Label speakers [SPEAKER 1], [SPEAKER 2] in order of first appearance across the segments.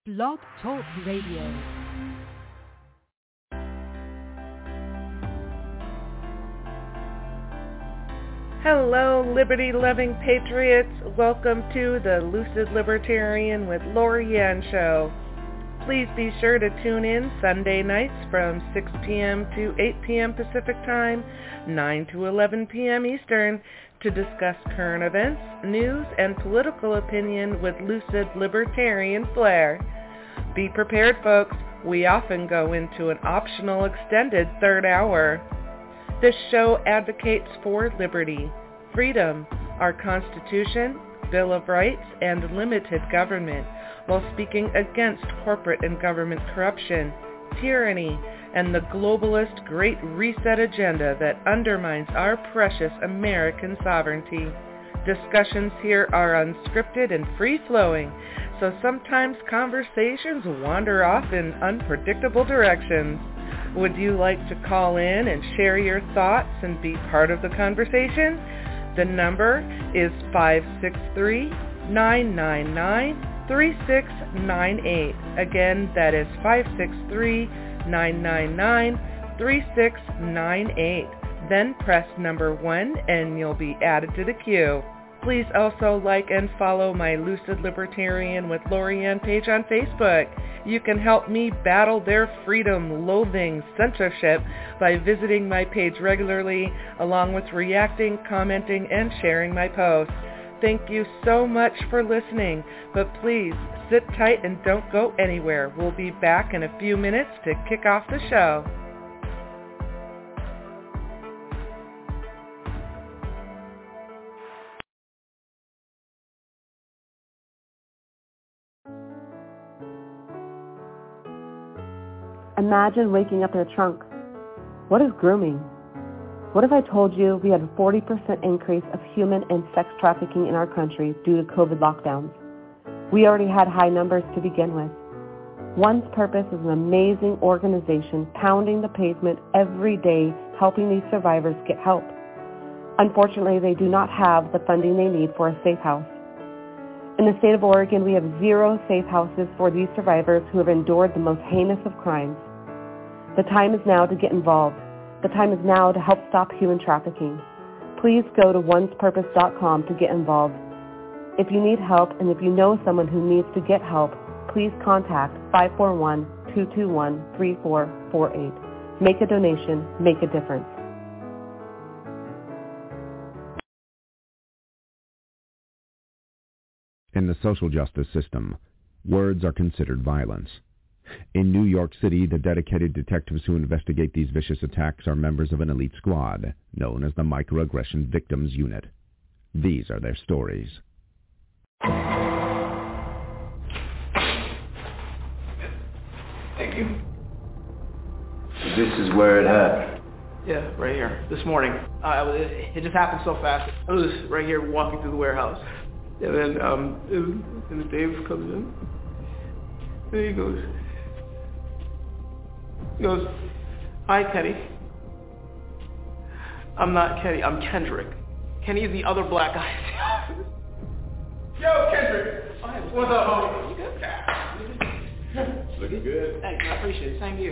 [SPEAKER 1] Blog Talk Radio.
[SPEAKER 2] Hello, liberty-loving patriots. Welcome to the Lucid Libertarian with Lori-Ann Show. Please be sure to tune in Sunday nights from 6 p.m. to 8 p.m. Pacific Time, 9 to 11 p.m. Eastern, to discuss current events, news, and political opinion with lucid libertarian flair. Be prepared, folks. We often go into an optional extended third hour. This show advocates for liberty, freedom, our Constitution, Bill of Rights, and limited government, while speaking against corporate and government corruption, tyranny, and the globalist Great Reset agenda that undermines our precious American sovereignty. Discussions here are unscripted and free-flowing, so sometimes conversations wander off in unpredictable directions. Would you like to call in and share your thoughts and be part of the conversation? The number is 563-999-3698. Again, that is 563-999-3698. Then press number 1 and you'll be added to the queue. Please also like and follow my Lucid Libertarian with Lori-Ann page on Facebook. You can help me battle their freedom-loathing censorship by visiting my page regularly, along with reacting, commenting, and sharing my posts. Thank you so much for listening, but please sit tight and don't go anywhere. We'll be back in a few minutes to kick off the show.
[SPEAKER 3] Imagine waking up in a trunk. What is grooming? What if I told you we had a 40% increase of human and sex trafficking in our country due to COVID lockdowns? We already had high numbers to begin with. One's Purpose is an amazing organization pounding the pavement every day, helping these survivors get help. Unfortunately, they do not have the funding they need for a safe house. In the state of Oregon, we have 0 safe houses for these survivors who have endured the most heinous of crimes. The time is now to get involved. The time is now to help stop human trafficking. Please go to onespurpose.com to get involved. If you need help and if you know someone who needs to get help, please contact 541-221-3448. Make a donation, make a difference.
[SPEAKER 4] In the social justice system, words are considered violence. In New York City, the dedicated detectives who investigate these vicious attacks are members of an elite squad, known as the Microaggression Victims Unit. These are their stories.
[SPEAKER 5] Thank you. This is where it happened.
[SPEAKER 6] Yeah, right here. This morning. It just happened so fast. I was right here walking through the warehouse. And then Dave comes in. And he goes, "Hi, Kenny." I'm not Kenny, I'm Kendrick. Kenny is the other black guy in the office. Yo, Kendrick! What's up, homie? You good?
[SPEAKER 5] Looking good.
[SPEAKER 6] Thanks, I appreciate it. Same to you.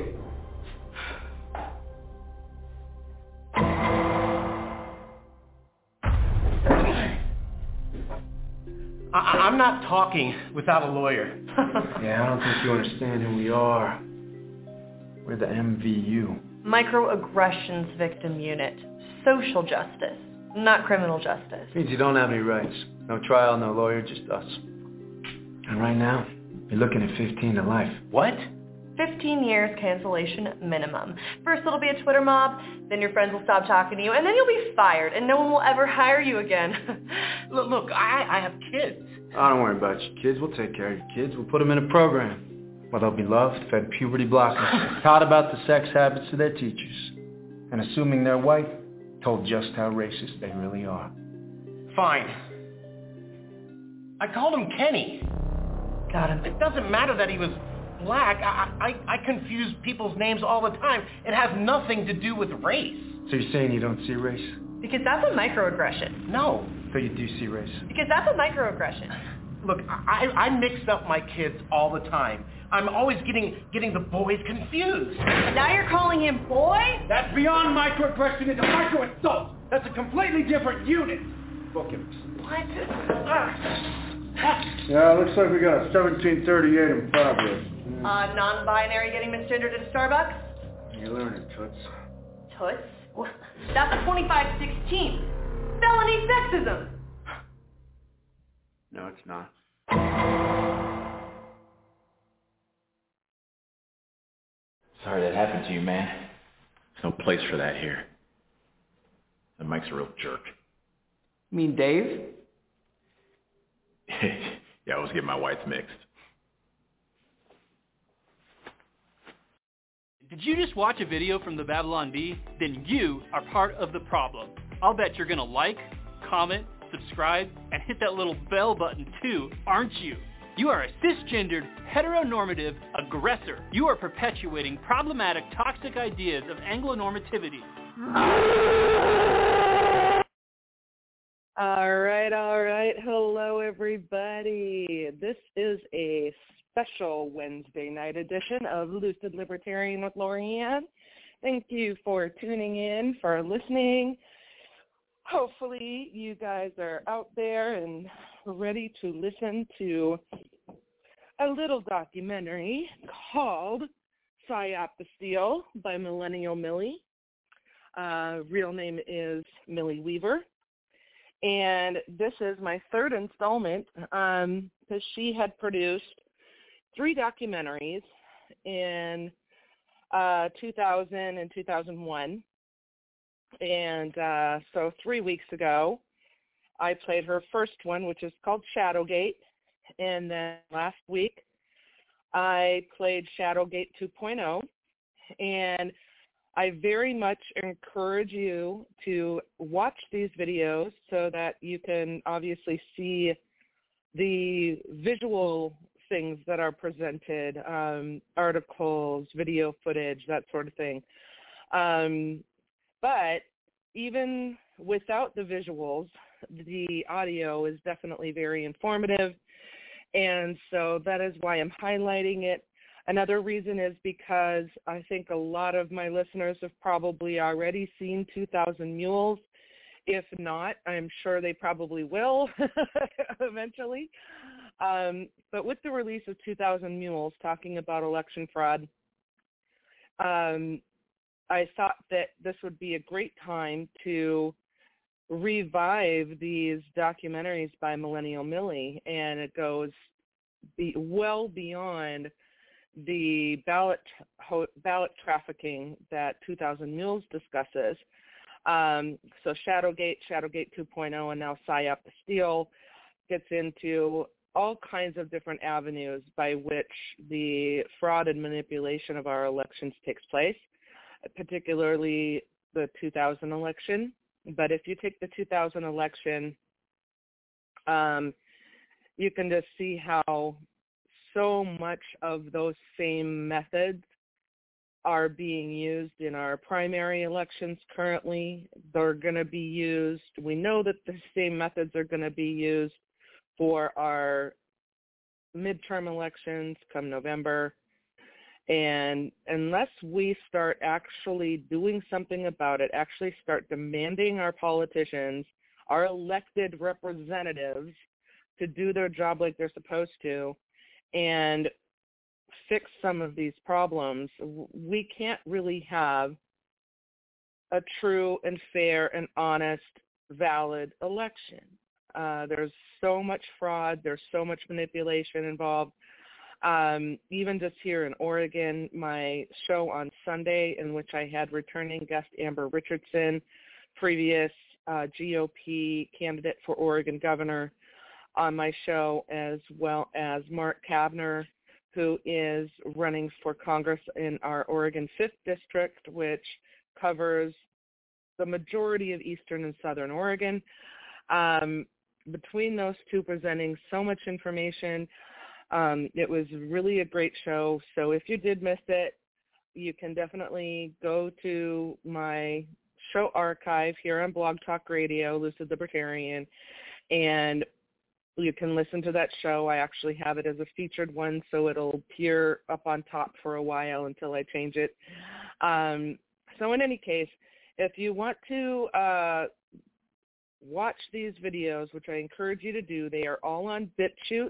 [SPEAKER 6] I'm not talking without a lawyer.
[SPEAKER 5] Yeah, I don't think you understand who we are. We're the MVU.
[SPEAKER 7] Microaggressions Victim Unit. Social justice, not criminal justice.
[SPEAKER 5] Means you don't have any rights. No trial, no lawyer, just us. And right now, you're looking at 15 to life.
[SPEAKER 6] What?
[SPEAKER 7] 15 years cancellation minimum. First it'll be a Twitter mob, then your friends will stop talking to you, and then you'll be fired, and no one will ever hire you again.
[SPEAKER 6] Look, I have kids.
[SPEAKER 5] Oh, don't worry about your kids. We'll take care of your kids. We'll put them in a program where they'll be loved, fed puberty blockers, taught about the sex habits of their teachers, and assuming they're white, told just how racist they really are.
[SPEAKER 6] Fine. I called him Kenny.
[SPEAKER 7] Got him.
[SPEAKER 6] It doesn't matter that he was black. I confuse people's names all the time. It has nothing to do with race.
[SPEAKER 5] So you're saying you don't see race?
[SPEAKER 7] Because that's a microaggression.
[SPEAKER 6] No.
[SPEAKER 5] So you do see race?
[SPEAKER 7] Because that's a microaggression.
[SPEAKER 8] Look, I mix up my kids all the time. I'm always getting the boys confused.
[SPEAKER 7] And now you're calling him boy?
[SPEAKER 9] That's beyond microaggression into micro-assault. That's a completely different unit. Book him.
[SPEAKER 7] What?
[SPEAKER 10] Yeah, looks like we got a 1738 in progress.
[SPEAKER 7] Non-binary getting misgendered at a Starbucks?
[SPEAKER 10] You're learning, Toots.
[SPEAKER 7] Toots? Well, that's a 2516. Felony sexism.
[SPEAKER 10] No, it's not.
[SPEAKER 11] Sorry that happened to you, man. There's no place for that here. And Mike's a real jerk.
[SPEAKER 6] You mean Dave?
[SPEAKER 11] Yeah, I was getting my whites mixed.
[SPEAKER 12] Did you just watch a video from the Babylon Bee? Then you are part of the problem. I'll bet you're gonna like, comment, subscribe, and hit that little bell button too, aren't you? You are a cisgendered, heteronormative aggressor. You are perpetuating problematic, toxic ideas of Anglo-normativity.
[SPEAKER 2] All right. Hello, everybody. This is a special Wednesday night edition of Lucid Libertarian with Lorianne. Thank you for tuning in, for listening. Hopefully you guys are out there and ready to listen to a little documentary called Psyop the Steal by Millennial Millie. Real name is Millie Weaver. And this is my third installment because she had produced 3 documentaries in 2000 and 2001. And so 3 weeks ago, I played her first one, which is called Shadowgate. And then last week, I played Shadowgate 2.0. And I very much encourage you to watch these videos so that you can obviously see the visual things that are presented, articles, video footage, that sort of thing. But even without the visuals, the audio is definitely very informative. And so that is why I'm highlighting it. Another reason is because I think a lot of my listeners have probably already seen 2,000 Mules. If not, I'm sure they probably will eventually. But with the release of 2,000 Mules talking about election fraud, I thought that this would be a great time to revive these documentaries by Millennial Millie, and it goes well beyond the ballot trafficking that 2,000 Mules discusses. So Shadowgate 2.0, and now Psyop the Steal gets into all kinds of different avenues by which the fraud and manipulation of our elections takes place, particularly the 2000 election. But if you take the 2000 election, you can just see how so much of those same methods are being used in our primary elections currently. They're going to be used. We know that the same methods are going to be used for our midterm elections come November. And unless we start actually doing something about it, actually start demanding our politicians, our elected representatives, to do their job like they're supposed to and fix some of these problems, we can't really have a true and fair and honest, valid election. There's so much fraud. There's so much manipulation involved. Even just here in Oregon, my show on Sunday, in which I had returning guest Amber Richardson, previous GOP candidate for Oregon governor, on my show, as well as Mark Kavner, who is running for Congress in our Oregon 5th District, which covers the majority of eastern and southern Oregon. Between those two presenting so much information, it was really a great show. So if you did miss it, you can definitely go to my show archive here on Blog Talk Radio, Lucid Libertarian, and you can listen to that show. I actually have it as a featured one, so it'll appear up on top for a while until I change it. So in any case, if you want to watch these videos, which I encourage you to do, they are all on BitChute,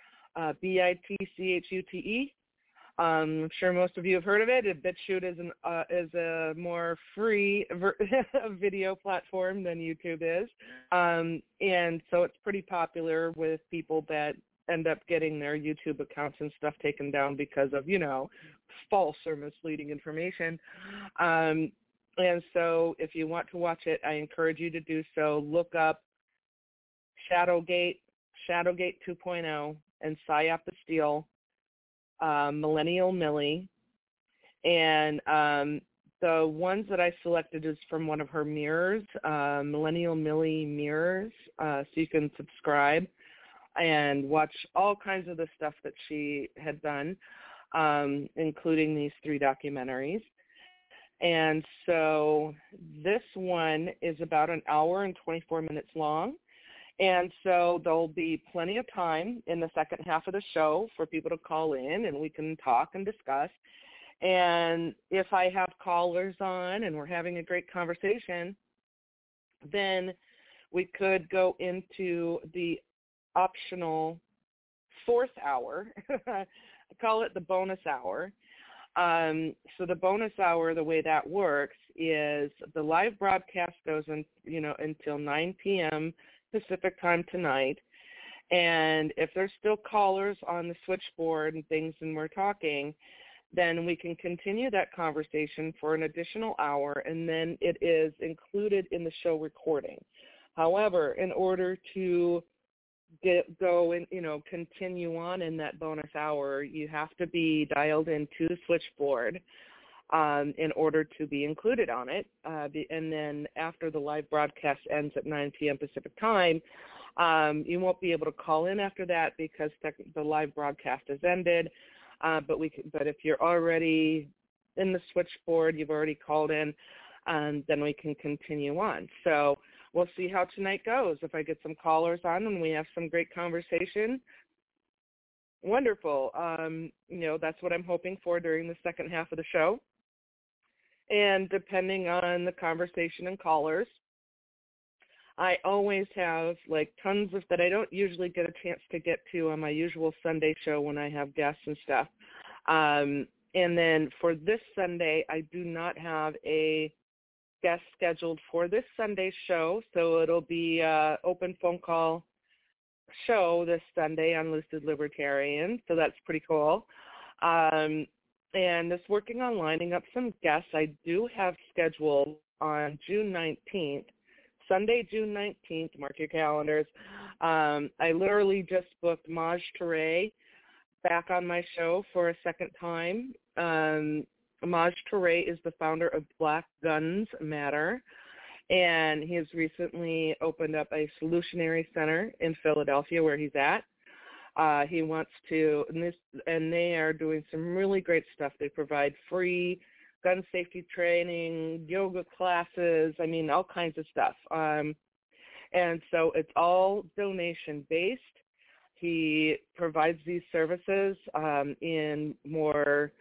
[SPEAKER 2] BITCHUTE. I'm sure most of you have heard of it. BitChute is a more free video platform than YouTube is. And so it's pretty popular with people that end up getting their YouTube accounts and stuff taken down because of, false or misleading information. And so if you want to watch it, I encourage you to do so. Look up Shadowgate 2.0, and Psyop the Steel, Millennial Millie, and the ones that I selected is from one of her mirrors, Millennial Millie Mirrors, so you can subscribe and watch all kinds of the stuff that she had done, including these 3 documentaries. And so this one is about an hour and 24 minutes long. And so there'll be plenty of time in the second half of the show for people to call in, and we can talk and discuss. And if I have callers on and we're having a great conversation, then we could go into the optional 4th hour. I call it the bonus hour. So the bonus hour, the way that works is the live broadcast goes in, until 9 p.m. Pacific time tonight. And if there's still callers on the switchboard and things and we're talking, then we can continue that conversation for an additional hour, and then it is included in the show recording. However, in order to continue on in that bonus hour, you have to be dialed into the switchboard in order to be included on it. And then after the live broadcast ends at 9 p.m. Pacific time, you won't be able to call in after that because the live broadcast has ended. But if you're already in the switchboard, you've already called in, then we can continue on. So we'll see how tonight goes. If I get some callers on and we have some great conversation, wonderful. That's what I'm hoping for during the second half of the show. And depending on the conversation and callers, I always have tons of that I don't usually get a chance to get to on my usual Sunday show when I have guests and stuff. And then for this Sunday, I do not have a guest scheduled for this Sunday show, so it'll be an open phone call show this Sunday on Lucid Libertarian, so that's pretty cool. And just working on lining up some guests I do have scheduled on June 19th, Sunday, June 19th, mark your calendars. I literally just booked Maj Toure back on my show for a second time. Maj Toure is the founder of Black Guns Matter, and he has recently opened up a solutionary center in Philadelphia where he's at. He wants to, and they are doing some really great stuff. They provide free gun safety training, yoga classes, all kinds of stuff. And so it's all donation-based. He provides these services in more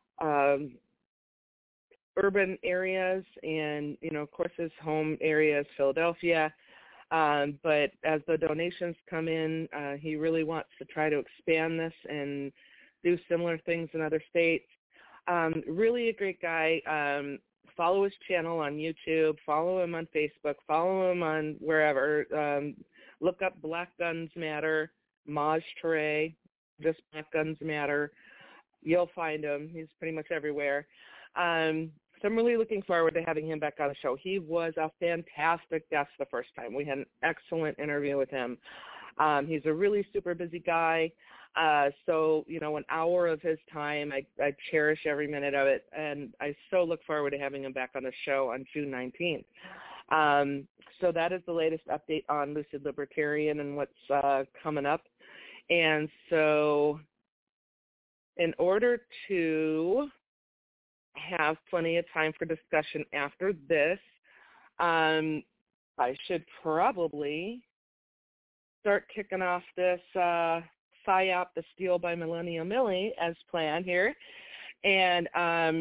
[SPEAKER 2] urban areas, and, of course, his home area is Philadelphia. But as the donations come in, he really wants to try to expand this and do similar things in other states. Really a great guy. Follow his channel on YouTube. Follow him on Facebook. Follow him on wherever. Look up Black Guns Matter, Maj Toure, just Black Guns Matter. You'll find him. He's pretty much everywhere. So I'm really looking forward to having him back on the show. He was a fantastic guest the first time. We had an excellent interview with him. He's a really super busy guy. So, an hour of his time, I cherish every minute of it. And I so look forward to having him back on the show on June 19th. So that is the latest update on Lucid Libertarian and what's coming up. And so in order to have plenty of time for discussion after this, I should probably start kicking off this PSYOP, The Steal by Millennial Millie, as planned here, and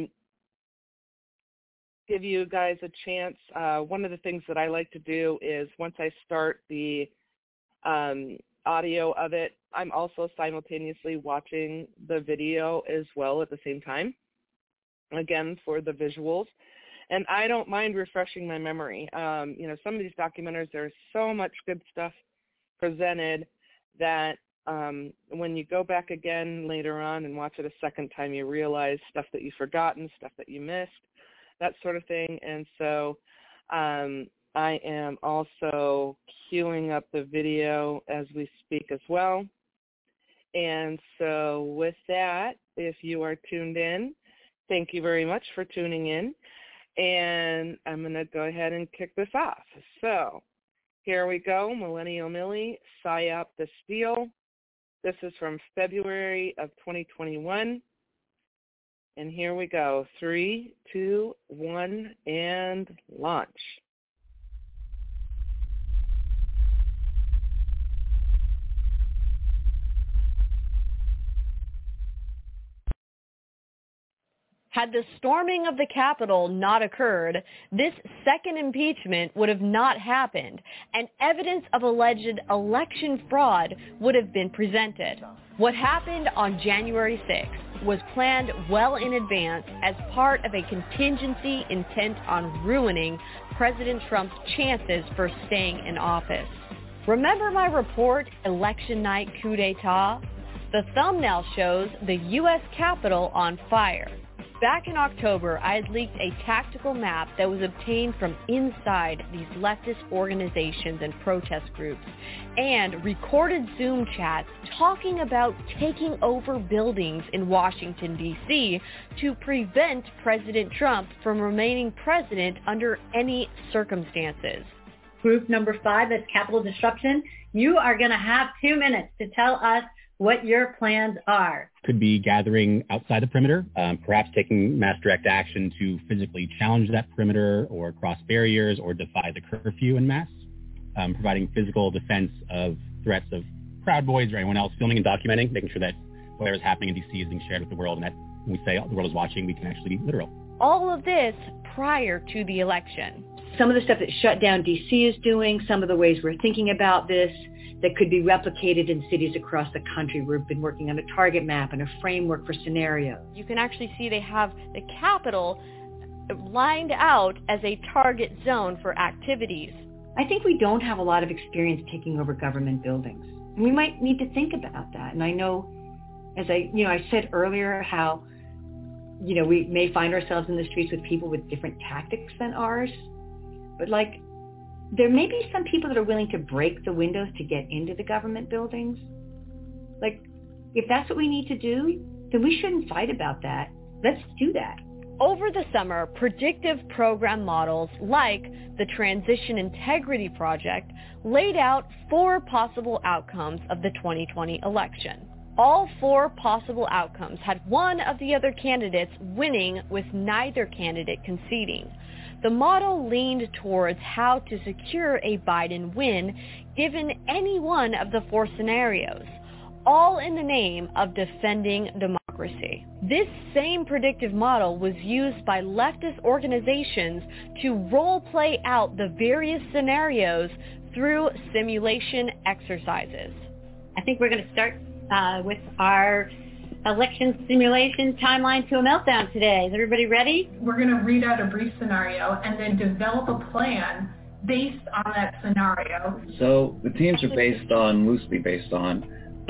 [SPEAKER 2] give you guys a chance. One of the things that I like to do is once I start the audio of it, I'm also simultaneously watching the video as well at the same time, again, for the visuals. And I don't mind refreshing my memory. Some of these documentaries, there's so much good stuff presented that when you go back again later on and watch it a second time, you realize stuff that you've forgotten, stuff that you missed, that sort of thing. And so I am also queuing up the video as we speak as well. And so with that, if you are tuned in, thank you very much for tuning in. And I'm going to go ahead and kick this off. So here we go, Millennial Millie, PSYOP, The Steal. This is from February of 2021. And here we go. 3, 2, 1, and launch.
[SPEAKER 13] Had the storming of the Capitol not occurred, this second impeachment would have not happened, and evidence of alleged election fraud would have been presented. What happened on January 6th was planned well in advance as part of a contingency intent on ruining President Trump's chances for staying in office. Remember my report, Election Night Coup d'etat? The thumbnail shows the U.S. Capitol on fire. Back in October, I had leaked a tactical map that was obtained from inside these leftist organizations and protest groups and recorded Zoom chats talking about taking over buildings in Washington, D.C. to prevent President Trump from remaining president under any circumstances.
[SPEAKER 14] Group number 5, that's Capitol Disruption. You are going to have 2 minutes to tell us what your plans are.
[SPEAKER 15] Could be gathering outside the perimeter, perhaps taking mass direct action to physically challenge that perimeter or cross barriers or defy the curfew en masse, providing physical defense of threats of Proud Boys or anyone else, filming and documenting, making sure that whatever is happening in D.C. is being shared with the world, and that when we say the world is watching, we can actually be literal.
[SPEAKER 13] All of this prior to the election.
[SPEAKER 14] Some of the stuff that Shut Down D.C. is doing, some of the ways we're thinking about this, that could be replicated in cities across the country. We've been working on a target map and a framework for scenarios.
[SPEAKER 13] You can actually see they have the Capitol lined out as a target zone for activities.
[SPEAKER 14] I think we don't have a lot of experience taking over government buildings. We might need to think about that. And I know, as I said earlier, how, we may find ourselves in the streets with people with different tactics than ours. But there may be some people that are willing to break the windows to get into the government buildings. If that's what we need to do, then we shouldn't fight about that. Let's do that.
[SPEAKER 13] Over the summer, predictive program models like the Transition Integrity Project laid out 4 possible outcomes of the 2020 election. All 4 possible outcomes had one of the other candidates winning with neither candidate conceding. The model leaned towards how to secure a Biden win given any one of the 4 scenarios, all in the name of defending democracy. This same predictive model was used by leftist organizations to role-play out the various scenarios through simulation exercises.
[SPEAKER 14] I think we're going to start with our election simulation timeline to a meltdown today. Is everybody ready?
[SPEAKER 16] We're going to read out a brief scenario and then develop a plan based on that scenario.
[SPEAKER 17] So the teams are loosely based on,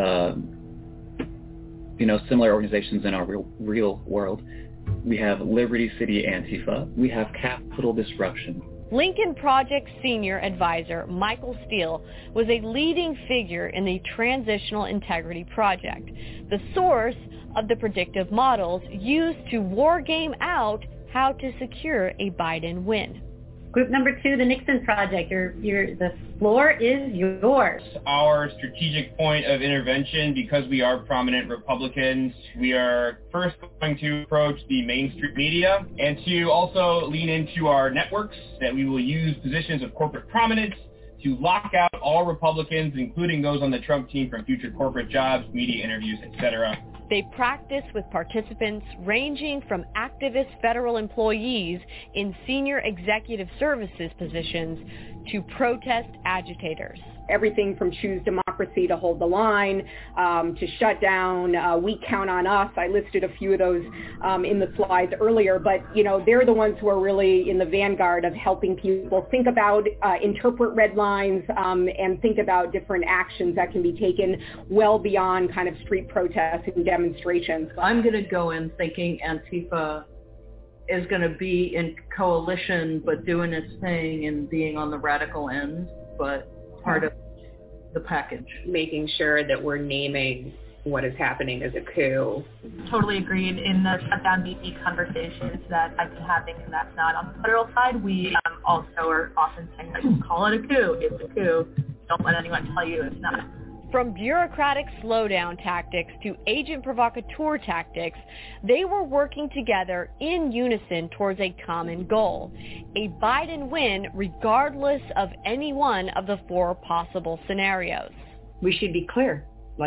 [SPEAKER 17] similar organizations in our real world. We have Liberty City Antifa. We have Capitol Disruption.
[SPEAKER 13] Lincoln Project Senior Advisor Michael Steele was a leading figure in the Transitional Integrity Project, the source of the predictive models used to wargame out how to secure a Biden win.
[SPEAKER 14] Group number 2, the Nixon Project. The floor is yours.
[SPEAKER 18] Our strategic point of intervention, because we are prominent Republicans, we are first going to approach the mainstream media and to also lean into our networks, that we will use positions of corporate prominence to lock out all Republicans, including those on the Trump team, from future corporate jobs, media interviews, etc.
[SPEAKER 13] They practiced with participants ranging from activist federal employees in senior executive services positions to protest agitators.
[SPEAKER 19] Everything from Choose Democracy to Hold the Line, to shut down, We Count on Us. I listed a few of those in the slides earlier, but they're the ones who are really in the vanguard of helping people think about, interpret red lines, and think about different actions that can be taken well beyond kind of street protests and demonstrations.
[SPEAKER 20] I'm going to go in thinking Antifa is going to be in coalition, but doing its thing and being on the radical end, but part of the package.
[SPEAKER 21] Making sure that we're naming what is happening as a coup.
[SPEAKER 16] Totally agreed. In the shutdown BP conversations that I've been having, and that's not on the federal side, we also are often saying, like, call it a coup. It's a coup. Don't let anyone tell you it's not.
[SPEAKER 13] From bureaucratic slowdown tactics to agent provocateur tactics, they were working together in unison towards a common goal, a Biden win regardless of any one of the four possible scenarios.
[SPEAKER 14] We should be clear,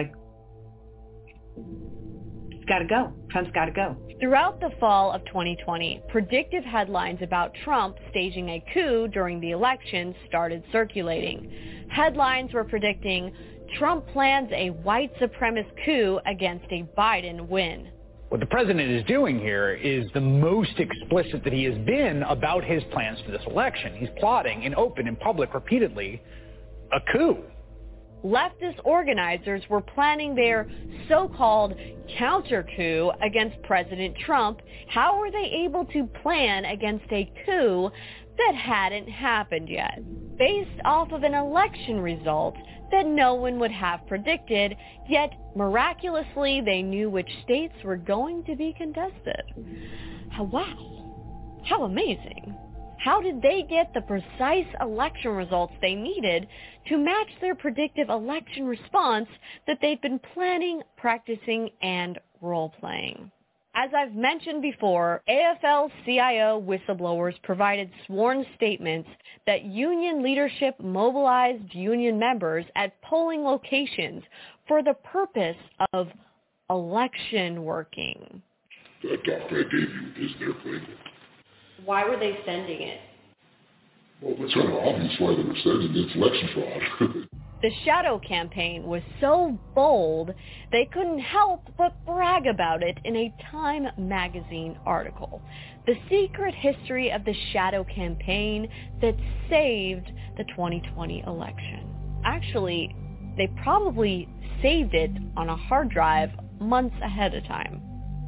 [SPEAKER 14] it's got to go. Trump's got to go.
[SPEAKER 13] Throughout the fall of 2020, predictive headlines about Trump staging a coup during the election started circulating. Headlines were predicting Trump plans a white supremacist coup against a Biden win.
[SPEAKER 22] What the president is doing here is the most explicit that he has been about his plans for this election. He's plotting in open and public repeatedly a coup.
[SPEAKER 13] Leftist organizers were planning their so-called counter-coup against President Trump. How were they able to plan against a coup that hadn't happened yet, based off of an election result that no one would have predicted, yet miraculously they knew which states were going to be contested? Wow, how amazing. How did they get the precise election results they needed to match their predictive election response that they've been planning, practicing, and role-playing? As I've mentioned before, AFL-CIO whistleblowers provided sworn statements that union leadership mobilized union members at polling locations for the purpose of election working.
[SPEAKER 23] That doc I gave you is their playbook.
[SPEAKER 21] Why were they sending it?
[SPEAKER 23] Well, it's kind of obvious why they were sending it. It's election fraud.
[SPEAKER 13] The shadow campaign was so bold, they couldn't help but brag about it in a Time magazine article. The secret history of the shadow campaign that saved the 2020 election. Actually, they probably saved it on a hard drive months ahead of time.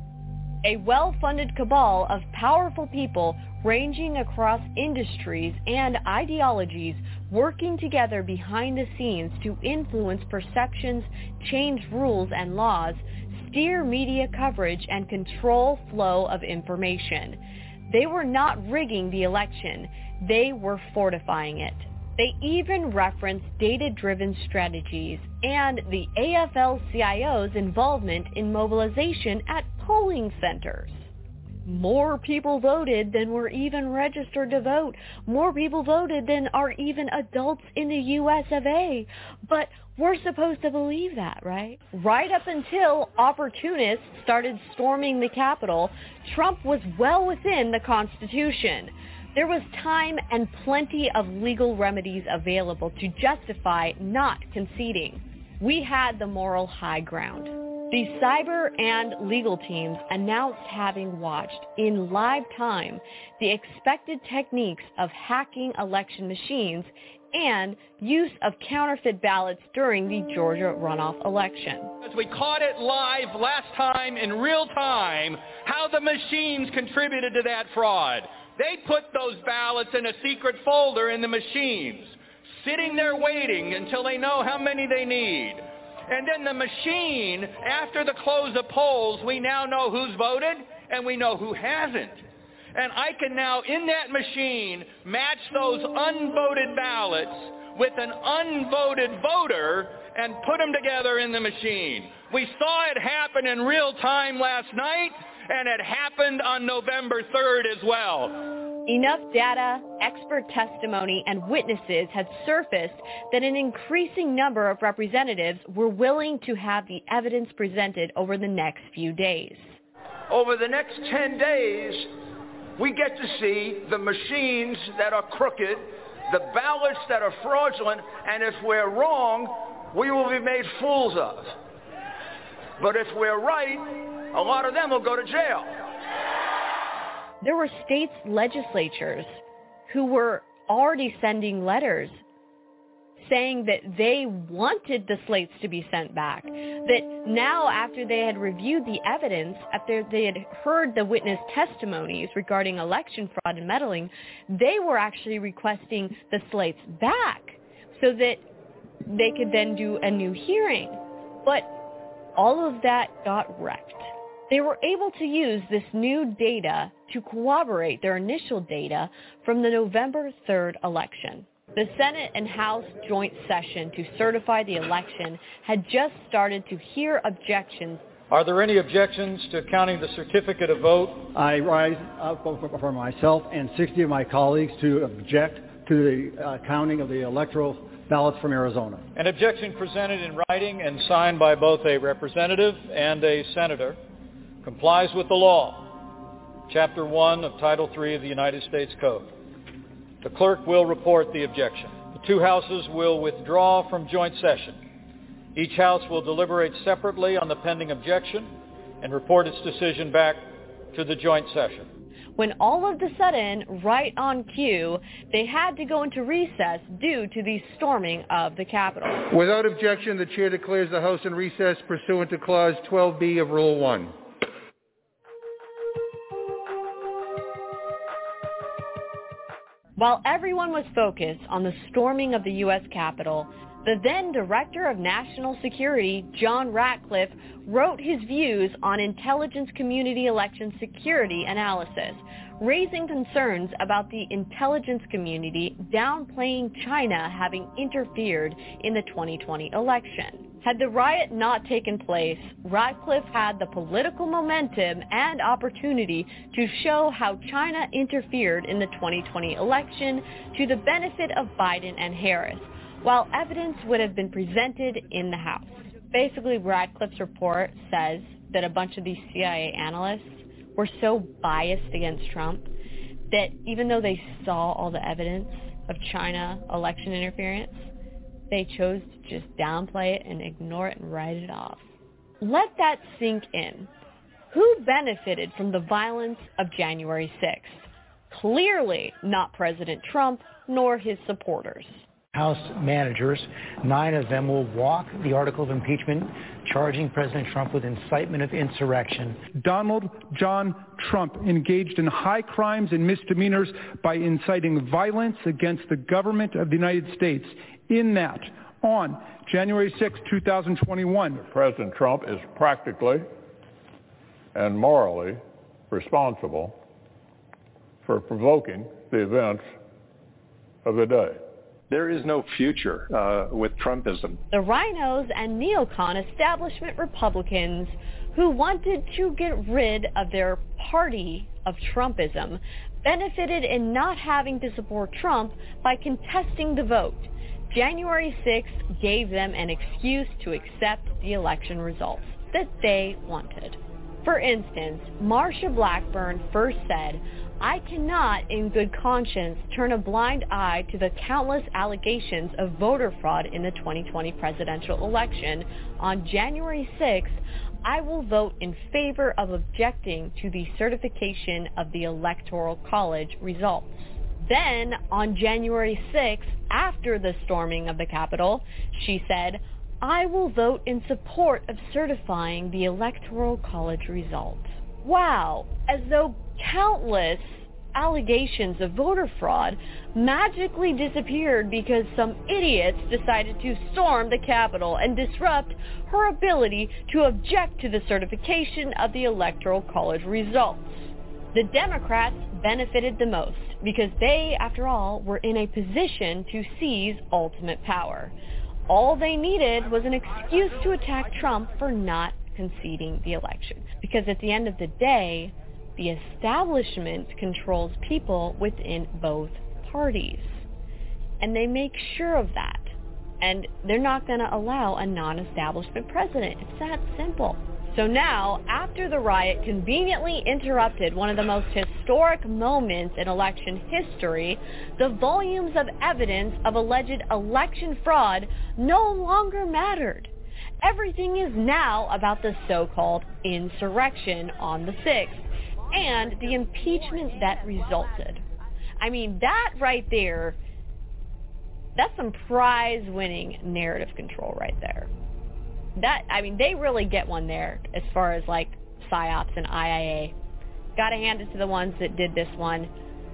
[SPEAKER 13] A well-funded cabal of powerful people ranging across industries and ideologies working together behind the scenes to influence perceptions, change rules and laws, steer media coverage, and control flow of information. They were not rigging the election, they were fortifying it. They even referenced data-driven strategies and the AFL-CIO's involvement in mobilization at polling centers. More people voted than were even registered to vote. More people voted than are even adults in the US of A. But we're supposed to believe that, right? Right up until opportunists started storming the Capitol, Trump was well within the Constitution. There was time and plenty of legal remedies available to justify not conceding. We had the moral high ground. The cyber and legal teams announced having watched in live time the expected techniques of hacking election machines and use of counterfeit ballots during the Georgia runoff election.
[SPEAKER 24] We caught it live last time in real time, how the machines contributed to that fraud. They put those ballots in a secret folder in the machines, sitting there waiting until they know how many they need. And then the machine, after the close of polls, we now know who's voted and we know who hasn't. And I can now, in that machine, match those unvoted ballots with an unvoted voter and put them together in the machine. We saw it happen in real time last night, and it happened on November 3rd as well.
[SPEAKER 13] Enough data, expert testimony, and witnesses had surfaced that an increasing number of representatives were willing to have the evidence presented over the next few days.
[SPEAKER 1] Over the next 10 days, we get to see the machines that are crooked, the ballots that are fraudulent, and if we're wrong, we will be made fools of. But if we're right, a lot of them will go to jail.
[SPEAKER 13] There were states' legislatures who were already sending letters saying that they wanted the slates to be sent back. That now, after they had reviewed the evidence, after they had heard the witness testimonies regarding election fraud and meddling, they were actually requesting the slates back so that they could then do a new hearing. But all of that got wrecked. They were able to use this new data to corroborate their initial data from the November 3rd election. The Senate and House joint session to certify the election had just started to hear objections.
[SPEAKER 3] Are there any objections to counting the certificate of vote?
[SPEAKER 4] I rise up for myself and 60 of my colleagues to object to the counting of the electoral ballots from Arizona.
[SPEAKER 3] An objection presented in writing and signed by both a representative and a senator complies with the law, Chapter 1 of Title 3 of the United States Code. The clerk will report the objection. The two houses will withdraw from joint session. Each house will deliberate separately on the pending objection and report its decision back to the joint session.
[SPEAKER 13] When all of a sudden, right on cue, they had to go into recess due to the storming of the Capitol.
[SPEAKER 5] Without objection, the chair declares the House in recess pursuant to Clause 12B of Rule 1.
[SPEAKER 13] While everyone was focused on the storming of the U.S. Capitol, the then Director of National Security, John Ratcliffe, wrote his views on intelligence community election security analysis, raising concerns about the intelligence community downplaying China having interfered in the 2020 election. Had the riot not taken place, Ratcliffe had the political momentum and opportunity to show how China interfered in the 2020 election to the benefit of Biden and Harris, while evidence would have been presented in the House. Basically, Ratcliffe's report says that a bunch of these CIA analysts were so biased against Trump that even though they saw all the evidence of China election interference, they chose to just downplay it and ignore it and write it off. Let that sink in. Who benefited from the violence of January 6th? Clearly not President Trump nor his supporters.
[SPEAKER 25] House managers, 9 of them will walk the article of impeachment charging President Trump with incitement of insurrection.
[SPEAKER 26] Donald John Trump engaged in high crimes and misdemeanors by inciting violence against the government of the United States. In that, on January 6, 2021,
[SPEAKER 27] President Trump is practically and morally responsible for provoking the events of the day.
[SPEAKER 28] There is no future with Trumpism.
[SPEAKER 13] The rhinos and neocon establishment Republicans who wanted to get rid of their party of Trumpism benefited in not having to support Trump by contesting the vote. January 6th gave them an excuse to accept the election results that they wanted. For instance, Marsha Blackburn first said, "I cannot, in good conscience, turn a blind eye to the countless allegations of voter fraud in the 2020 presidential election. On January 6th, I will vote in favor of objecting to the certification of the Electoral College results." Then, on January 6th, after the storming of the Capitol, she said, "I will vote in support of certifying the Electoral College results." Wow, as though countless allegations of voter fraud magically disappeared because some idiots decided to storm the Capitol and disrupt her ability to object to the certification of the Electoral College results. The Democrats benefited the most because they, after all, were in a position to seize ultimate power. All they needed was an excuse to attack Trump for not conceding the election. Because at the end of the day, the establishment controls people within both parties. And they make sure of that. And they're not going to allow a non-establishment president. It's that simple. So now, after the riot conveniently interrupted one of the most historic moments in election history, the volumes of evidence of alleged election fraud no longer mattered. Everything is now about the so-called insurrection on the 6th and the impeachment that resulted. I mean, that right there, that's some prize-winning narrative control right there. They really get one there as far as like PSYOPs and IIA. Gotta hand it to the ones that did this one.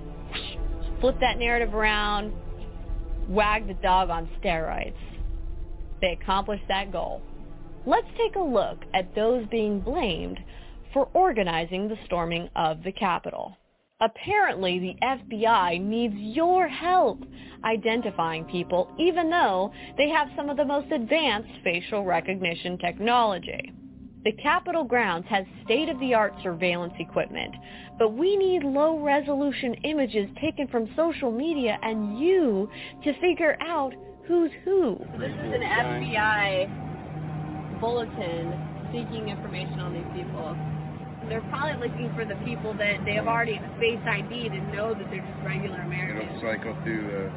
[SPEAKER 13] Flip that narrative around, wag the dog on steroids. They accomplished that goal. Let's take a look at those being blamed for organizing the storming of the Capitol. Apparently, the FBI needs your help identifying people, even though they have some of the most advanced facial recognition technology. The Capitol grounds has state-of-the-art surveillance equipment, but we need low-resolution images taken from social media and you to figure out who's who. This is an FBI bulletin seeking information on these people. They're probably looking for the people that they have already face ID'd and know that they're just regular Americans.
[SPEAKER 2] It'll cycle through the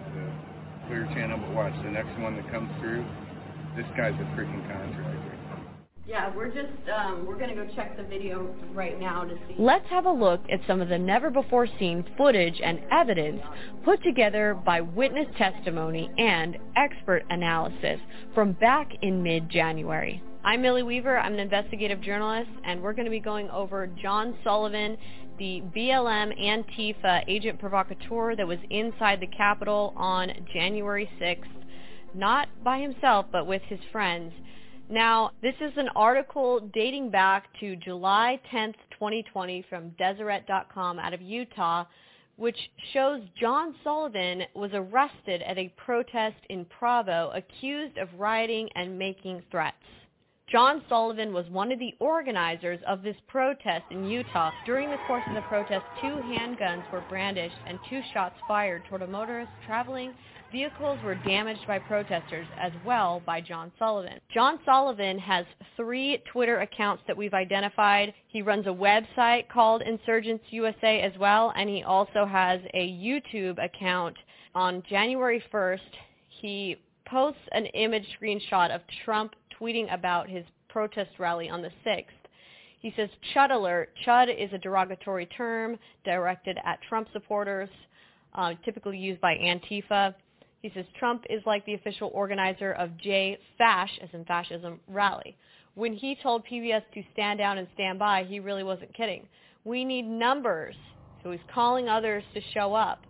[SPEAKER 2] Clear Channel, but watch, the next one that comes through, this guy's a freaking contractor.
[SPEAKER 13] Yeah, we're going to go check the video right now to see. Let's have a look at some of the never-before-seen footage and evidence put together by witness testimony and expert analysis from back in mid-January. I'm Millie Weaver. I'm an investigative journalist, and we're going to be going over John Sullivan, the BLM Antifa agent provocateur that was inside the Capitol on January 6th, not by himself, but with his friends. Now, this is an article dating back to July 10th, 2020 from Deseret.com out of Utah, which shows John Sullivan was arrested at a protest in Provo, accused of rioting and making threats. John Sullivan was one of the organizers of this protest in Utah. During the course of the protest, 2 handguns were brandished and 2 shots fired toward a motorist traveling. Vehicles were damaged by protesters as well by John Sullivan. John Sullivan has 3 Twitter accounts that we've identified. He runs a website called Insurgents USA as well, and he also has a YouTube account. On January 1st, he posts an image screenshot of Trump tweeting about his protest rally on the 6th. He says, Chud alert. Chud is a derogatory term directed at Trump supporters, typically used by Antifa. He says, Trump is like the official organizer of J-Fash, as in fascism, rally. When he told PBS to stand down and stand by, he really wasn't kidding. We need numbers. So he's calling others to show up.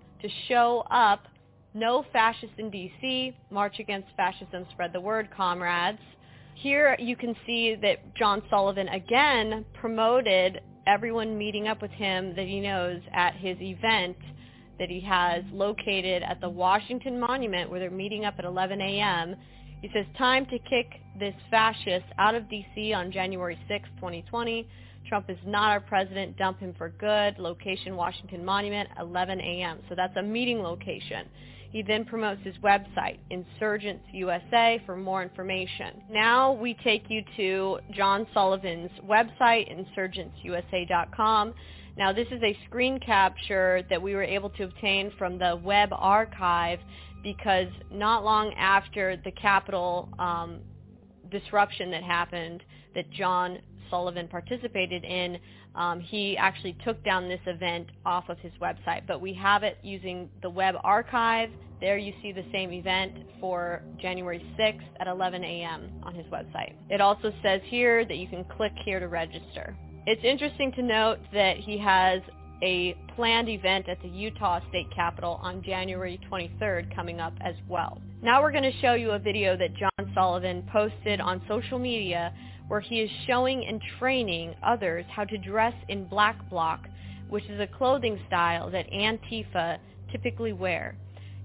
[SPEAKER 13] No fascists in D.C. March against fascism. Spread the word, comrades. Here you can see that John Sullivan again promoted everyone meeting up with him that he knows at his event that he has located at the Washington Monument, where they're meeting up at 11 a.m. He says, time to kick this fascist out of D.C. on January 6, 2020. Trump is not our president. Dump him for good. Location, Washington Monument, 11 a.m. So that's a meeting location. He then promotes his website, Insurgents USA, for more information. Now we take you to John Sullivan's website, insurgentsusa.com. Now this is a screen capture that we were able to obtain from the web archive, because not long after the Capitol disruption that happened that John Sullivan participated in, he actually took down this event off of his website. But we have it using the web archive. There you see the same event for January 6th at 11 a.m. on his website. It also says here that you can click here to register. It's interesting to note that he has a planned event at the Utah State Capitol on January 23rd coming up as well. Now we're going to show you a video that John Sullivan posted on social media where he is showing and training others how to dress in black bloc, which is a clothing style that Antifa typically wear.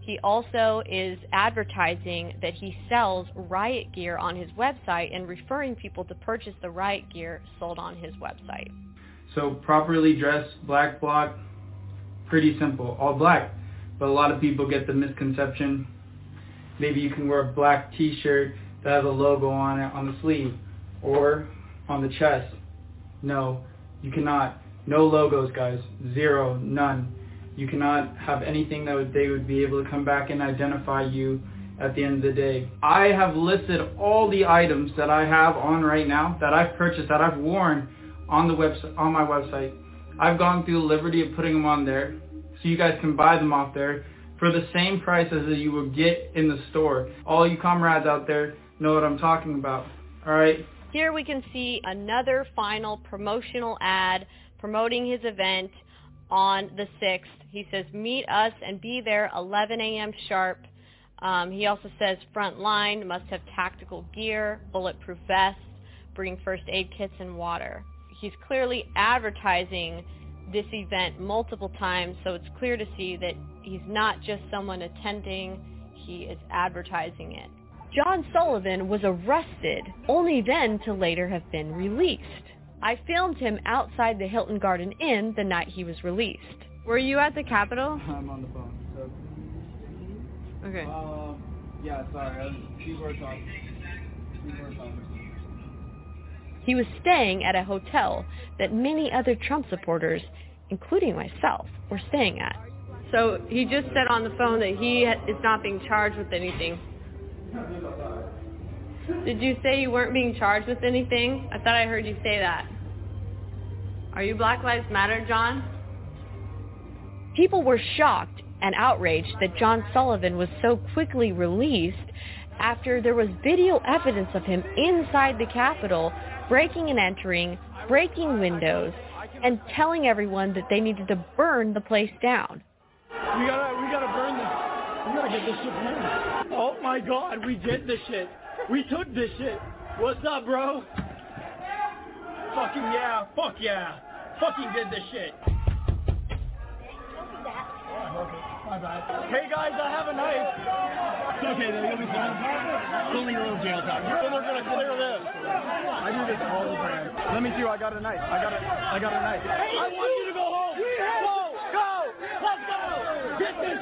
[SPEAKER 13] He also is advertising that he sells riot gear on his website and referring people to purchase the riot gear sold on his website.
[SPEAKER 6] So properly dressed black bloc, pretty simple, all black. But a lot of people get the misconception, maybe you can wear a black t-shirt that has a logo on it on the sleeve or on the chest. No, you cannot. No logos, guys. Zero, none. You cannot have anything that they would be able to come back and identify you at the end of the day. I have listed all the items that I have on right now, that I've purchased, that I've worn on the website, on my website. I've gone through the liberty of putting them on there, so you guys can buy them off there for the same price as you would get in the store. All you comrades out there know what I'm talking about. All right?
[SPEAKER 13] Here we can see another final promotional ad promoting his event on the 6th. He says, meet us and be there 11 a.m. sharp. He also says, front line, must have tactical gear, bulletproof vests, bring first aid kits and water. He's clearly advertising this event multiple times, so it's clear to see that he's not just someone attending, he is advertising it. John Sullivan was arrested, only then to later have been released. I filmed him outside the Hilton Garden Inn the night he was released. Were you at the Capitol?
[SPEAKER 6] I'm on the phone. So.
[SPEAKER 13] Okay.
[SPEAKER 6] Yeah, sorry. People were talking.
[SPEAKER 13] He was staying at a hotel that many other Trump supporters, including myself, were staying at. So he just said on the phone that he is not being charged with anything. Did you say you weren't being charged with anything? I thought I heard you say that. Are you Black Lives Matter, John? People were shocked and outraged that John Sullivan was so quickly released after there was video evidence of him inside the Capitol breaking and entering, breaking windows, and telling everyone that they needed to burn the place down.
[SPEAKER 7] We gotta burn this. We gotta get this shit burned. Oh my God, we did this shit. We took this shit. What's up, bro? Fucking yeah. Fuck yeah. Fucking did this shit. My bad. Hey guys, I have a knife. It's okay, you'll be fine. It's only a little jail time. So they're gonna clear this. I do this all the time. Let me see. I got a knife. I got a knife. Hey, I want you to go home. Go. Let's go. Get this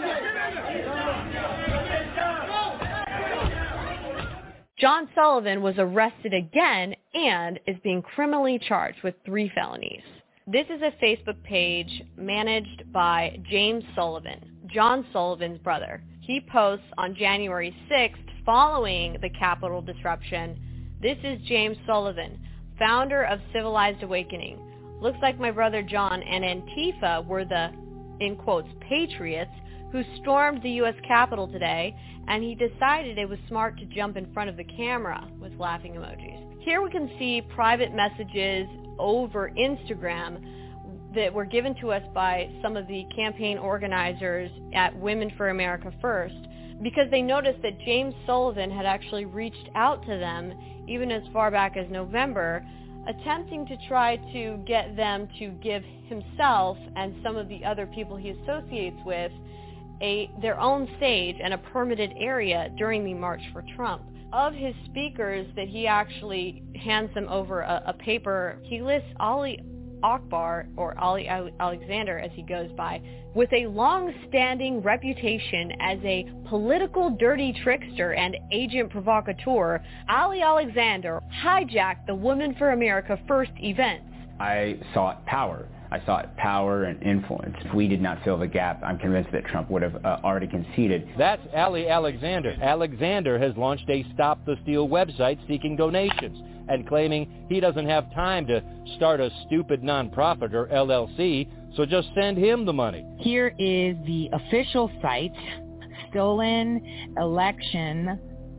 [SPEAKER 7] shit.
[SPEAKER 13] John Sullivan was arrested again and is being criminally charged with 3 felonies. This is a Facebook page managed by James Sullivan, John Sullivan's brother. He posts on January 6th, following the Capitol disruption, "This is James Sullivan, founder of Civilized Awakening. Looks like my brother John and Antifa were the, in quotes, patriots who stormed the U.S. Capitol today, and he decided it was smart to jump in front of the camera," with laughing emojis. Here we can see private messages over Instagram that were given to us by some of the campaign organizers at Women for America First, because they noticed that James Sullivan had actually reached out to them even as far back as November, attempting to try to get them to give himself and some of the other people he associates with their own stage and a permitted area during the March for Trump. Of his speakers that he actually hands them over a paper, he lists Ali Akbar, or Ali Alexander as he goes by, with a long-standing reputation as a political dirty trickster and agent provocateur. Ali Alexander hijacked the Women for America First events.
[SPEAKER 8] I sought power. I sought power and influence. If we did not fill the gap, I'm convinced that Trump would have already conceded.
[SPEAKER 9] That's Ali Alexander. Alexander has launched a Stop the Steal website seeking donations and claiming he doesn't have time to start a stupid nonprofit or LLC, so just send him the money.
[SPEAKER 10] Here is the official site, stolenelection.us.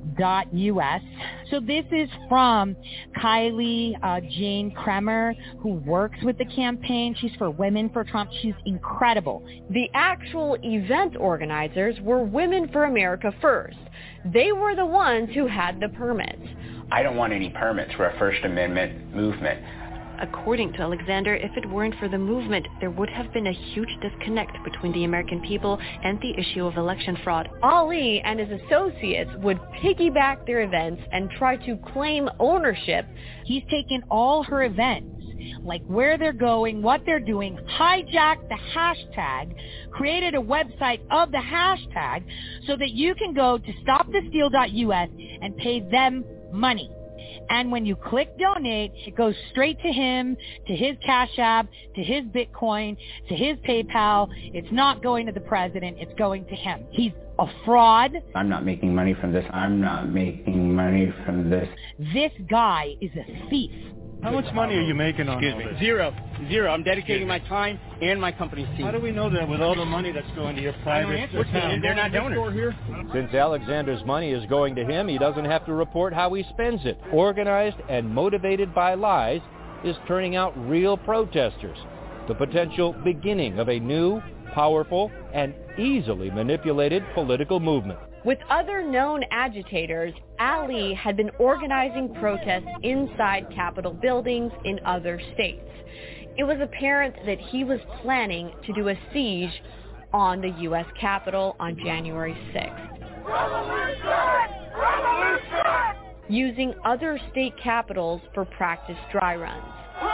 [SPEAKER 10] So this is from Kylie Jane Kremer, who works with the campaign. She's for Women for Trump. She's incredible.
[SPEAKER 13] The actual event organizers were Women for America First. They were the ones who had the permits.
[SPEAKER 8] I don't want any permits for a First Amendment movement.
[SPEAKER 13] According to Alexander, if it weren't for the movement, there would have been a huge disconnect between the American people and the issue of election fraud. Ali and his associates would piggyback their events and try to claim ownership.
[SPEAKER 10] He's taken all her events, like where they're going, what they're doing, hijacked the hashtag, created a website of the hashtag so that you can go to stopthesteal.us and pay them money. And when you click donate, it goes straight to him, to his Cash App, to his Bitcoin, to his PayPal. It's not going to the president. It's going to him. He's a fraud.
[SPEAKER 8] I'm not making money from this. I'm not making money from this.
[SPEAKER 10] This guy is a thief.
[SPEAKER 7] How much money are you making on all this?
[SPEAKER 11] Zero. I'm dedicating my time and my company's team.
[SPEAKER 7] How do we know that with all the money that's going to your private account?
[SPEAKER 11] They're not donors.
[SPEAKER 9] Since Alexander's money is going to him, he doesn't have to report how he spends it. Organized and motivated by lies is turning out real protesters. The potential beginning of a new, powerful, and easily manipulated political movement.
[SPEAKER 13] With other known agitators, Ali had been organizing protests inside Capitol buildings in other states. It was apparent that he was planning to do a siege on the U.S. Capitol on January 6th. Revolution! Using other state capitals for practice dry runs.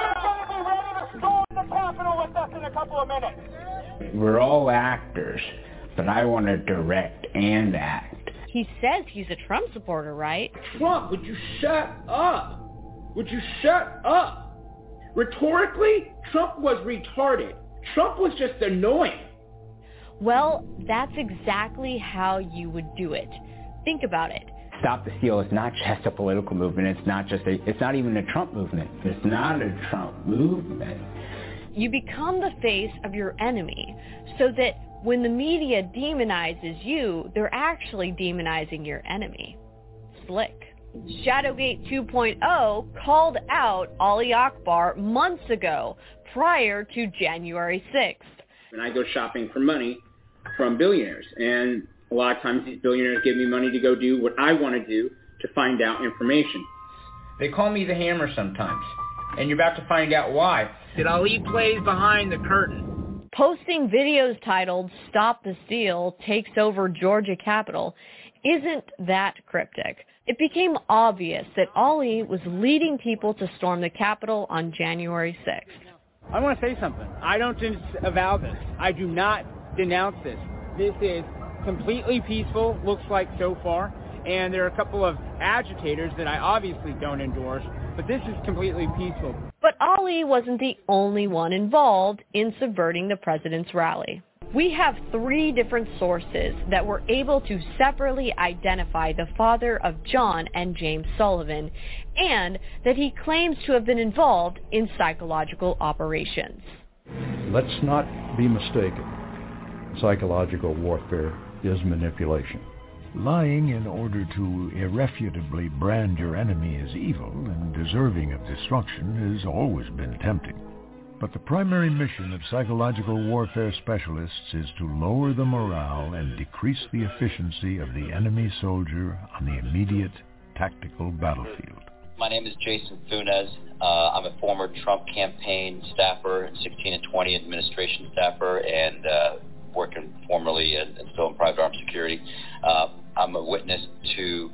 [SPEAKER 7] We're going to the Capitol with us in a couple of minutes.
[SPEAKER 8] We're all actors, but I want to direct and act.
[SPEAKER 13] He says he's a Trump supporter, right?
[SPEAKER 12] Trump, would you shut up? Would you shut up? Rhetorically, Trump was retarded. Trump was just annoying.
[SPEAKER 13] Well, that's exactly how you would do it. Think about it.
[SPEAKER 8] Stop the Steal is not just a political movement. It's not even a Trump movement. It's not a Trump movement.
[SPEAKER 13] You become the face of your enemy so that when the media demonizes you, they're actually demonizing your enemy. Slick. Shadowgate 2.0 called out Ali Akbar months ago, prior to January 6th.
[SPEAKER 11] And I go shopping for money from billionaires. And a lot of times these billionaires give me money to go do what I want to do to find out information. They call me the Hammer sometimes. And you're about to find out why. That Ali plays behind the curtain.
[SPEAKER 13] Posting videos titled "Stop the Steal Takes Over Georgia Capitol" isn't that cryptic. It became obvious that Ali was leading people to storm the Capitol on January 6th.
[SPEAKER 11] I want to say something. I don't disavow this. I do not denounce this. This is completely peaceful, looks like so far, and there are a couple of agitators that I obviously don't endorse, but this is completely peaceful.
[SPEAKER 13] But Ali wasn't the only one involved in subverting the president's rally. We have 3 different sources that were able to separately identify the father of John and James Sullivan, and that he claims to have been involved in psychological operations.
[SPEAKER 15] Let's not be mistaken. Psychological warfare is manipulation.
[SPEAKER 16] Lying in order to irrefutably brand your enemy as evil and deserving of destruction has always been tempting. But the primary mission of psychological warfare specialists is to lower the morale and decrease the efficiency of the enemy soldier on the immediate tactical battlefield.
[SPEAKER 17] My name is Jason Funes. I'm a former Trump campaign staffer, 16 and 20 administration staffer, and working formerly and still in private armed security. I'm a witness to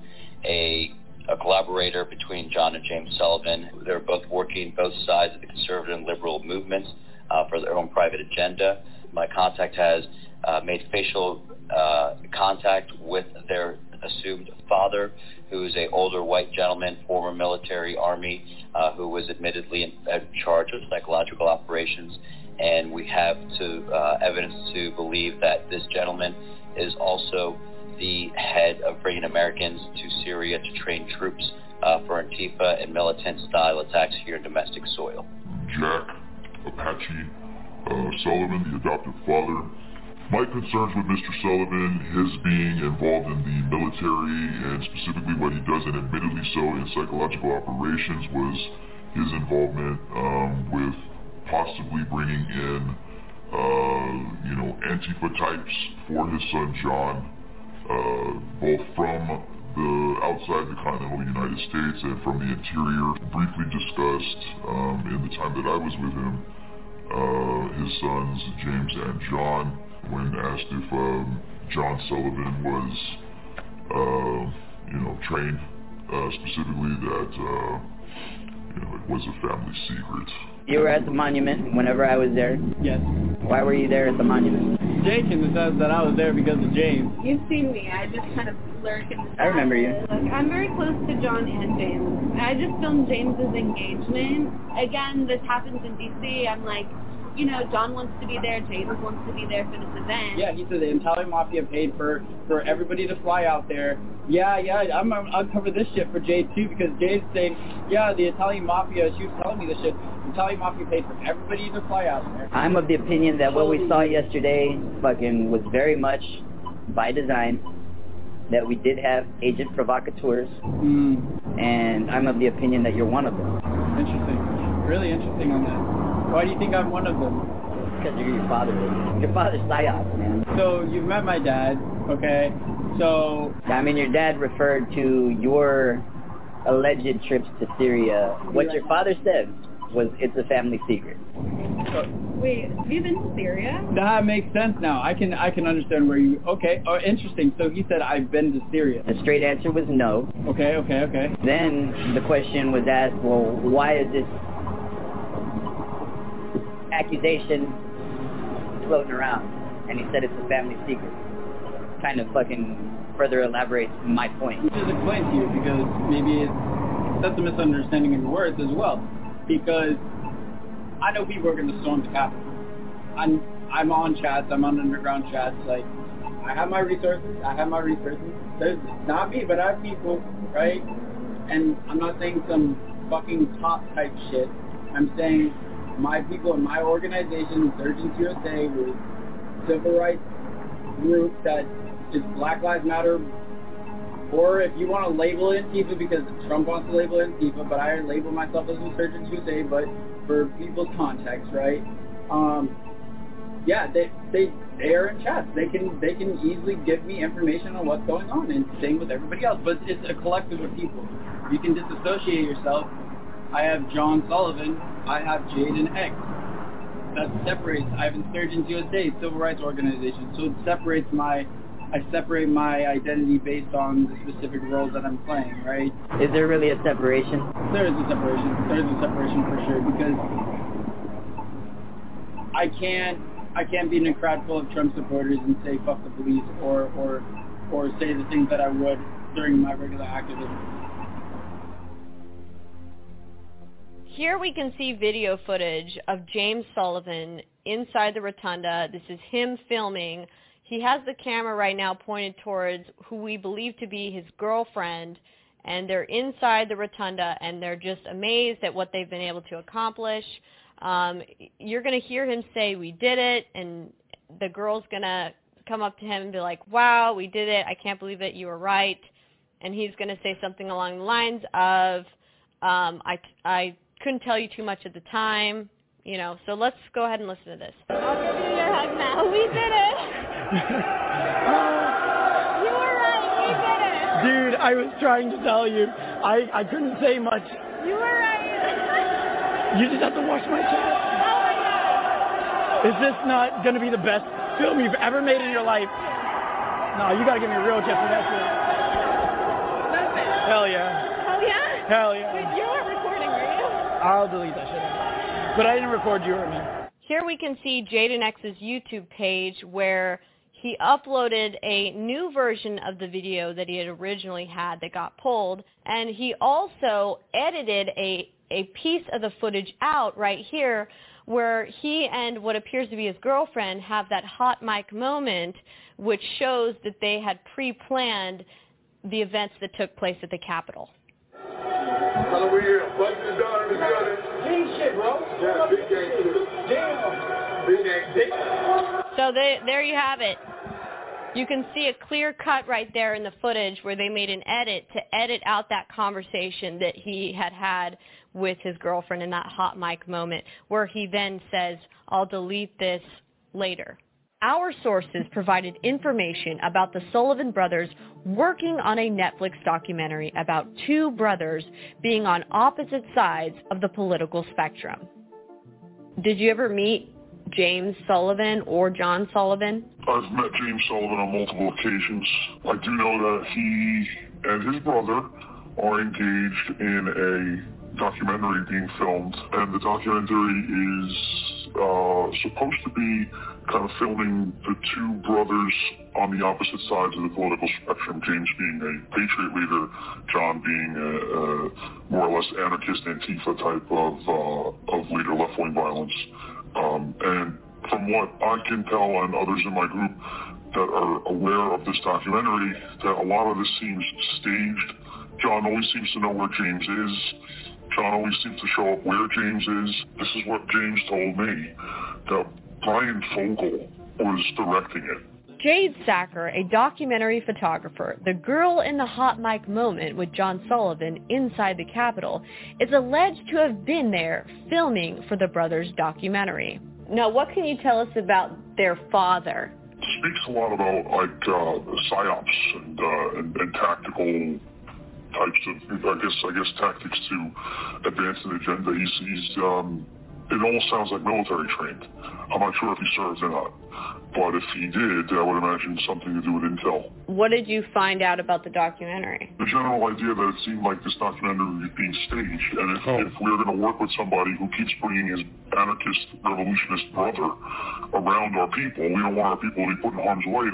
[SPEAKER 17] a collaborator between John and James Sullivan. They're both working both sides of the conservative and liberal movements for their own private agenda. My contact has made facial contact with their assumed father, who is an older white gentleman, former military army, who was admittedly in charge of psychological operations. And we have evidence to believe that this gentleman is also the head of bringing Americans to Syria to train troops for Antifa and militant-style attacks here in domestic soil.
[SPEAKER 23] Jack Apache Sullivan, the adoptive father. My concerns with Mr. Sullivan, his being involved in the military and specifically what he does, and admittedly so, in psychological operations, was his involvement with possibly bringing in, Antifa types for his son John, both from outside the continental United States and from the interior. Briefly discussed in the time that I was with him, his sons James and John. When asked if John Sullivan was, trained specifically, that it was a family secret.
[SPEAKER 1] You were at the monument whenever I was there?
[SPEAKER 6] Yes.
[SPEAKER 1] Why were you there at the monument?
[SPEAKER 6] Jason says that I was there because of James.
[SPEAKER 14] You've seen me. I just kind of lurk in the shadows.
[SPEAKER 1] I remember you.
[SPEAKER 14] Look, I'm very close to John and James. I just filmed James's engagement. Again, this happens in D.C. I'm like, John wants to be there, James wants to be there for this event.
[SPEAKER 6] Yeah, he said the Italian Mafia paid for everybody to fly out there. I'll cover this shit for Jade too, because Jade's saying, the Italian Mafia, she was telling me this shit, the Italian Mafia paid for everybody to fly out there.
[SPEAKER 1] I'm of the opinion that what we saw yesterday fucking was very much by design, that we did have agent provocateurs, and I'm of the opinion that you're one of them.
[SPEAKER 6] Interesting. Really interesting on that. Why do you think I'm one of them?
[SPEAKER 1] Because you're your father. Your father's psyops, man.
[SPEAKER 6] So you've met my dad, okay? So
[SPEAKER 1] I mean, your dad referred to your alleged trips to Syria. What your father said was it's a family secret.
[SPEAKER 14] Wait, have you been to Syria?
[SPEAKER 6] That makes sense now. I can understand where you. Okay. Oh, interesting. So he said I've been to Syria.
[SPEAKER 1] The straight answer was no.
[SPEAKER 6] Okay.
[SPEAKER 1] Then the question was asked, well, why is this accusation floating around? And he said it's a family secret. Kind of fucking further elaborates my point.
[SPEAKER 6] Just explain to you, because maybe that's a misunderstanding of your words as well. Because I know people are going to storm the Capitol. I'm on chats. I'm on underground chats. Like, I have my resources. There's not me, but I have people, right? And I'm not saying some fucking top type shit. I'm saying my people in my organization, Insurgents USA, with civil rights group that is Black Lives Matter, or if you want to label it Antifa because Trump wants to label it Antifa, but I label myself as Insurgents USA, but for people's context, right? They are in chats. They can easily give me information on what's going on, and same with everybody else. But it's a collective of people. You can disassociate yourself. I have John Sullivan. I have Jaden X. That separates. I have Insurgents USA, civil rights organization. So it separates I separate my identity based on the specific roles that I'm playing, right?
[SPEAKER 1] Is there really a separation?
[SPEAKER 6] There is a separation. There is a separation for sure, because I can't be in a crowd full of Trump supporters and say fuck the police or say the things that I would during my regular activism.
[SPEAKER 13] Here we can see video footage of James Sullivan inside the rotunda. This is him filming. He has the camera right now pointed towards who we believe to be his girlfriend, and they're inside the rotunda, and they're just amazed at what they've been able to accomplish. You're going to hear him say, "We did it," and the girl's going to come up to him and be like, "Wow, we did it. I can't believe it. You were right." And he's going to say something along the lines of, I couldn't tell you too much at the time, so let's go ahead and listen to this.
[SPEAKER 14] I'll give you your hug now. We did it. You were right. We did it.
[SPEAKER 7] Dude, I was trying to tell you. I couldn't say much.
[SPEAKER 14] You were right.
[SPEAKER 7] You just have to watch my chat.
[SPEAKER 14] Oh my God.
[SPEAKER 7] Is this not going to be the best film you've ever made in your life? No, you got to give me a real gift for that shit. Hell yeah.
[SPEAKER 14] Oh yeah?
[SPEAKER 7] Hell yeah.
[SPEAKER 14] Wait, you weren't recording, were you?
[SPEAKER 7] I'll delete that shit. But I didn't record you or me.
[SPEAKER 13] Here we can see Jaden X's YouTube page where he uploaded a new version of the video that he had originally had that got pulled, and he also edited a piece of the footage out right here where he and what appears to be his girlfriend have that hot mic moment, which shows that they had pre-planned the events that took place at the Capitol.
[SPEAKER 14] Big shit, bro. Yeah, big game.
[SPEAKER 13] So there you have it. You can see a clear cut right there in the footage where they made an edit to edit out that conversation that he had with his girlfriend in that hot mic moment, where he then says, "I'll delete this later." Our sources provided information about the Sullivan brothers working on a Netflix documentary about two brothers being on opposite sides of the political spectrum. Did you ever meet James Sullivan or John Sullivan?
[SPEAKER 23] I've met James Sullivan on multiple occasions. I do know that he and his brother are engaged in a documentary being filmed, and the documentary is supposed to be kind of filming the two brothers on the opposite sides of the political spectrum, James being a patriot leader, John being a more or less anarchist Antifa type of leader, left-wing violence. And from what I can tell and others in my group that are aware of this documentary, that a lot of this seems staged. John always seems to know where James is. John always seems to show up where James is. This is what James told me, that Brian Fogel was directing it.
[SPEAKER 13] Jade Sacker, a documentary photographer, the girl in the hot mic moment with John Sullivan inside the Capitol, is alleged to have been there filming for the brothers' documentary. Now, what can you tell us about their father?
[SPEAKER 23] It speaks a lot about, like, psyops and tactical types of, I guess tactics to advance an agenda. He's it almost sounds like military trained. I'm not sure if he served or not, but if he did, I would imagine something to do with intel.
[SPEAKER 13] What did you find out about the documentary?
[SPEAKER 23] The general idea that it seemed like this documentary was being staged, and if we're going to work with somebody who keeps bringing his anarchist revolutionist brother around our people, we don't want our people to be put in harm's way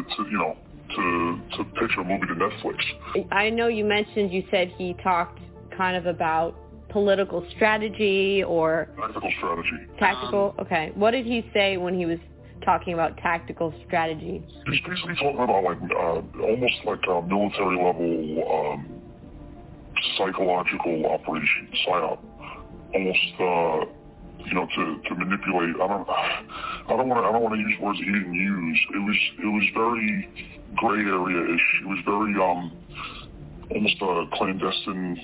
[SPEAKER 23] to pitch a movie to Netflix.
[SPEAKER 13] I know you mentioned, you said he talked kind of about political strategy or...
[SPEAKER 23] Tactical strategy.
[SPEAKER 13] Tactical? Okay. What did he say when he was talking about tactical strategy?
[SPEAKER 23] He's basically talking about almost like a military level psychological operation, psyop. Almost, to manipulate. I don't want to use words he didn't use. It was very gray area-ish. It was very almost a clandestine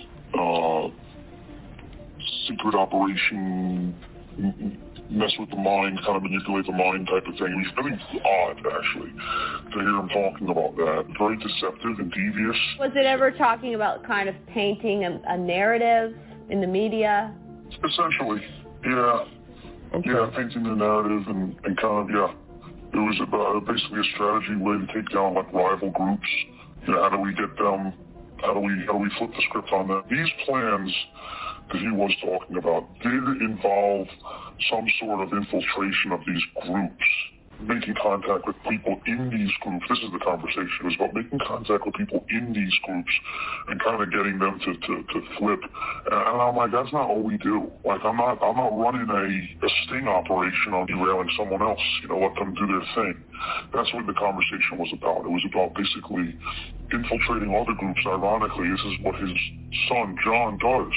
[SPEAKER 23] secret operation, mess with the mind, kind of manipulate the mind type of thing. It was really odd, actually, to hear him talking about that. Very deceptive and devious.
[SPEAKER 13] Was it ever talking about kind of painting a narrative in the media?
[SPEAKER 23] Essentially, yeah. Okay. Yeah, painting the narrative and kind of, yeah. It was about basically a strategy way to take down like rival groups. How do we get them? How do we flip the script on them? These plans that he was talking about did involve some sort of infiltration of these groups, making contact with people in these groups. This is the conversation. It was about making contact with people in these groups and kind of getting them to flip. And I'm like, that's not all we do. Like, I'm not running a sting operation on derailing someone else. Let them do their thing. That's what the conversation was about. It was about basically infiltrating other groups. Ironically, this is what his son, John, does.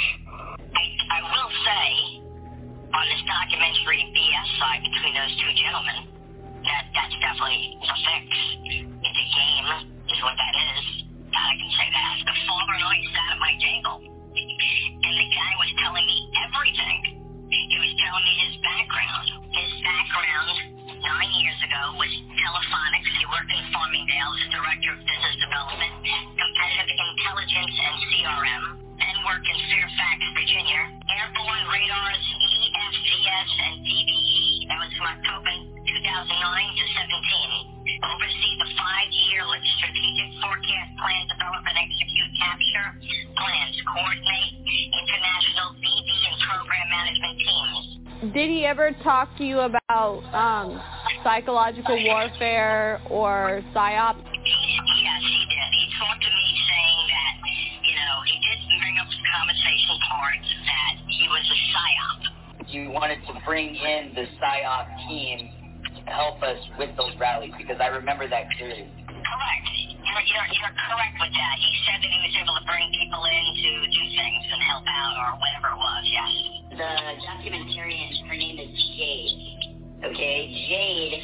[SPEAKER 3] I will say, on this documentary BS side between those two gentlemen, that's definitely a fix. It's a game, is what that is. I can say that. The father and I sat at my table, and the guy was telling me everything. He was telling me his background. His background 9 years ago was telephonics. He worked in Farmingdale as a director of business development, competitive intelligence, and CRM. Then worked in Fairfax, Virginia. Airborne radars, EFGS, and DBE. That was from October 2009 to 17. Oversee the 5-year strategic forecast plan, develop and execute capture plans, coordinate international DB and program management teams.
[SPEAKER 13] Did he ever talk to you about psychological warfare or psyops?
[SPEAKER 3] Yes, he did. He talked to me saying that, he did bring up the conversation parts that he was a psyop.
[SPEAKER 1] You wanted to bring in the psyop team to help us with those rallies, because I remember that clearly.
[SPEAKER 3] Correct. You're correct with that. He said that he was able to bring people in to do things and help out or whatever it was, yes.
[SPEAKER 4] The documentarian, her name is Jade. Okay, Jade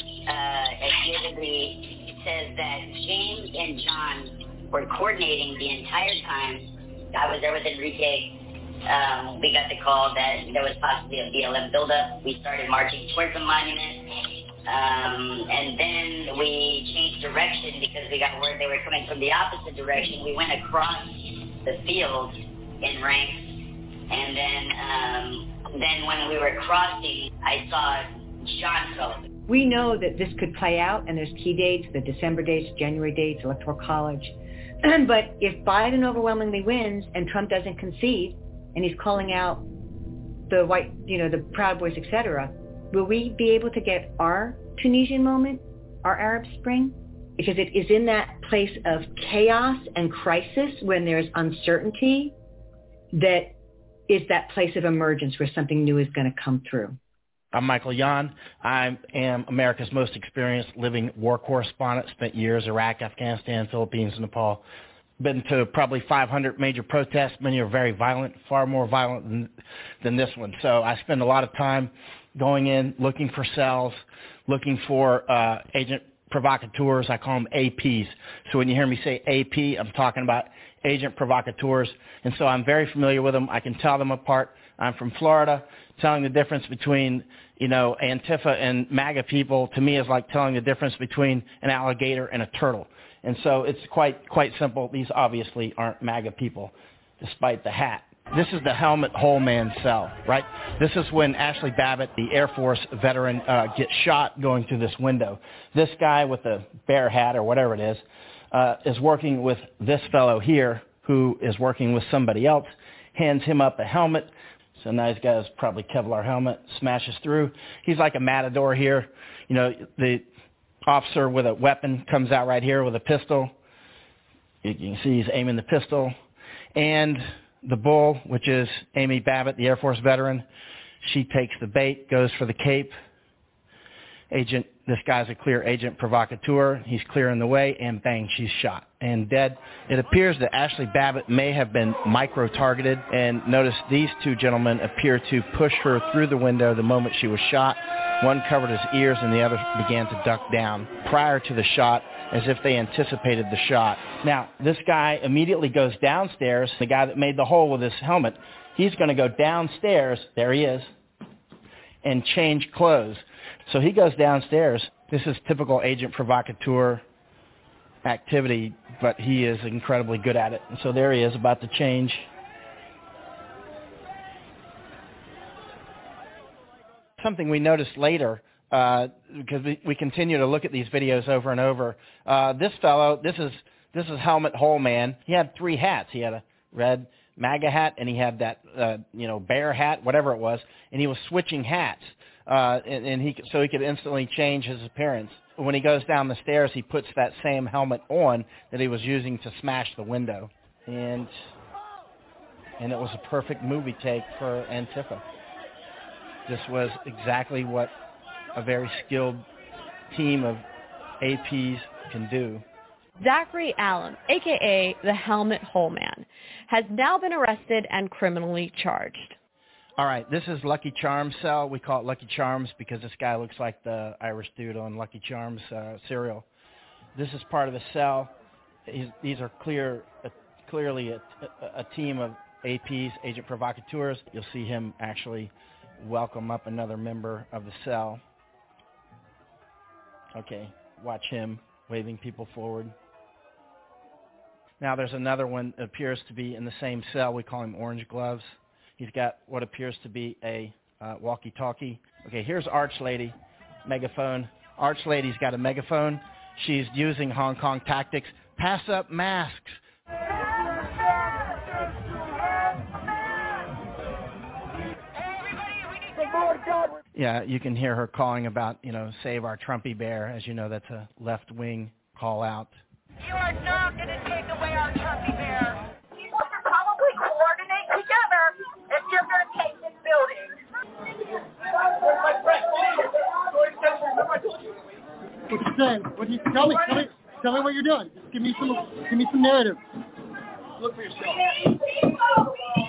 [SPEAKER 4] admittedly says that James and John were coordinating the entire time. I was there with Enrique. We got the call that there was possibly a BLM buildup. We started marching towards the monument. And then we changed direction because we got word they were coming from the opposite direction. We went across the field in ranks, and then when we were crossing, I saw John Sullivan.
[SPEAKER 5] We know that this could play out, and there's key dates, the December dates, January dates, Electoral College. But if Biden overwhelmingly wins and Trump doesn't concede, and he's calling out the white, the Proud Boys, etc., will we be able to get our Tunisian moment, our Arab Spring? Because it is in that place of chaos and crisis when there's uncertainty that is that place of emergence where something new is going to come through.
[SPEAKER 18] I'm Michael Yon. I am America's most experienced living war correspondent. Spent years Iraq, Afghanistan, Philippines, Nepal. Been to probably 500 major protests. Many are very violent, far more violent than this one. So I spend a lot of time going in, looking for cells, looking for agent provocateurs. I call them APs. So when you hear me say AP, I'm talking about agent provocateurs. And so I'm very familiar with them. I can tell them apart. I'm from Florida. Telling the difference between, Antifa and MAGA people to me is like telling the difference between an alligator and a turtle. And so it's quite simple. These obviously aren't MAGA people, despite the hat. This is the helmet hole man cell, right? This is when Ashley Babbitt, the Air Force veteran, gets shot going through this window. This guy with the bear hat or whatever it is working with this fellow here who is working with somebody else, hands him up a helmet. So nice guy's probably Kevlar helmet, smashes through. He's like a matador here. The officer with a weapon comes out right here with a pistol. You can see he's aiming the pistol. And the bull, which is Amy Babbitt, the Air Force veteran, she takes the bait, goes for the cape. This guy's a clear agent provocateur. He's clearing the way, and bang, she's shot and dead. It appears that Ashley Babbitt may have been micro-targeted, and notice these two gentlemen appear to push her through the window the moment she was shot. One covered his ears, and the other began to duck down prior to the shot, as if they anticipated the shot. Now, this guy immediately goes downstairs. The guy that made the hole with his helmet, he's going to go downstairs, there he is, and change clothes. So he goes downstairs. This is typical agent provocateur activity, but he is incredibly good at it. And so there he is about to change. Something we noticed later, because we continue to look at these videos over and over. This fellow, this is Helmet Hole Man. He had three hats. He had a red MAGA hat, and he had that bear hat, whatever it was, and he was switching hats. So he could instantly change his appearance. When he goes down the stairs, he puts that same helmet on that he was using to smash the window. And it was a perfect movie take for Antifa. This was exactly what a very skilled team of APs can do.
[SPEAKER 13] Zachary Allen, a.k.a. the Helmet Hole Man, has now been arrested and criminally charged.
[SPEAKER 18] All right, this is Lucky Charms cell. We call it Lucky Charms because this guy looks like the Irish dude on Lucky Charms cereal. This is part of the cell. These are clearly a team of APs, agent provocateurs. You'll see him actually welcome up another member of the cell. Okay, watch him waving people forward. Now there's another one that appears to be in the same cell. We call him Orange Gloves. He's got what appears to be a walkie-talkie. Okay, here's Arch Lady, megaphone. Arch Lady's got a megaphone. She's using Hong Kong tactics. Pass up masks. Yeah, you can hear her calling about, save our Trumpy bear. As you know, that's a left-wing call out.
[SPEAKER 19] You are not going to take away our Trumpy bear. People should probably coordinate together if you're going to take this building.
[SPEAKER 7] What you saying? What do you tell me? Tell me what you're doing. Just give me some narrative. Look for yourself.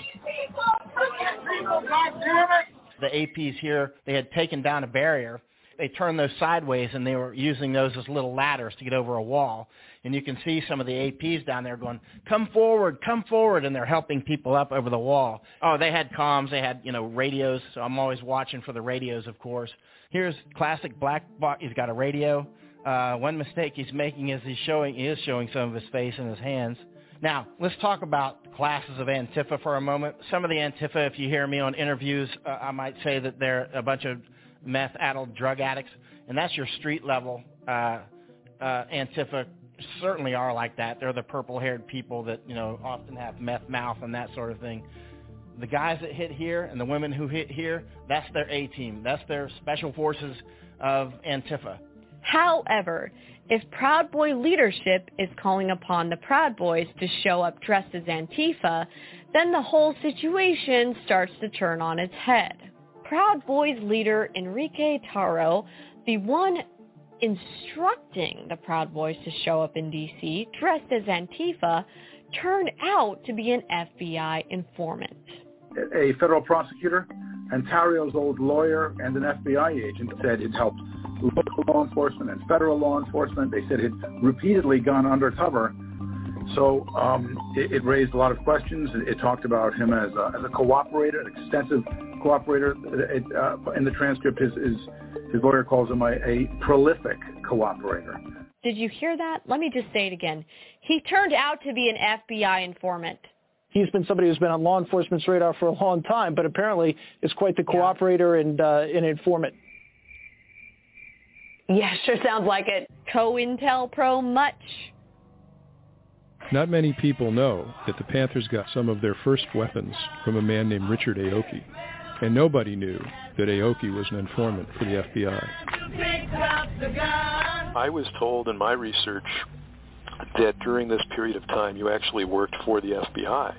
[SPEAKER 18] The APs here, they had taken down a barrier, They turned those sideways, and they were using those as little ladders to get over a wall. And you can see some of the APs down there going, come forward, and they're helping people up over the wall. Oh, they had comms, they had, radios, so I'm always watching for the radios, of course. Here's classic Black Bloc. He's got a radio. One mistake he's making is he is showing some of his face and his hands. Now, let's talk about classes of Antifa for a moment. Some of the Antifa, if you hear me on interviews, I might say that they're a bunch of meth-addled drug addicts, and that's your street-level Antifa. Certainly are like that. They're the purple-haired people that, often have meth mouth and that sort of thing. The guys that hit here and the women who hit here, that's their A-team. That's their special forces of Antifa.
[SPEAKER 13] However, if Proud Boy leadership is calling upon the Proud Boys to show up dressed as Antifa, then the whole situation starts to turn on its head. Proud Boys leader Enrique Tarrio, the one instructing the Proud Boys to show up in D.C. dressed as Antifa, turned out to be an FBI informant.
[SPEAKER 20] A federal prosecutor and Tarrio's old lawyer and an FBI agent said it helped local law enforcement and federal law enforcement. They said it had repeatedly gone undercover. So it raised a lot of questions. It talked about him as a cooperator, an extensive cooperator. In the transcript, his lawyer calls him a prolific cooperator.
[SPEAKER 13] Did you hear that? Let me just say it again. He turned out to be an FBI informant.
[SPEAKER 21] He's been somebody who's been on law enforcement's radar for a long time, but apparently is quite the cooperator and an informant.
[SPEAKER 13] Yeah, sure sounds like it. COINTELPRO much.
[SPEAKER 22] Not many people know that the Panthers got some of their first weapons from a man named Richard Aoki. And nobody knew that Aoki was an informant for the FBI.
[SPEAKER 24] I was told in my research that during this period of time you actually worked for the FBI.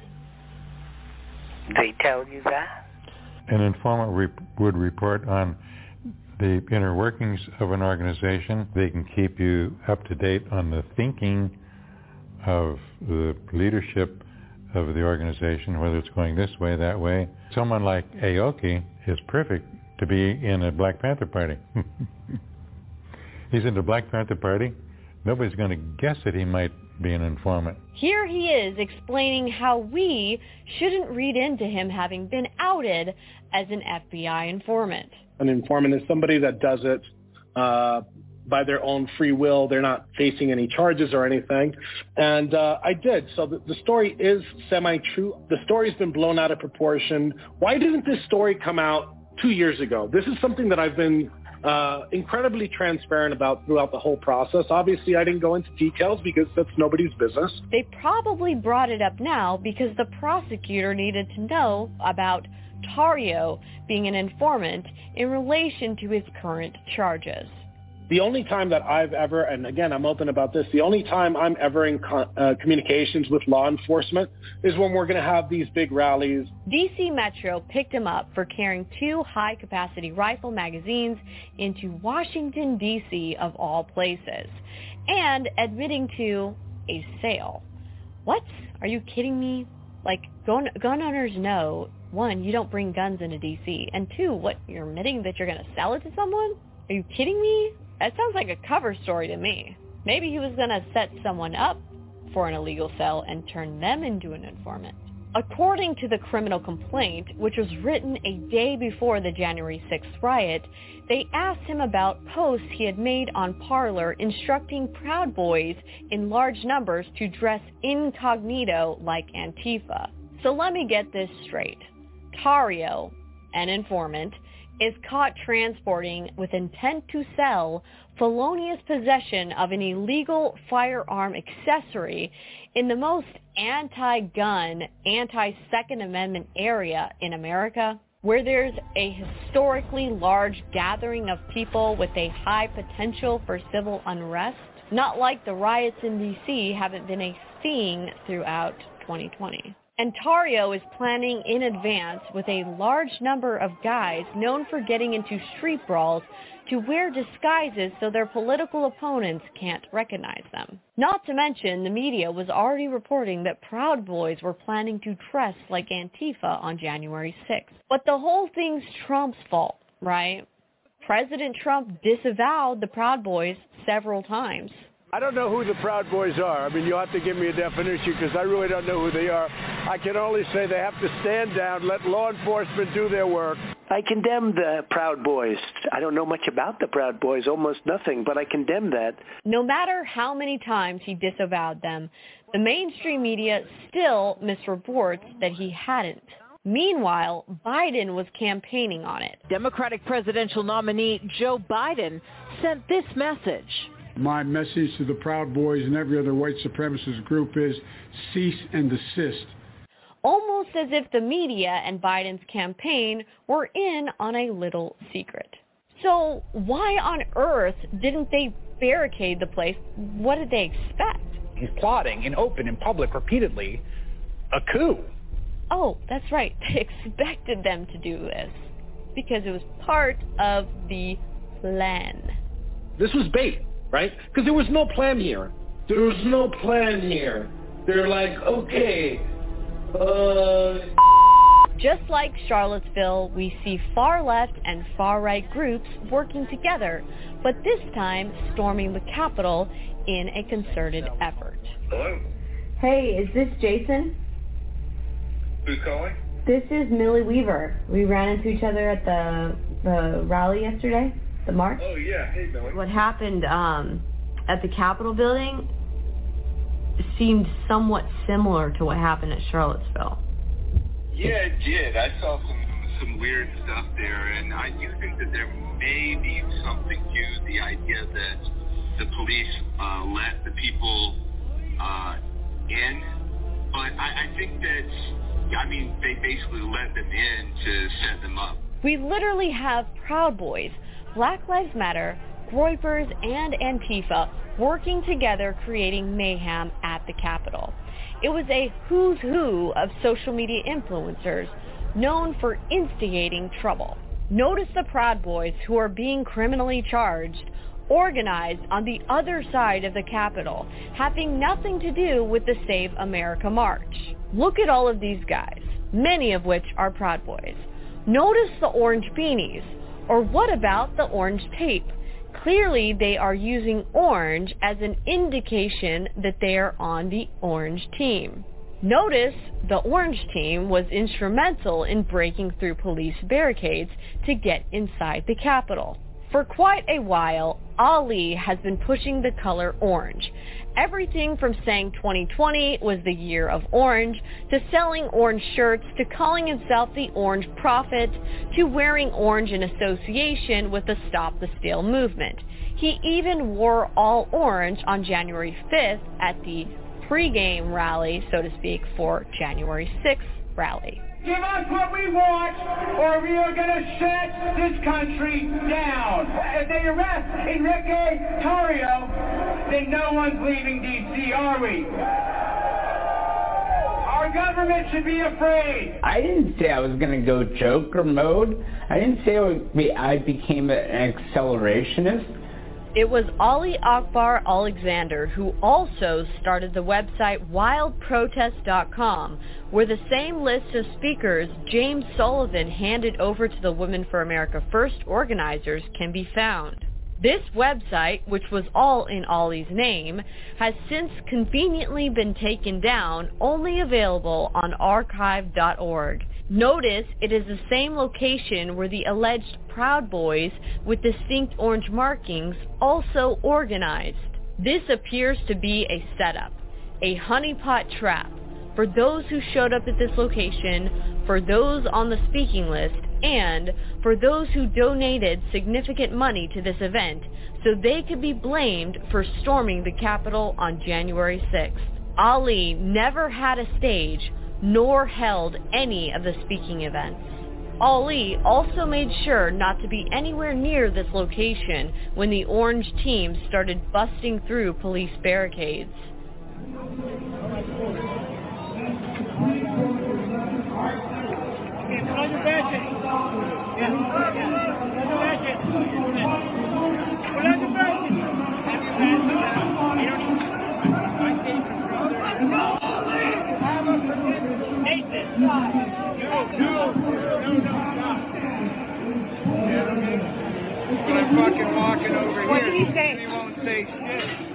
[SPEAKER 25] They tell you that?
[SPEAKER 26] An informant would report on the inner workings of an organization. They can keep you up to date on the thinking of the leadership of the organization, whether it's going this way, that way. Someone like Aoki is perfect to be in a Black Panther Party. He's in the Black Panther Party. Nobody's going to guess that he might be an informant.
[SPEAKER 13] Here he is explaining how we shouldn't read into him having been outed as an FBI informant.
[SPEAKER 27] An informant is somebody that does it by their own free will. They're not facing any charges or anything. And I did. So the story is semi-true. The story's been blown out of proportion. Why didn't this story come out 2 years ago? This is something that I've been incredibly transparent about throughout the whole process. Obviously, I didn't go into details because that's nobody's business.
[SPEAKER 13] They probably brought it up now because the prosecutor needed to know about Tarrio being an informant in relation to his current charges.
[SPEAKER 27] The only time that I've ever, and again, I'm open about this, the only time I'm ever in communications with law enforcement is when we're going to have these big rallies.
[SPEAKER 13] D.C. Metro picked him up for carrying 2 high-capacity rifle magazines into Washington, D.C., of all places, and admitting to a sale. What? Are you kidding me? Like, gun owners know, 1, you don't bring guns into D.C., and 2, what, you're admitting that you're going to sell it to someone? Are you kidding me? That sounds like a cover story to me. Maybe he was going to set someone up for an illegal sale and turn them into an informant. According to the criminal complaint, which was written a day before the January 6th riot, they asked him about posts he had made on Parler instructing Proud Boys in large numbers to dress incognito like Antifa. So let me get this straight. Tarrio, an informant, is caught transporting with intent to sell felonious possession of an illegal firearm accessory in the most anti-gun, anti-Second Amendment area in America, where there's a historically large gathering of people with a high potential for civil unrest. Not like the riots in D.C. haven't been a thing throughout 2020. And Tarrio is planning in advance with a large number of guys known for getting into street brawls to wear disguises so their political opponents can't recognize them. Not to mention, the media was already reporting that Proud Boys were planning to dress like Antifa on January 6th. But the whole thing's Trump's fault, right? President Trump disavowed the Proud Boys several times.
[SPEAKER 2] I don't know who the Proud Boys are. I mean, you'll have to give me a definition because I really don't know who they are. I can only say they have to stand down, let law enforcement do their work.
[SPEAKER 25] I condemn the Proud Boys. I don't know much about the Proud Boys, almost nothing, but I condemn that.
[SPEAKER 13] No matter how many times he disavowed them, the mainstream media still misreports that he hadn't. Meanwhile, Biden was campaigning on it.
[SPEAKER 8] Democratic presidential nominee Joe Biden sent this message.
[SPEAKER 9] My message to the Proud Boys and every other white supremacist group is cease and desist.
[SPEAKER 13] Almost as if the media and Biden's campaign were in on a little secret. So why on earth didn't they barricade the place? What did they expect?
[SPEAKER 10] He's plotting in open and public repeatedly a coup.
[SPEAKER 13] Oh, that's right. They expected them to do this because it was part of the plan.
[SPEAKER 27] This was bait, right? Because there was no plan here. There was no plan here. They're like, okay,
[SPEAKER 13] Just like Charlottesville, we see far-left and far-right groups working together, but this time storming the Capitol in a concerted effort.
[SPEAKER 11] Hello?
[SPEAKER 12] Hey, is this Jason?
[SPEAKER 11] Who's calling?
[SPEAKER 12] This is Millie Weaver. We ran into each other at the rally yesterday, the march.
[SPEAKER 11] Oh, yeah. Hey, Millie.
[SPEAKER 12] What happened at the Capitol building seemed somewhat similar to what happened at Charlottesville.
[SPEAKER 11] Yeah, it did. I saw some weird stuff there, and I do think that there may be something to the idea that the police let the people in. But I think that, I mean, they basically let them in to set them up.
[SPEAKER 13] We literally have Proud Boys, Black Lives Matter, Groypers, and Antifa working together creating mayhem at the Capitol. It was a who's who of social media influencers known for instigating trouble. Notice the Proud Boys who are being criminally charged, organized on the other side of the Capitol, having nothing to do with the Save America March. Look at all of these guys, many of which are Proud Boys. Notice the orange beanies, or what about the orange tape? Clearly, they are using orange as an indication that they are on the orange team. Notice the orange team was instrumental in breaking through police barricades to get inside the Capitol. For quite a while, Ali has been pushing the color orange. Everything from saying 2020 was the year of orange, to selling orange shirts, to calling himself the Orange Prophet, to wearing orange in association with the Stop the Steal movement. He even wore all orange on January 5th at the pre-game rally, so to speak, for January 6th rally.
[SPEAKER 15] Give us what we want, or we are going to shut this country down. If they arrest Enrique Tarrio, then no one's leaving D.C., are we? Our government should be afraid.
[SPEAKER 28] I didn't say I was going to go Joker mode. I didn't say I became an accelerationist.
[SPEAKER 13] It was Ali Akbar Alexander who also started the website wildprotest.com, where the same list of speakers James Sullivan handed over to the Women for America First organizers can be found. This website, which was all in Ali's name, has since conveniently been taken down, only available on archive.org. Notice it is the same location where the alleged Proud Boys with distinct orange markings also organized. This appears to be a setup, a honeypot trap, for those who showed up at this location, for those on the speaking list, and for those who donated significant money to this event so they could be blamed for storming the Capitol on January 6th. Ali never had a stage nor held any of the speaking events. Ali also made sure not to be anywhere near this location when the orange team started busting through police barricades.
[SPEAKER 15] fucking walking over here.
[SPEAKER 5] What did he say?
[SPEAKER 15] He won't say shit.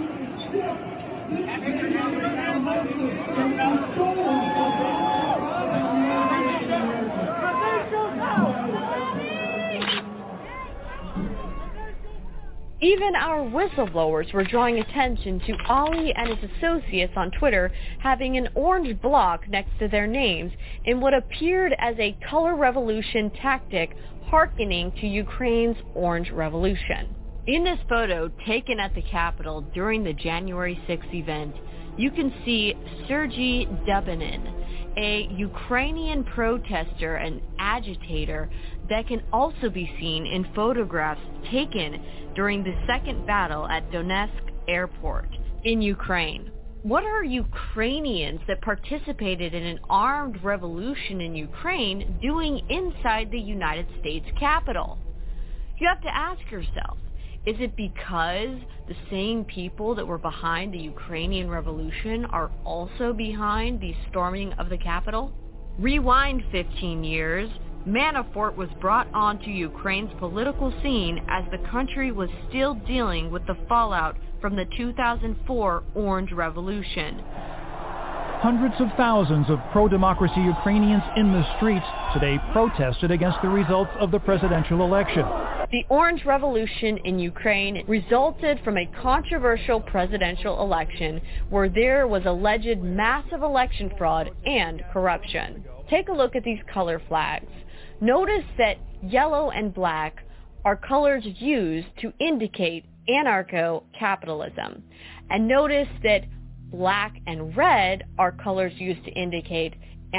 [SPEAKER 13] Even our whistleblowers were drawing attention to Ali and his associates on Twitter having an orange block next to their names in what appeared as a color revolution tactic hearkening to Ukraine's Orange Revolution. In this photo taken at the Capitol during the January 6th event, you can see Sergei Dubinin, a Ukrainian protester and agitator that can also be seen in photographs taken during the second battle at Donetsk Airport in Ukraine. What are Ukrainians that participated in an armed revolution in Ukraine doing inside the United States Capitol? You have to ask yourself, is it because the same people that were behind the Ukrainian revolution are also behind the storming of the Capitol? Rewind 15 years, Manafort was brought onto Ukraine's political scene as the country was still dealing with the fallout from the 2004 Orange Revolution.
[SPEAKER 1] Hundreds of thousands of pro-democracy Ukrainians in the streets today protested against the results of the presidential election.
[SPEAKER 13] The Orange Revolution in Ukraine resulted from a controversial presidential election where there was alleged massive election fraud and corruption. Take a look at these color flags. Notice that yellow and black are colors used to indicate anarcho-capitalism. And notice that black and red are colors used to indicate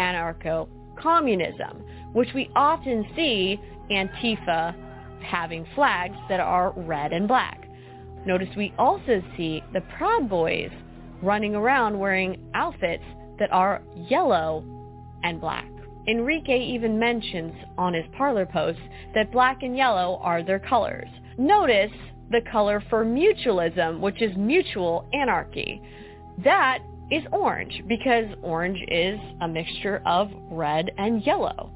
[SPEAKER 13] anarcho-communism, which we often see Antifa having flags that are red and black. Notice we also see the Proud Boys running around wearing outfits that are yellow and black. Enrique even mentions on his Parler post that black and yellow are their colors. Notice the color for mutualism, which is mutual anarchy. That is orange, because orange is a mixture of red and yellow.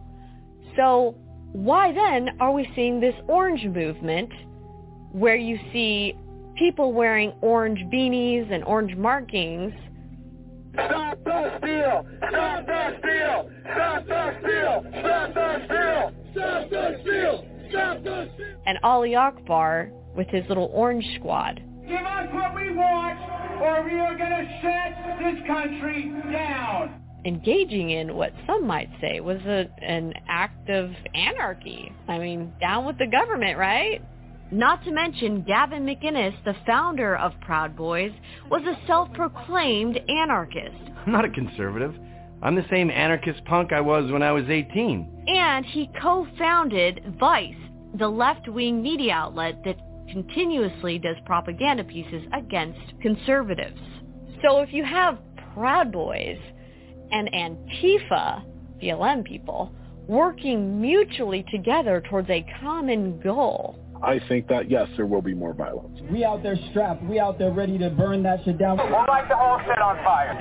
[SPEAKER 13] So why then are we seeing this orange movement where you see people wearing orange beanies and orange markings?
[SPEAKER 15] Stop the steal! Stop the steal! Stop the steal! Stop the steal! Stop the steal! Stop the steal!
[SPEAKER 13] And Ali Akbar with his little orange squad.
[SPEAKER 15] Give us what we want, or we are going to shut this country down.
[SPEAKER 13] Engaging in what some might say was an act of anarchy. I mean, down with the government, right? Not to mention, Gavin McInnes, the founder of Proud Boys, was a self-proclaimed anarchist.
[SPEAKER 3] I'm not a conservative. I'm the same anarchist punk I was when I was 18.
[SPEAKER 13] And he co-founded Vice, the left-wing media outlet that continuously does propaganda pieces against conservatives. So if you have Proud Boys and Antifa, BLM people, working mutually together towards a common goal,
[SPEAKER 27] I think that, yes, there will be more violence.
[SPEAKER 4] We out there strapped. We out there ready to burn that shit down.
[SPEAKER 15] We'd like to all set on fire.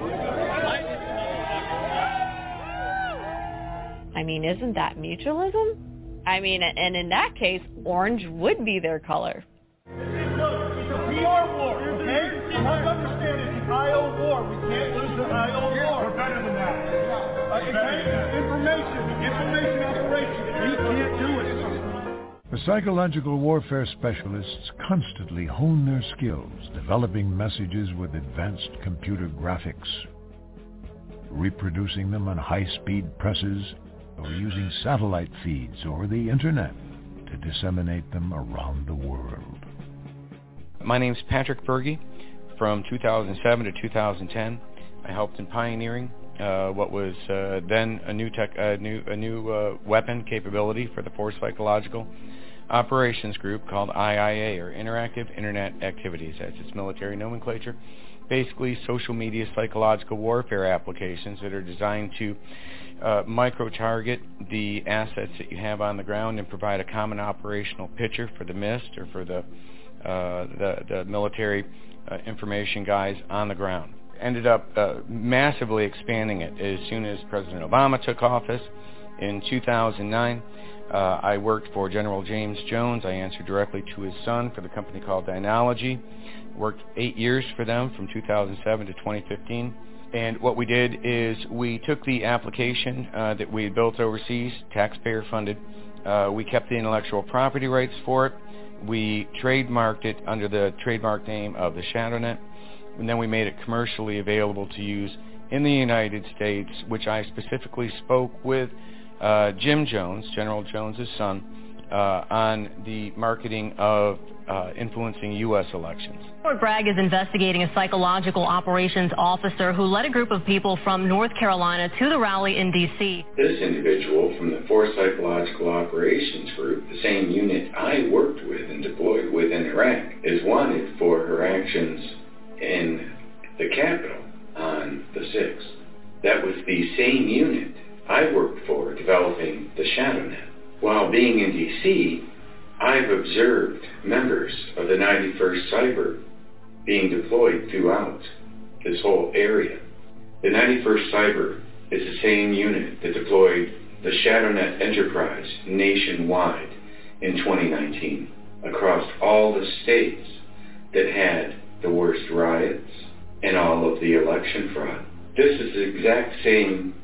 [SPEAKER 13] I mean, isn't that mutualism? I mean, and in that case, orange would be their color.
[SPEAKER 15] Look, it's a PR war, okay? Let's understand it's an IO war. We can't lose the IO war. We're better than that. Information operation. We can't do it.
[SPEAKER 6] The psychological warfare specialists constantly hone their skills, developing messages with advanced computer graphics, reproducing them on high-speed presses, or using satellite feeds or the internet to disseminate them around the world.
[SPEAKER 14] My name's Patrick Berge. From 2007 to 2010, I helped in pioneering what was then a new weapon capability for the Force Psychological Operations Group called IIA, or Interactive Internet Activities. That's its military nomenclature. Basically, social media psychological warfare applications that are designed to micro-target the assets that you have on the ground and provide a common operational picture for the MIST or for the military information guys on the ground. Ended up massively expanding it as soon as President Obama took office in 2009. I worked for General James Jones. I answered directly to his son for the company called Dynology. Worked 8 years for them from 2007 to 2015. And what we did is we took the application that we had built overseas, taxpayer funded. We kept the intellectual property rights for it. We trademarked it under the trademark name of the ShadowNet. And then we made it commercially available to use in the United States, which I specifically spoke with Jim Jones, General Jones's son, on the marketing of influencing U.S. elections.
[SPEAKER 7] Fort Bragg is investigating a psychological operations officer who led a group of people from North Carolina to the rally in D.C.
[SPEAKER 16] This individual from the Force Psychological Operations Group, the same unit I worked with and deployed with in Iraq, is wanted for her actions in the Capitol on the 6th. That was the same unit I worked for developing the ShadowNet. While being in D.C., I've observed members of the 91st Cyber being deployed throughout this whole area. The 91st Cyber is the same unit that deployed the ShadowNet Enterprise nationwide in 2019 across all the states that had the worst riots and all of the election fraud. This is the exact same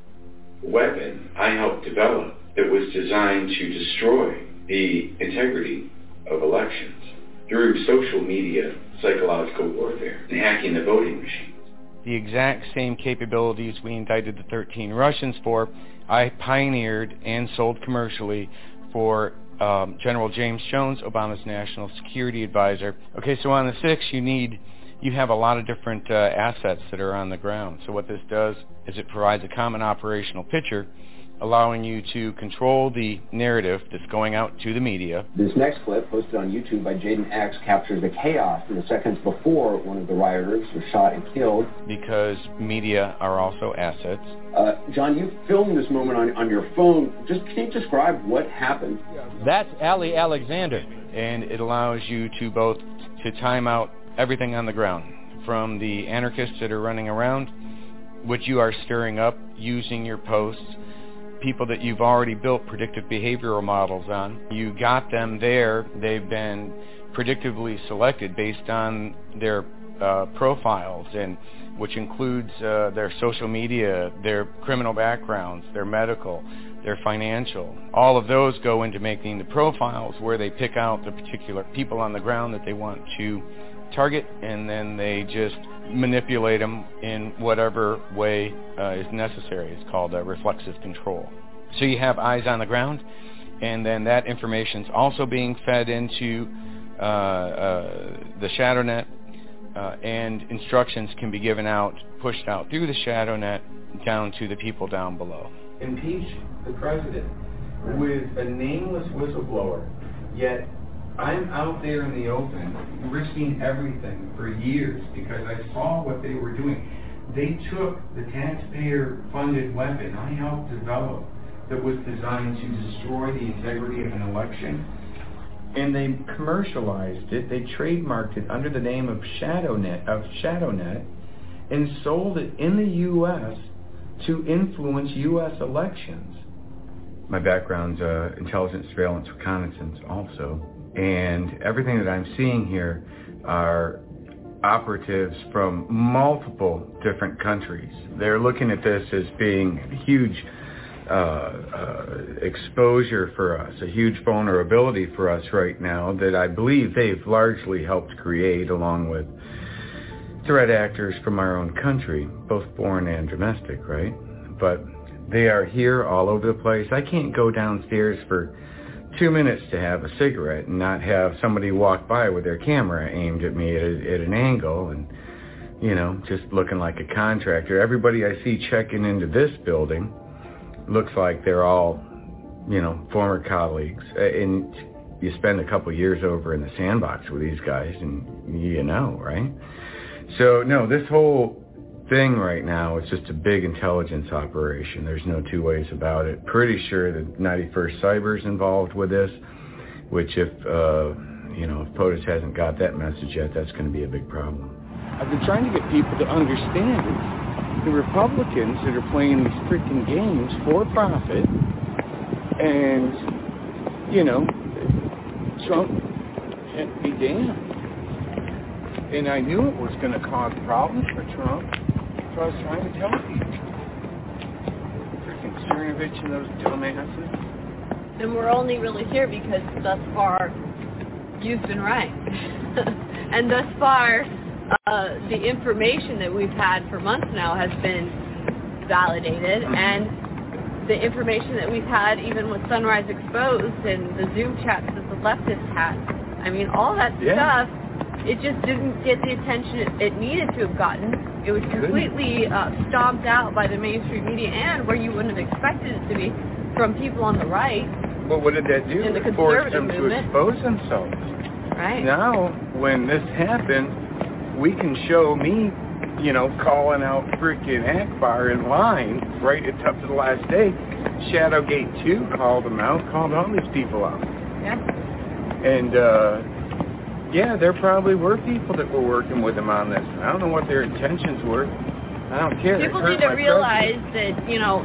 [SPEAKER 16] weapon I helped develop that was designed to destroy the integrity of elections through social media, psychological warfare, and hacking the voting machines.
[SPEAKER 14] The exact same capabilities we indicted the 13 Russians for, I pioneered and sold commercially for General James Jones, Obama's national security advisor. Okay, so on the 6th, you have a lot of different assets that are on the ground. So what this does is it provides a common operational picture, allowing you to control the narrative that's going out to the media.
[SPEAKER 17] This next clip, posted on YouTube by Jaden X, captures the chaos in the seconds before one of the rioters was shot and killed.
[SPEAKER 14] Because media are also assets.
[SPEAKER 17] John, you filmed this moment on your phone. Can you describe what happened?
[SPEAKER 14] That's Ali Alexander. And it allows you to time out everything on the ground, from the anarchists that are running around, which you are stirring up using your posts, people that you've already built predictive behavioral models on. You got them there. They've been predictively selected based on their profiles, and which includes their social media, their criminal backgrounds, their medical, their financial. All of those go into making the profiles where they pick out the particular people on the ground that they want to target, and then they just manipulate them in whatever way is necessary. It's called reflexive control. So you have eyes on the ground, and then that information's also being fed into the ShadowNet, and instructions can be given out, pushed out through the ShadowNet down to the people down below.
[SPEAKER 3] Impeach the president with a nameless whistleblower, yet I'm out there in the open risking everything for years because I saw what they were doing. They took the taxpayer-funded weapon I helped develop that was designed to destroy the integrity of an election, and they commercialized it. They trademarked it under the name of ShadowNet, and sold it in the U.S. to influence U.S. elections. My background's intelligence, surveillance, reconnaissance also. And everything that I'm seeing here are operatives from multiple different countries. They're looking at this as being a huge exposure for us, a huge vulnerability for us right now that I believe they've largely helped create, along with threat actors from our own country, both foreign and domestic, right? But they are here all over the place. I can't go downstairs for 2 minutes to have a cigarette and not have somebody walk by with their camera aimed at me at an angle and, just looking like a contractor. Everybody I see checking into this building looks like they're all, former colleagues. And you spend a couple years over in the sandbox with these guys and right? So, no, this whole thing right now is just a big intelligence operation. There's no two ways about it. Pretty sure that 91st Cyber's involved with this, which if POTUS hasn't got that message yet, that's going to be a big problem.
[SPEAKER 18] I've been trying to get people to understand it. The Republicans that are playing these freaking games for profit, and Trump can't be damned. And I knew it was going to cause problems for Trump. So I was trying to tell people. Freaking Cernovich and those dumbasses.
[SPEAKER 12] And we're only really here because thus far you've been right. And thus far the information that we've had for months now has been validated. And the information that we've had even with Sunrise Exposed and the Zoom chats that the leftists had. I mean, all that stuff, it just didn't get the attention it needed to have gotten. It was completely stomped out by the mainstream media and where you wouldn't have expected it to be from people on the right.
[SPEAKER 18] Well, what did that do?
[SPEAKER 12] In the
[SPEAKER 18] It forced them
[SPEAKER 12] conservative
[SPEAKER 18] to
[SPEAKER 12] movement.
[SPEAKER 18] expose themselves.
[SPEAKER 12] Right.
[SPEAKER 18] Now, when this happened, we can show me, calling out freaking Akbar in line right up to the last day. Shadowgate 2 called them out, called all these people out.
[SPEAKER 12] Yeah.
[SPEAKER 18] And, there probably were people that were working with them on this. I don't know what their intentions were. I don't care.
[SPEAKER 12] People need to realize that,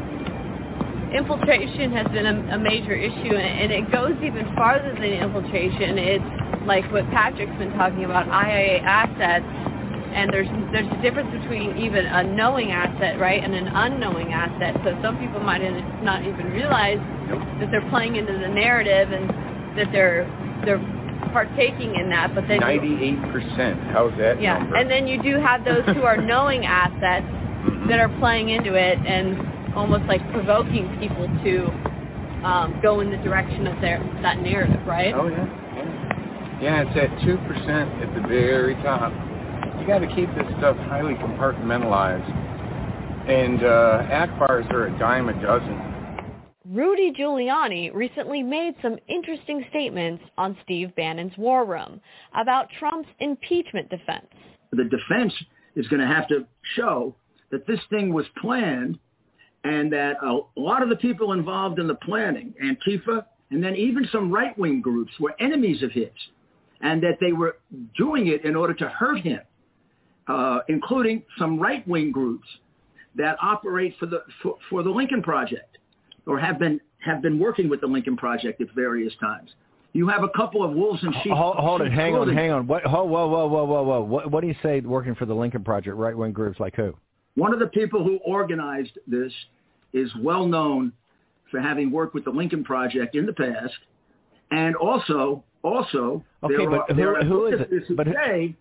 [SPEAKER 12] infiltration has been a major issue, and it goes even farther than infiltration. It's like what Patrick's been talking about, IAA assets, and there's a difference between even a knowing asset, right, and an unknowing asset. So some people might not even realize that they're playing into the narrative and that they're partaking in that, but then
[SPEAKER 18] 98%. How's that number?
[SPEAKER 12] And then you do have those who are knowing assets that are playing into it and almost like provoking people to go in the direction of that narrative, right?
[SPEAKER 18] Oh yeah. Yeah, it's at 2% at the very top. You got to keep this stuff highly compartmentalized, and Akbars are a dime a dozen.
[SPEAKER 13] Rudy Giuliani recently made some interesting statements on Steve Bannon's War Room about Trump's impeachment defense.
[SPEAKER 2] The defense is going to have to show that this thing was planned and that a lot of the people involved in the planning, Antifa, and then even some right-wing groups were enemies of his, and that they were doing it in order to hurt him, including some right-wing groups that operate for the Lincoln Project, or have been working with the Lincoln Project at various times. You have a couple of wolves and sheep.
[SPEAKER 19] Hold it. Hang on. Whoa. What do you say working for the Lincoln Project? Right-wing groups like who?
[SPEAKER 2] One of the people who organized this is well known for having worked with the Lincoln Project in the past, and also.
[SPEAKER 19] Okay, but who is it? But Rudy,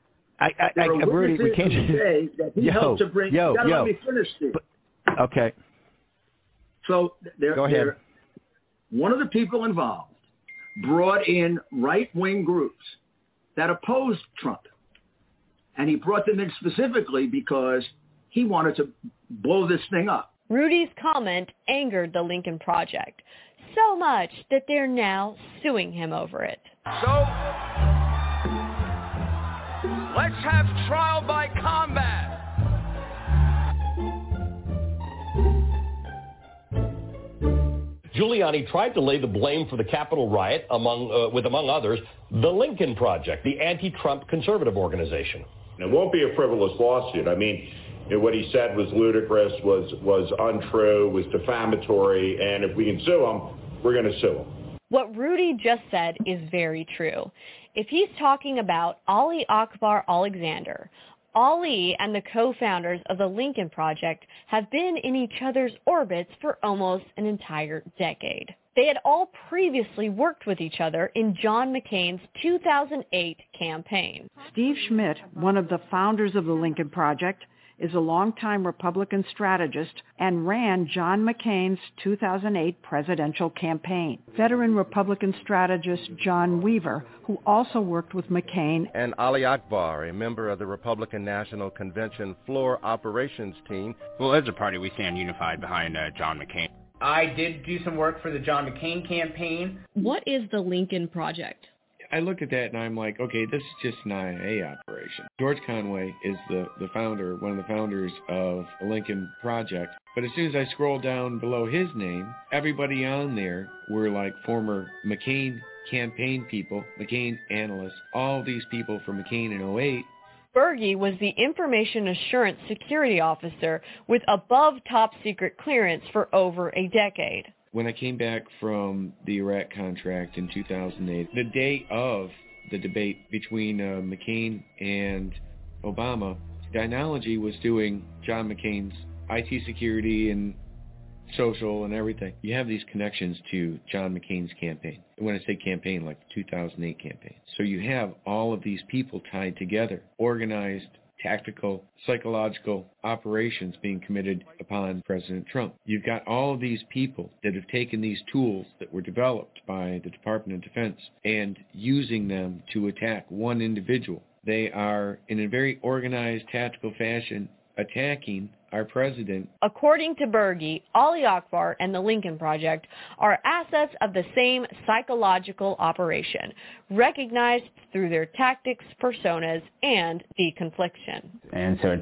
[SPEAKER 19] we can't
[SPEAKER 2] say that he helped to bring. You gotta let me finish this.
[SPEAKER 19] Okay.
[SPEAKER 2] So
[SPEAKER 19] go ahead.
[SPEAKER 2] One of the people involved brought in right-wing groups that opposed Trump. And he brought them in specifically because he wanted to blow this thing up.
[SPEAKER 13] Rudy's comment angered the Lincoln Project so much that they're now suing him over it.
[SPEAKER 20] So, let's have trial by combat.
[SPEAKER 21] Giuliani tried to lay the blame for the Capitol riot among others, the Lincoln Project, the anti-Trump conservative organization.
[SPEAKER 22] It won't be a frivolous lawsuit. I mean, what he said was ludicrous, was untrue, was defamatory, and if we can sue him, we're going to sue him.
[SPEAKER 13] What Rudy just said is very true. If he's talking about Ali Akbar Alexander, Ali and the co-founders of the Lincoln Project have been in each other's orbits for almost an entire decade. They had all previously worked with each other in John McCain's 2008 campaign.
[SPEAKER 23] Steve Schmidt, one of the founders of the Lincoln Project, is a longtime Republican strategist and ran John McCain's 2008 presidential campaign. Veteran Republican strategist John Weaver, who also worked with McCain.
[SPEAKER 24] And Ali Akbar, a member of the Republican National Convention floor operations team.
[SPEAKER 26] Well, as a party, we stand unified behind John McCain.
[SPEAKER 29] I did do some work for the John McCain campaign.
[SPEAKER 13] What is the Lincoln Project?
[SPEAKER 14] I look at that and I'm like, okay, this is just an IAA operation. George Conway is the founder, one of the founders of the Lincoln Project. But as soon as I scroll down below his name, everybody on there were like former McCain campaign people, McCain analysts, all these people from McCain in 2008.
[SPEAKER 13] Berge was the Information Assurance Security Officer with above top secret clearance for over a decade.
[SPEAKER 1] When I came back from the Iraq contract in 2008, the day of the debate between McCain and Obama, Dynology was doing John McCain's IT security and social and everything. You have these connections to John McCain's campaign. And when I say campaign, like the 2008 campaign. So you have all of these people tied together, organized, tactical, psychological operations being committed upon President Trump. You've got all of these people that have taken these tools that were developed by the Department of Defense and using them to attack one individual. They are, in a very organized, tactical fashion, attacking our president.
[SPEAKER 13] According to Berge, Ali Akbar and the Lincoln Project are assets of the same psychological operation, recognized through their tactics, personas, and deconfliction.
[SPEAKER 26] And so in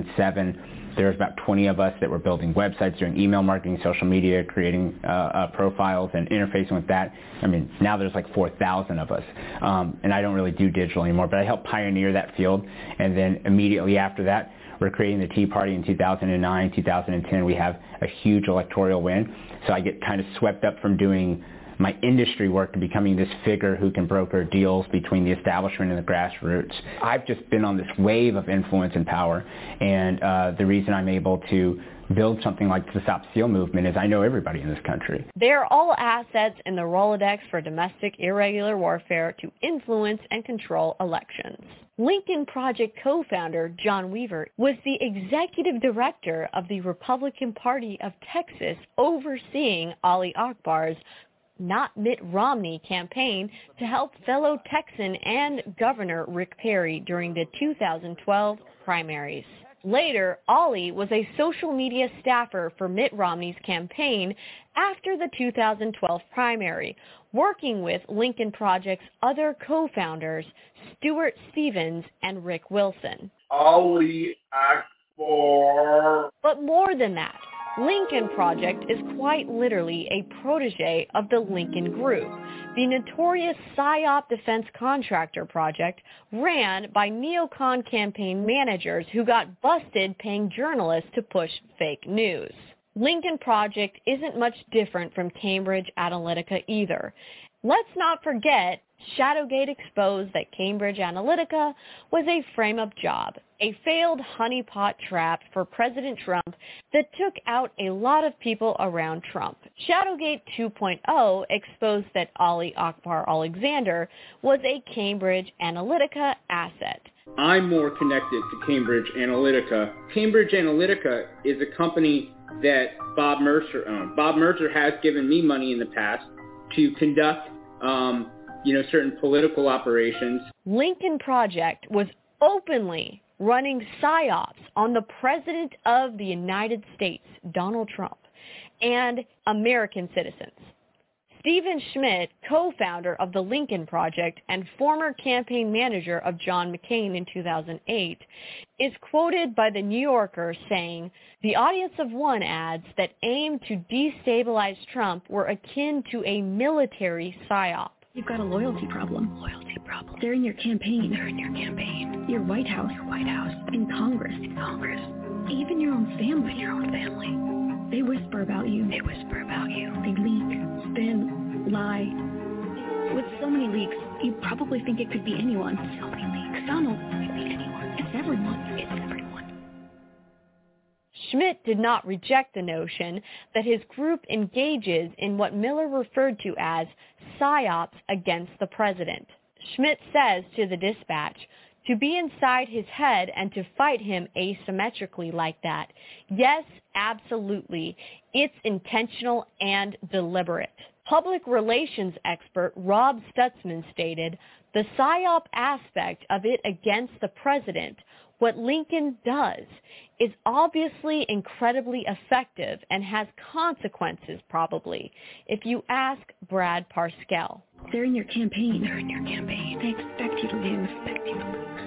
[SPEAKER 26] 2007, there was about 20 of us that were building websites, doing email marketing, social media, creating profiles and interfacing with that. I mean, now there's like 4,000 of us. And I don't really do digital anymore, but I helped pioneer that field. And then immediately after that, we're creating the Tea Party in 2009, 2010. We have a huge electoral win. So I get kind of swept up from doing my industry work to becoming this figure who can broker deals between the establishment and the grassroots. I've just been on this wave of influence and power. And the reason I'm able to build something like the Stop Steal movement is I know everybody in this country.
[SPEAKER 13] They're all assets in the Rolodex for domestic irregular warfare to influence and control elections. Lincoln Project co-founder John Weaver was the executive director of the Republican Party of Texas, overseeing Ali Akbar's, not Mitt Romney, campaign to help fellow Texan and Governor Rick Perry during the 2012 primaries. Later, Ali was a social media staffer for Mitt Romney's campaign after the 2012 primary, working with Lincoln Project's other co-founders, Stuart Stevens and Rick Wilson.
[SPEAKER 15] Ali Akbar.
[SPEAKER 13] But more than that, Lincoln Project is quite literally a protege of the Lincoln Group, the notorious PSYOP defense contractor project ran by neocon campaign managers who got busted paying journalists to push fake news. Lincoln Project isn't much different from Cambridge Analytica either. Let's not forget, Shadowgate exposed that Cambridge Analytica was a frame-up job, a failed honeypot trap for President Trump that took out a lot of people around Trump. Shadowgate 2.0 exposed that Ali Akbar Alexander was a Cambridge Analytica asset.
[SPEAKER 29] I'm more connected to Cambridge Analytica. Cambridge Analytica is a company that Bob Mercer owned. Bob Mercer has given me money in the past to conduct certain political operations.
[SPEAKER 13] Lincoln Project was openly running PSYOPs on the President of the United States, Donald Trump, and American citizens. Stephen Schmidt, co-founder of the Lincoln Project and former campaign manager of John McCain in 2008, is quoted by The New Yorker saying, "The audience of one adds that aimed to destabilize Trump were akin to a military PSYOP."
[SPEAKER 5] You've got a loyalty problem. They're in your campaign. Your White House. In Congress. Even your own family. They whisper about you. They leak, spin, lie. With so many leaks, you probably think it could be anyone. Donald, it's everyone.
[SPEAKER 13] Schmidt did not reject the notion that his group engages in what Miller referred to as PSYOPs against the president. Schmidt says to the Dispatch, "To be inside his head and to fight him asymmetrically like that. Yes, absolutely. It's intentional and deliberate." Public relations expert Rob Stutzman stated, "The PSYOP aspect of it against the president, what Lincoln does, is obviously incredibly effective and has consequences probably, if you ask Brad Parscale."
[SPEAKER 5] They're in your campaign. They expect you to lose.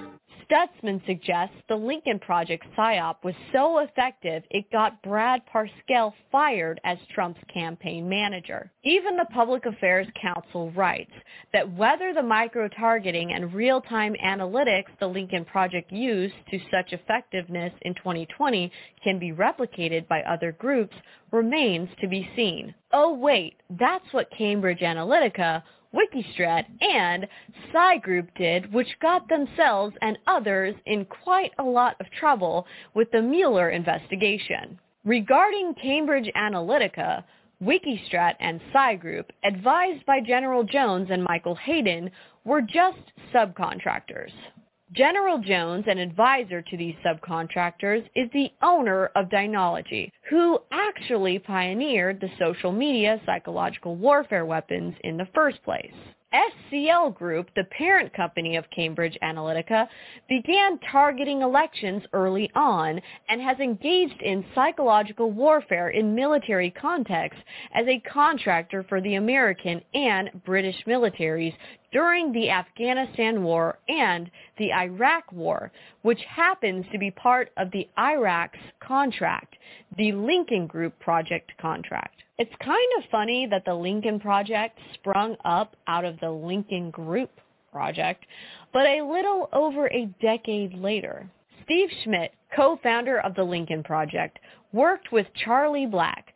[SPEAKER 13] Stutzman suggests the Lincoln Project PSYOP was so effective it got Brad Parscale fired as Trump's campaign manager. Even the Public Affairs Council writes that whether the micro-targeting and real-time analytics the Lincoln Project used to such effectiveness in 2020 can be replicated by other groups remains to be seen. Oh wait, that's what Cambridge Analytica, Wikistrat, and Psy Group did, which got themselves and others in quite a lot of trouble with the Mueller investigation. Regarding Cambridge Analytica, Wikistrat and Psy Group, advised by General Jones and Michael Hayden, were just subcontractors. General Jones, an advisor to these subcontractors, is the owner of Dynology, who actually pioneered the social media psychological warfare weapons in the first place. SCL Group, the parent company of Cambridge Analytica, began targeting elections early on and has engaged in psychological warfare in military contexts as a contractor for the American and British militaries during the Afghanistan War and the Iraq War, which happens to be part of the Iraq's contract, the Lincoln Group Project contract. It's kind of funny that the Lincoln Project sprung up out of the Lincoln Group Project, but a little over a decade later. Steve Schmidt, co-founder of the Lincoln Project, worked with Charlie Black,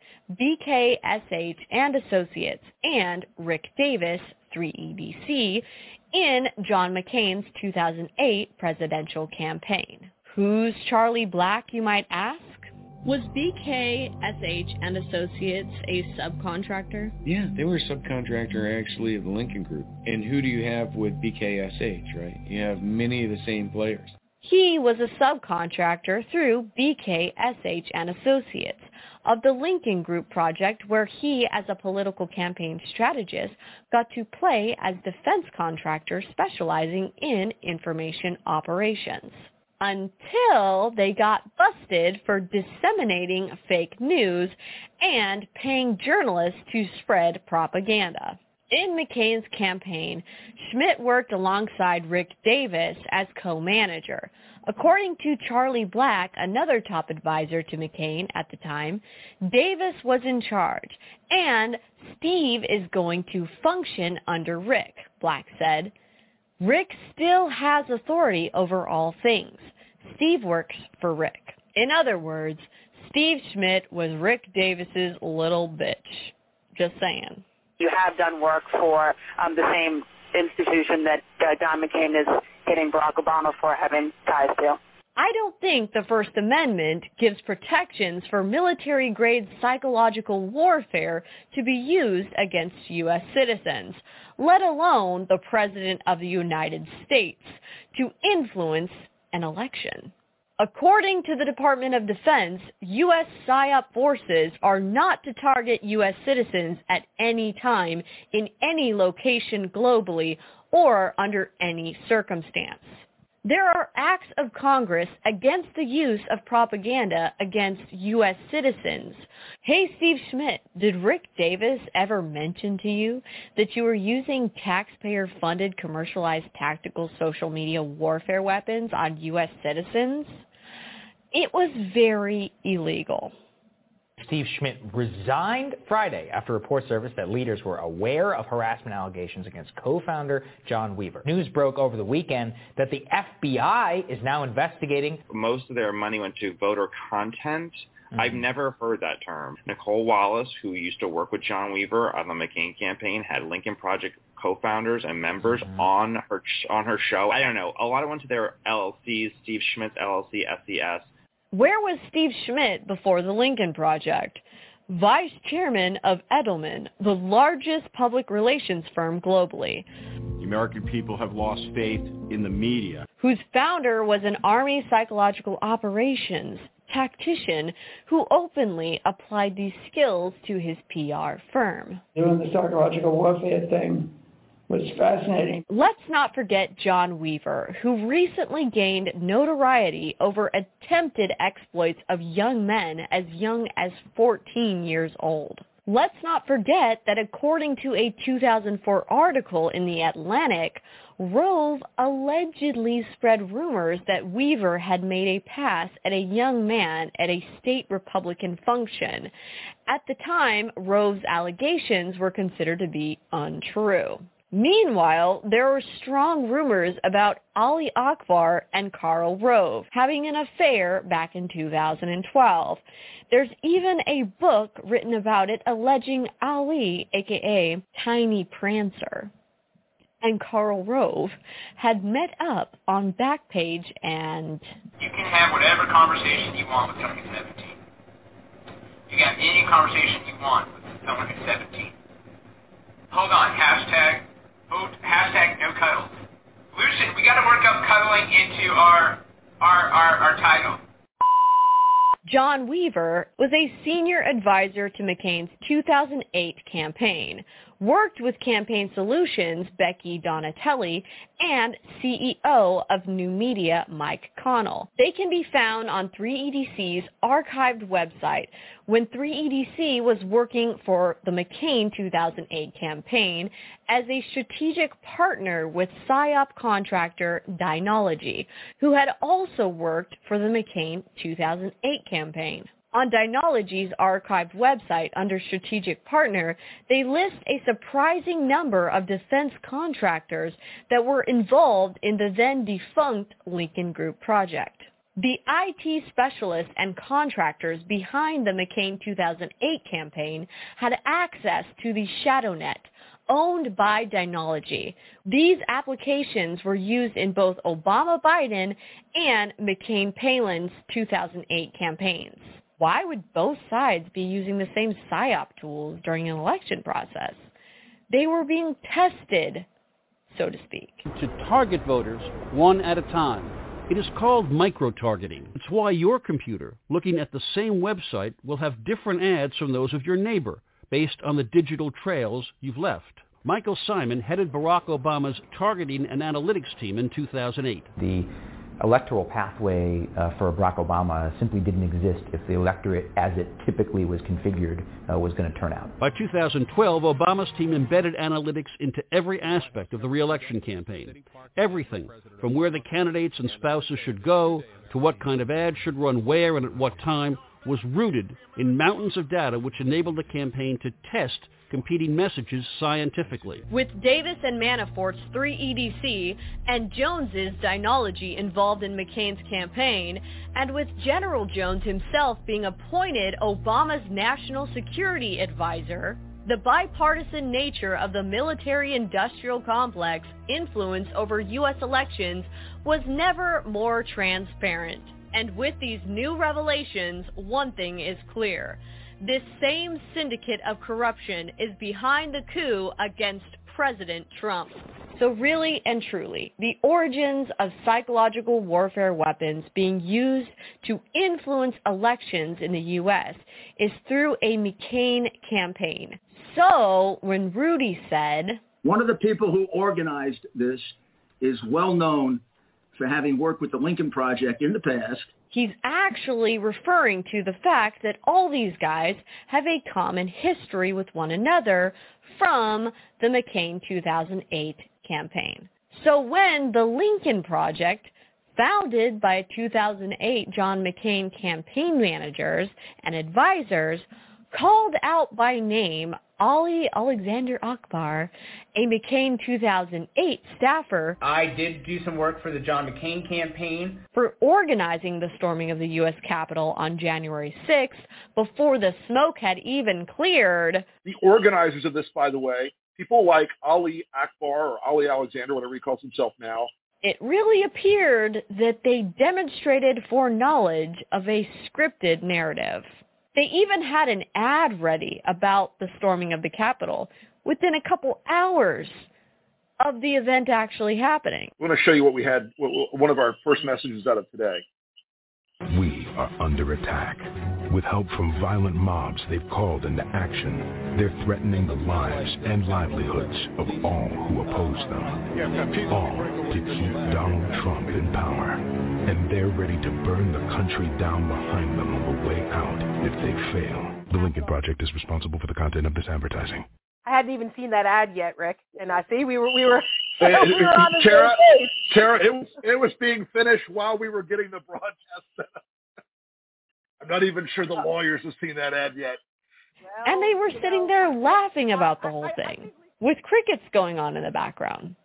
[SPEAKER 13] BKSH and Associates, and Rick Davis, 3EDC, in John McCain's 2008 presidential campaign. Who's Charlie Black, you might ask? Was BKSH and Associates a subcontractor?
[SPEAKER 1] Yeah, they were a subcontractor actually of the Lincoln Group. And who do you have with BKSH, right? You have many of the same players.
[SPEAKER 13] He was a subcontractor through BKSH and Associates of the Lincoln Group Project, where he, as a political campaign strategist, got to play as defense contractor specializing in information operations. Until they got busted for disseminating fake news and paying journalists to spread propaganda. In McCain's campaign, Schmidt worked alongside Rick Davis as co-manager. According to Charlie Black, another top advisor to McCain at the time, Davis was in charge, and Steve is going to function under Rick, Black said. Rick still has authority over all things. Steve works for Rick. In other words, Steve Schmidt was Rick Davis's little bitch. Just saying.
[SPEAKER 4] You have done work for the same institution that John McCain is hitting Barack Obama for having ties to.
[SPEAKER 13] I don't think the First Amendment gives protections for military-grade psychological warfare to be used against U.S. citizens, let alone the President of the United States, to influence an election. According to the Department of Defense, U.S. PSYOP forces are not to target U.S. citizens at any time, in any location globally, or under any circumstance. There are acts of Congress against the use of propaganda against U.S. citizens. Hey, Steve Schmidt, did Rick Davis ever mention to you that you were using taxpayer-funded commercialized tactical social media warfare weapons on U.S. citizens? It was very illegal.
[SPEAKER 6] Steve Schmidt resigned Friday after reports surfaced that leaders were aware of harassment allegations against co-founder John Weaver. News broke over the weekend that the FBI is now investigating.
[SPEAKER 8] Most of their money went to voter content. I've never heard that term. Nicole Wallace, who used to work with John Weaver on the McCain campaign, had Lincoln Project co-founders and members on her show. I don't know. A lot of went to their LLCs, Steve Schmidt's LLC, SES.
[SPEAKER 13] Where was Steve Schmidt before the Lincoln Project? Vice chairman of Edelman, the largest public relations firm globally.
[SPEAKER 9] The American people have lost faith in the media.
[SPEAKER 13] Whose founder was an Army psychological operations tactician who openly applied these skills to his PR firm.
[SPEAKER 10] Doing the psychological warfare thing was fascinating.
[SPEAKER 13] Let's not forget John Weaver, who recently gained notoriety over attempted exploits of young men as young as 14 years old. Let's not forget that according to a 2004 article in The Atlantic, Rove allegedly spread rumors that Weaver had made a pass at a young man at a state Republican function. At the time, Rove's allegations were considered to be untrue. Meanwhile, there were strong rumors about Ali Akbar and Karl Rove having an affair back in 2012. There's even a book written about it alleging Ali, aka Tiny Prancer, and Karl Rove had met up on Backpage and...
[SPEAKER 3] You can have whatever conversation you want with someone who's 17. You can have any conversation you want with someone who's 17. Hold on, hashtag no cuddles. We got to work up cuddling into our title.
[SPEAKER 13] John Weaver was a senior advisor to McCain's 2008 campaign, worked with Campaign Solutions' Becky Donatelli, and CEO of New Media, Mike Connell. They can be found on 3EDC's archived website when 3EDC was working for the McCain 2008 campaign as a strategic partner with PSYOP contractor Dynology, who had also worked for the McCain 2008 campaign. On Dynology's archived website under Strategic Partner, they list a surprising number of defense contractors that were involved in the then-defunct Lincoln Group project. The IT specialists and contractors behind the McCain 2008 campaign had access to the ShadowNet, owned by Dynology. These applications were used in both Obama-Biden and McCain-Palin's 2008 campaigns. Why would both sides be using the same PSYOP tools during an election process? They were being tested, so to speak.
[SPEAKER 7] To target voters one at a time. It is called micro-targeting. It's why your computer, looking at the same website, will have different ads from those of your neighbor, based on the digital trails you've left. Michael Simon headed Barack Obama's targeting and analytics team in 2008.
[SPEAKER 11] The electoral pathway for Barack Obama simply didn't exist if the electorate, as it typically was configured, was going to turn out.
[SPEAKER 7] By 2012, Obama's team embedded analytics into every aspect of the re-election campaign. Everything from where the candidates and spouses should go to what kind of ads should run where and at what time was rooted in mountains of data which enabled the campaign to test competing messages scientifically.
[SPEAKER 13] With Davis and Manafort's 3EDC and Jones's Dynology involved in McCain's campaign, and with General Jones himself being appointed Obama's national security advisor, the bipartisan nature of the military-industrial complex influence over U.S. elections was never more transparent. And with these new revelations, one thing is clear. This same syndicate of corruption is behind the coup against President Trump. So really and truly, the origins of psychological warfare weapons being used to influence elections in the U.S. is through a McCain campaign. So when Rudy said...
[SPEAKER 2] One of the people who organized this is well known for having worked with the Lincoln Project in the past.
[SPEAKER 13] He's actually referring to the fact that all these guys have a common history with one another from the McCain 2008 campaign. So when the Lincoln Project, founded by 2008 John McCain campaign managers and advisors, called out by name Ali Alexander Akbar, a McCain 2008 staffer.
[SPEAKER 29] I did do some work for the John McCain campaign.
[SPEAKER 13] For organizing the storming of the U.S. Capitol on January 6th, before the smoke had even cleared.
[SPEAKER 12] The organizers of this, by the way, people like Ali Akbar or Ali Alexander, whatever he calls himself now,
[SPEAKER 13] it really appeared that they demonstrated foreknowledge of a scripted narrative. They even had an ad ready about the storming of the Capitol within a couple hours of the event actually happening.
[SPEAKER 12] I'm going to show you what we had, one of our first messages out of today.
[SPEAKER 16] We are under attack. With help from violent mobs they've called into action, they're threatening the lives and livelihoods of all who oppose them. All to keep Donald Trump in power. And they're ready to burn the country down behind them on the way out if they fail. The Lincoln Project is responsible for the content of this advertising.
[SPEAKER 17] I hadn't even seen that ad yet, Rick. And I see we were
[SPEAKER 12] Tara, it was being finished while we were getting the broadcast set up. I'm not even sure the lawyers have seen that ad yet.
[SPEAKER 13] And they were sitting there laughing about the whole thing, with crickets going on in the background,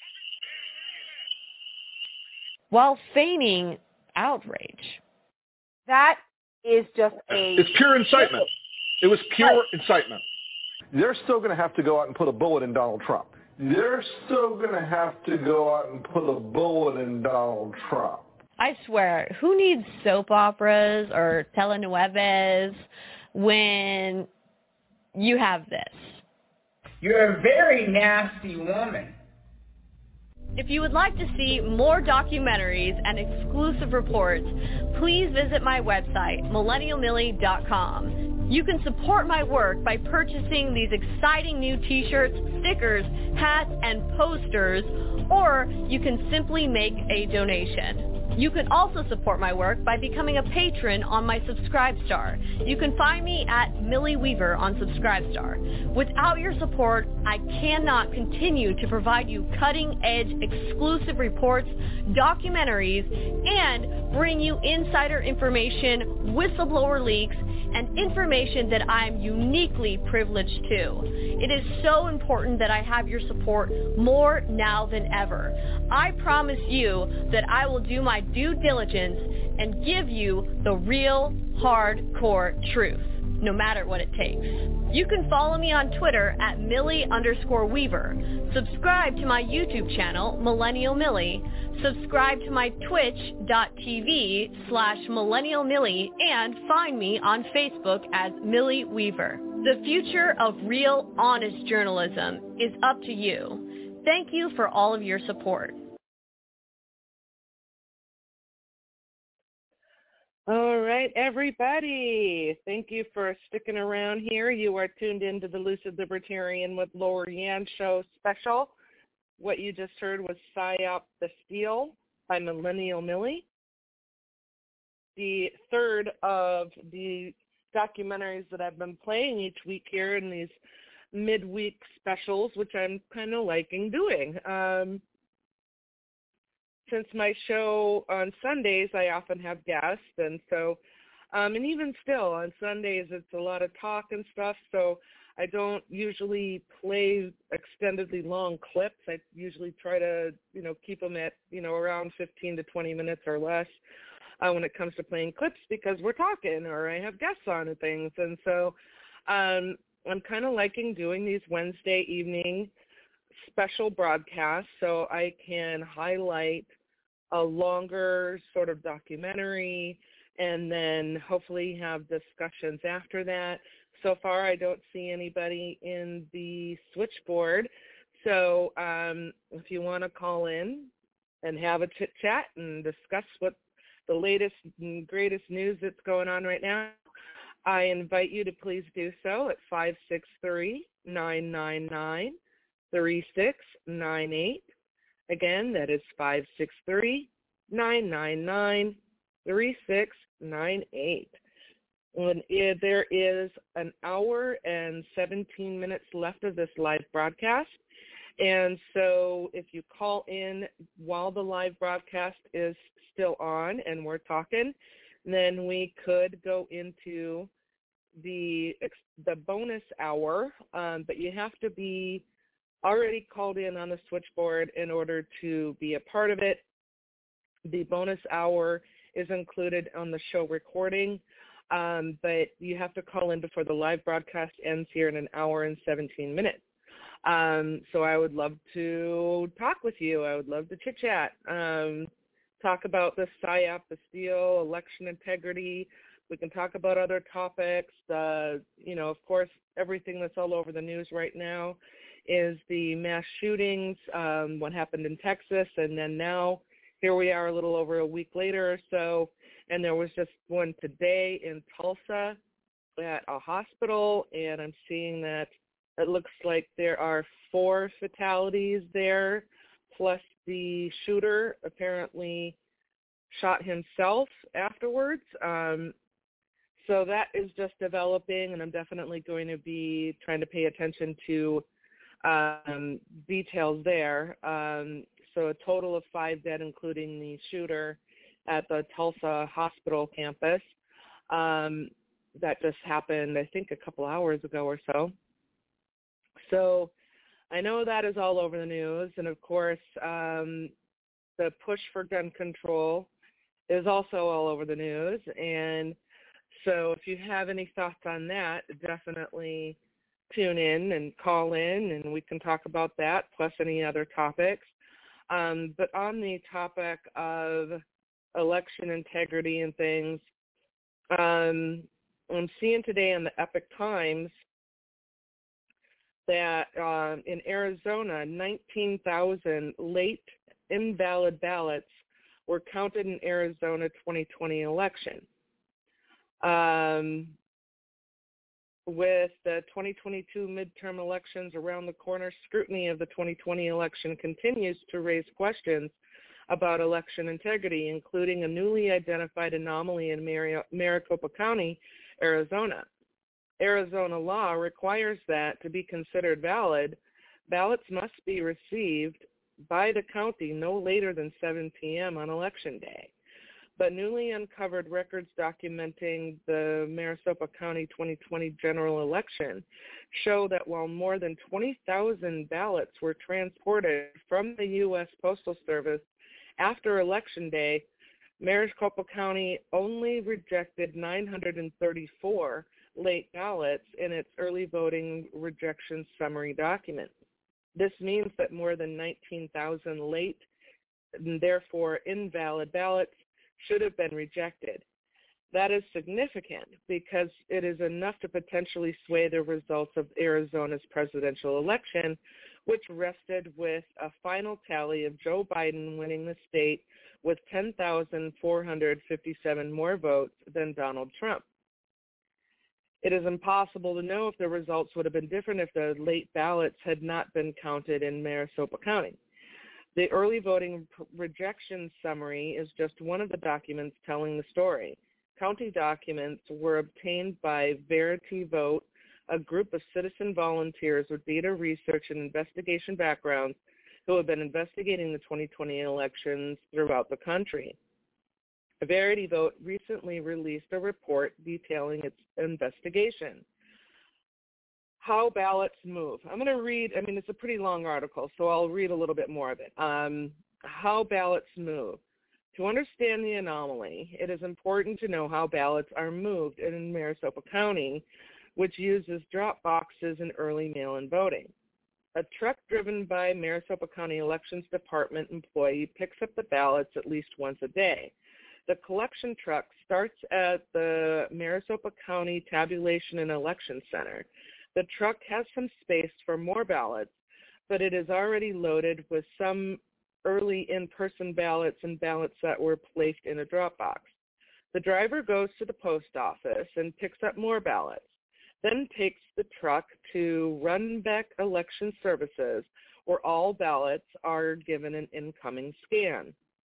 [SPEAKER 13] while feigning outrage.
[SPEAKER 17] That is just
[SPEAKER 12] It's pure incitement. It was pure incitement.
[SPEAKER 18] They're still going to have to go out and put a bullet in Donald Trump. They're still going to have to go out and put a bullet in Donald Trump.
[SPEAKER 13] I swear, who needs soap operas or telenovelas when you have this?
[SPEAKER 17] You're a very nasty woman.
[SPEAKER 13] If you would like to see more documentaries and exclusive reports, please visit my website, millennialmillie.com. You can support my work by purchasing these exciting new t-shirts, stickers, hats, and posters, or you can simply make a donation. You can also support my work by becoming a patron on my Subscribestar. You can find me at Millie Weaver on Subscribestar. Without your support, I cannot continue to provide you cutting-edge exclusive reports, documentaries, and bring you insider information, whistleblower leaks, and information that I am uniquely privileged to. It is so important that I have your support more now than ever. I promise you that I will do my due diligence and give you the real, hardcore truth, no matter what it takes. You can follow me on Twitter at Millie_Weaver. Subscribe to my YouTube channel, Millennial Millie. Subscribe to my twitch.tv/Millennial Millie and find me on Facebook as Millie Weaver. The future of real, honest journalism is up to you. Thank you for all of your support.
[SPEAKER 19] All right, everybody. Thank you for sticking around here. You are tuned into the Lucid Libertarian with Laura Yan show special. What you just heard was PSYOP the Steal by Millennial Millie. The third of the documentaries that I've been playing each week here in these midweek specials, which I'm kind of liking doing. Since my show on Sundays, I often have guests, and so, and even still, on Sundays, it's a lot of talk and stuff, so I don't usually play extendedly long clips. I usually try to, keep them at, around 15 to 20 minutes or less when it comes to playing clips, because we're talking, or I have guests on and things, and so I'm kind of liking doing these Wednesday evening special broadcasts so I can highlight a longer sort of documentary and then hopefully have discussions after that. So far, I don't see anybody in the switchboard. So if you want to call in and have a chit-chat and discuss what the latest and greatest news that's going on right now, I invite you to please do so at 563-999-3698. Again, that is 563-999-3698. When there is an hour and 17 minutes left of this live broadcast. And so if you call in while the live broadcast is still on and we're talking, then we could go into the bonus hour, but you have to be already called in on the switchboard in order to be a part of it. The bonus hour is included on the show recording, but you have to call in before the live broadcast ends here in an hour and 17 minutes. So I would love to talk with you. I would love to chit-chat, talk about the PSYOP, the Steal, election integrity. We can talk about other topics. Of course, everything that's all over the news right now is the mass shootings, what happened in Texas, and then now here we are a little over a week later or so, and there was just one today in Tulsa at a hospital, and I'm seeing that it looks like there are 4 fatalities there, plus the shooter apparently shot himself afterwards. So that is just developing, and I'm definitely going to be trying to pay attention to details there. So a total of 5 dead, including the shooter at the Tulsa hospital campus. That just happened, I think, a couple hours ago or so. So I know that is all over the news. And, of course, the push for gun control is also all over the news. And so if you have any thoughts on that, definitely tune in and call in, and we can talk about that, plus any other topics. But on the topic of election integrity and things, I'm seeing today in the Epoch Times that in Arizona, 19,000 late invalid ballots were counted in Arizona 2020 election. With the 2022 midterm elections around the corner, scrutiny of the 2020 election continues to raise questions about election integrity, including a newly identified anomaly in Maricopa County, Arizona. Arizona law requires that to be considered valid, ballots must be received by the county no later than 7 p.m. on Election Day. But newly uncovered records documenting the Maricopa County 2020 general election show that while more than 20,000 ballots were transported from the U.S. Postal Service after Election Day, Maricopa County only rejected 934 late ballots in its early voting rejection summary document. This means that more than 19,000 late and therefore invalid ballots should have been rejected. That is significant because it is enough to potentially sway the results of Arizona's presidential election, which rested with a final tally of Joe Biden winning the state with 10,457 more votes than Donald Trump. It is impossible to know if the results would have been different if the late ballots had not been counted in Maricopa County. The early voting rejection summary is just one of the documents telling the story. County documents were obtained by Verity Vote, a group of citizen volunteers with data research and investigation backgrounds who have been investigating the 2020 elections throughout the country. Verity Vote recently released a report detailing its investigation. How ballots move. I'm going to read, it's a pretty long article, so I'll read a little bit more of it. How ballots move. To understand the anomaly, it is important to know how ballots are moved in Maricopa County, which uses drop boxes in early mail-in voting. A truck driven by Maricopa County Elections Department employee picks up the ballots at least once a day. The collection truck starts at the Maricopa County Tabulation and Election Center. The truck has some space for more ballots, but it is already loaded with some early in-person ballots and ballots that were placed in a drop box. The driver goes to the post office and picks up more ballots, then takes the truck to Runbeck Election Services, where all ballots are given an incoming scan.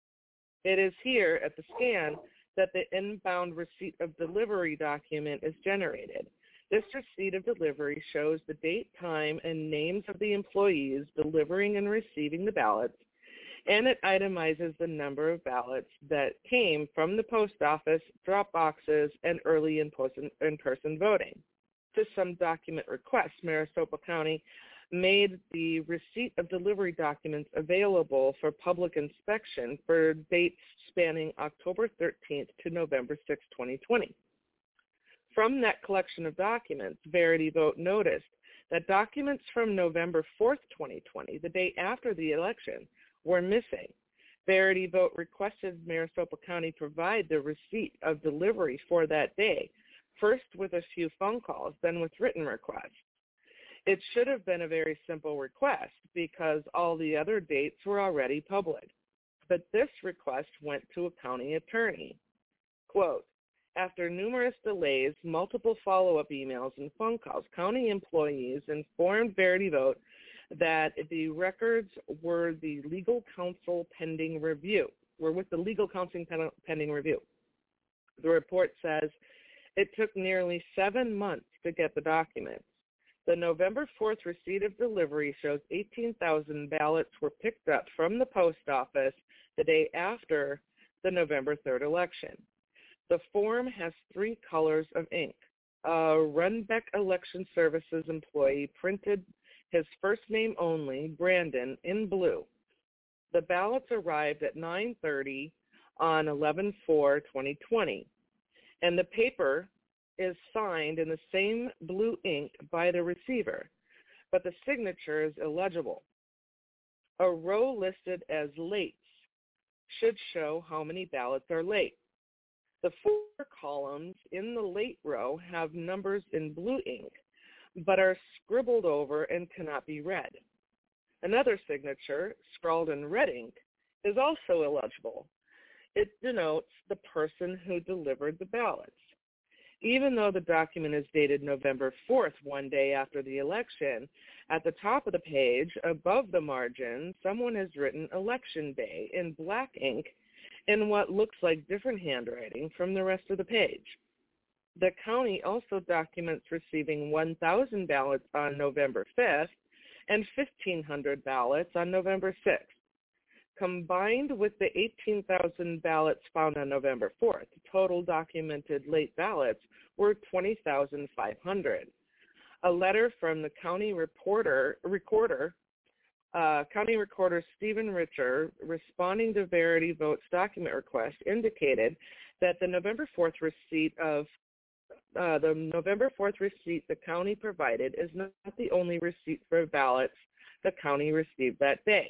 [SPEAKER 19] It is here at the scan that the inbound receipt of delivery document is generated. This receipt of delivery shows the date, time, and names of the employees delivering and receiving the ballots, and it itemizes the number of ballots that came from the post office, drop boxes, and early in-person voting. To some document requests, Maricopa County made the receipt of delivery documents available for public inspection for dates spanning October 13th to November 6, 2020. From that collection of documents, Verity Vote noticed that documents from November 4th, 2020, the day after the election, were missing. Verity Vote requested Maricopa County provide the receipt of delivery for that day, first with a few phone calls, then with written requests. It should have been a very simple request because all the other dates were already public. But this request went to a county attorney. Quote, after numerous delays, multiple follow-up emails, and phone calls, county employees informed Verity Vote that the records were with the legal counsel pending review. The report says it took nearly 7 months to get the documents. The November 4th receipt of delivery shows 18,000 ballots were picked up from the post office the day after the November 3rd election. The form has 3 colors of ink. A Runbeck Election Services employee printed his first name only, Brandon, in blue. The ballots arrived at 9:30 on 11/4/2020, and the paper is signed in the same blue ink by the receiver, but the signature is illegible. A row listed as lates should show how many ballots are late. The 4 columns in the late row have numbers in blue ink, but are scribbled over and cannot be read. Another signature, scrawled in red ink, is also illegible. It denotes the person who delivered the ballots. Even though the document is dated November 4th, one day after the election, at the top of the page, above the margin, someone has written Election Day in black ink in what looks like different handwriting from the rest of the page. The county also documents receiving 1,000 ballots on November 5th and 1,500 ballots on November 6th. Combined with the 18,000 ballots found on November 4th, total documented late ballots were 20,500. A letter from the county recorder Stephen Richer, responding to Verity Vote's document request, indicated that the November 4th receipt the county provided is not the only receipt for ballots the county received that day.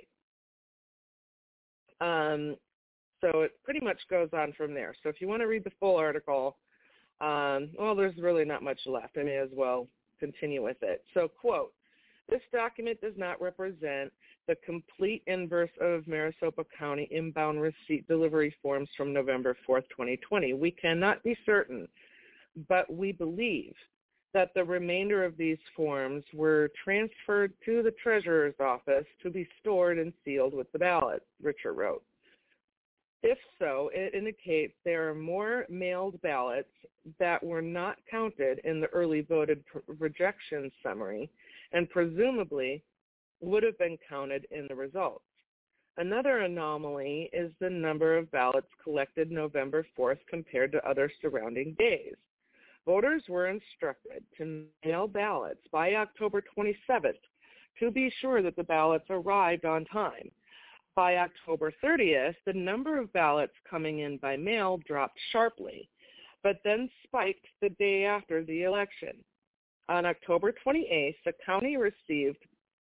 [SPEAKER 19] So it pretty much goes on from there. So if you want to read the full article, there's really not much left. I may as well continue with it. So, quote, "This document does not represent the complete inverse of Maricopa County inbound receipt delivery forms from November 4th, 2020. We cannot be certain, but we believe that the remainder of these forms were transferred to the treasurer's office to be stored and sealed with the ballot," Richer wrote. If so, it indicates there are more mailed ballots that were not counted in the early voted rejection summary and presumably would have been counted in the results. Another anomaly is the number of ballots collected November 4th compared to other surrounding days. Voters were instructed to mail ballots by October 27th to be sure that the ballots arrived on time. By October 30th, the number of ballots coming in by mail dropped sharply, but then spiked the day after the election. On October 28th, the county received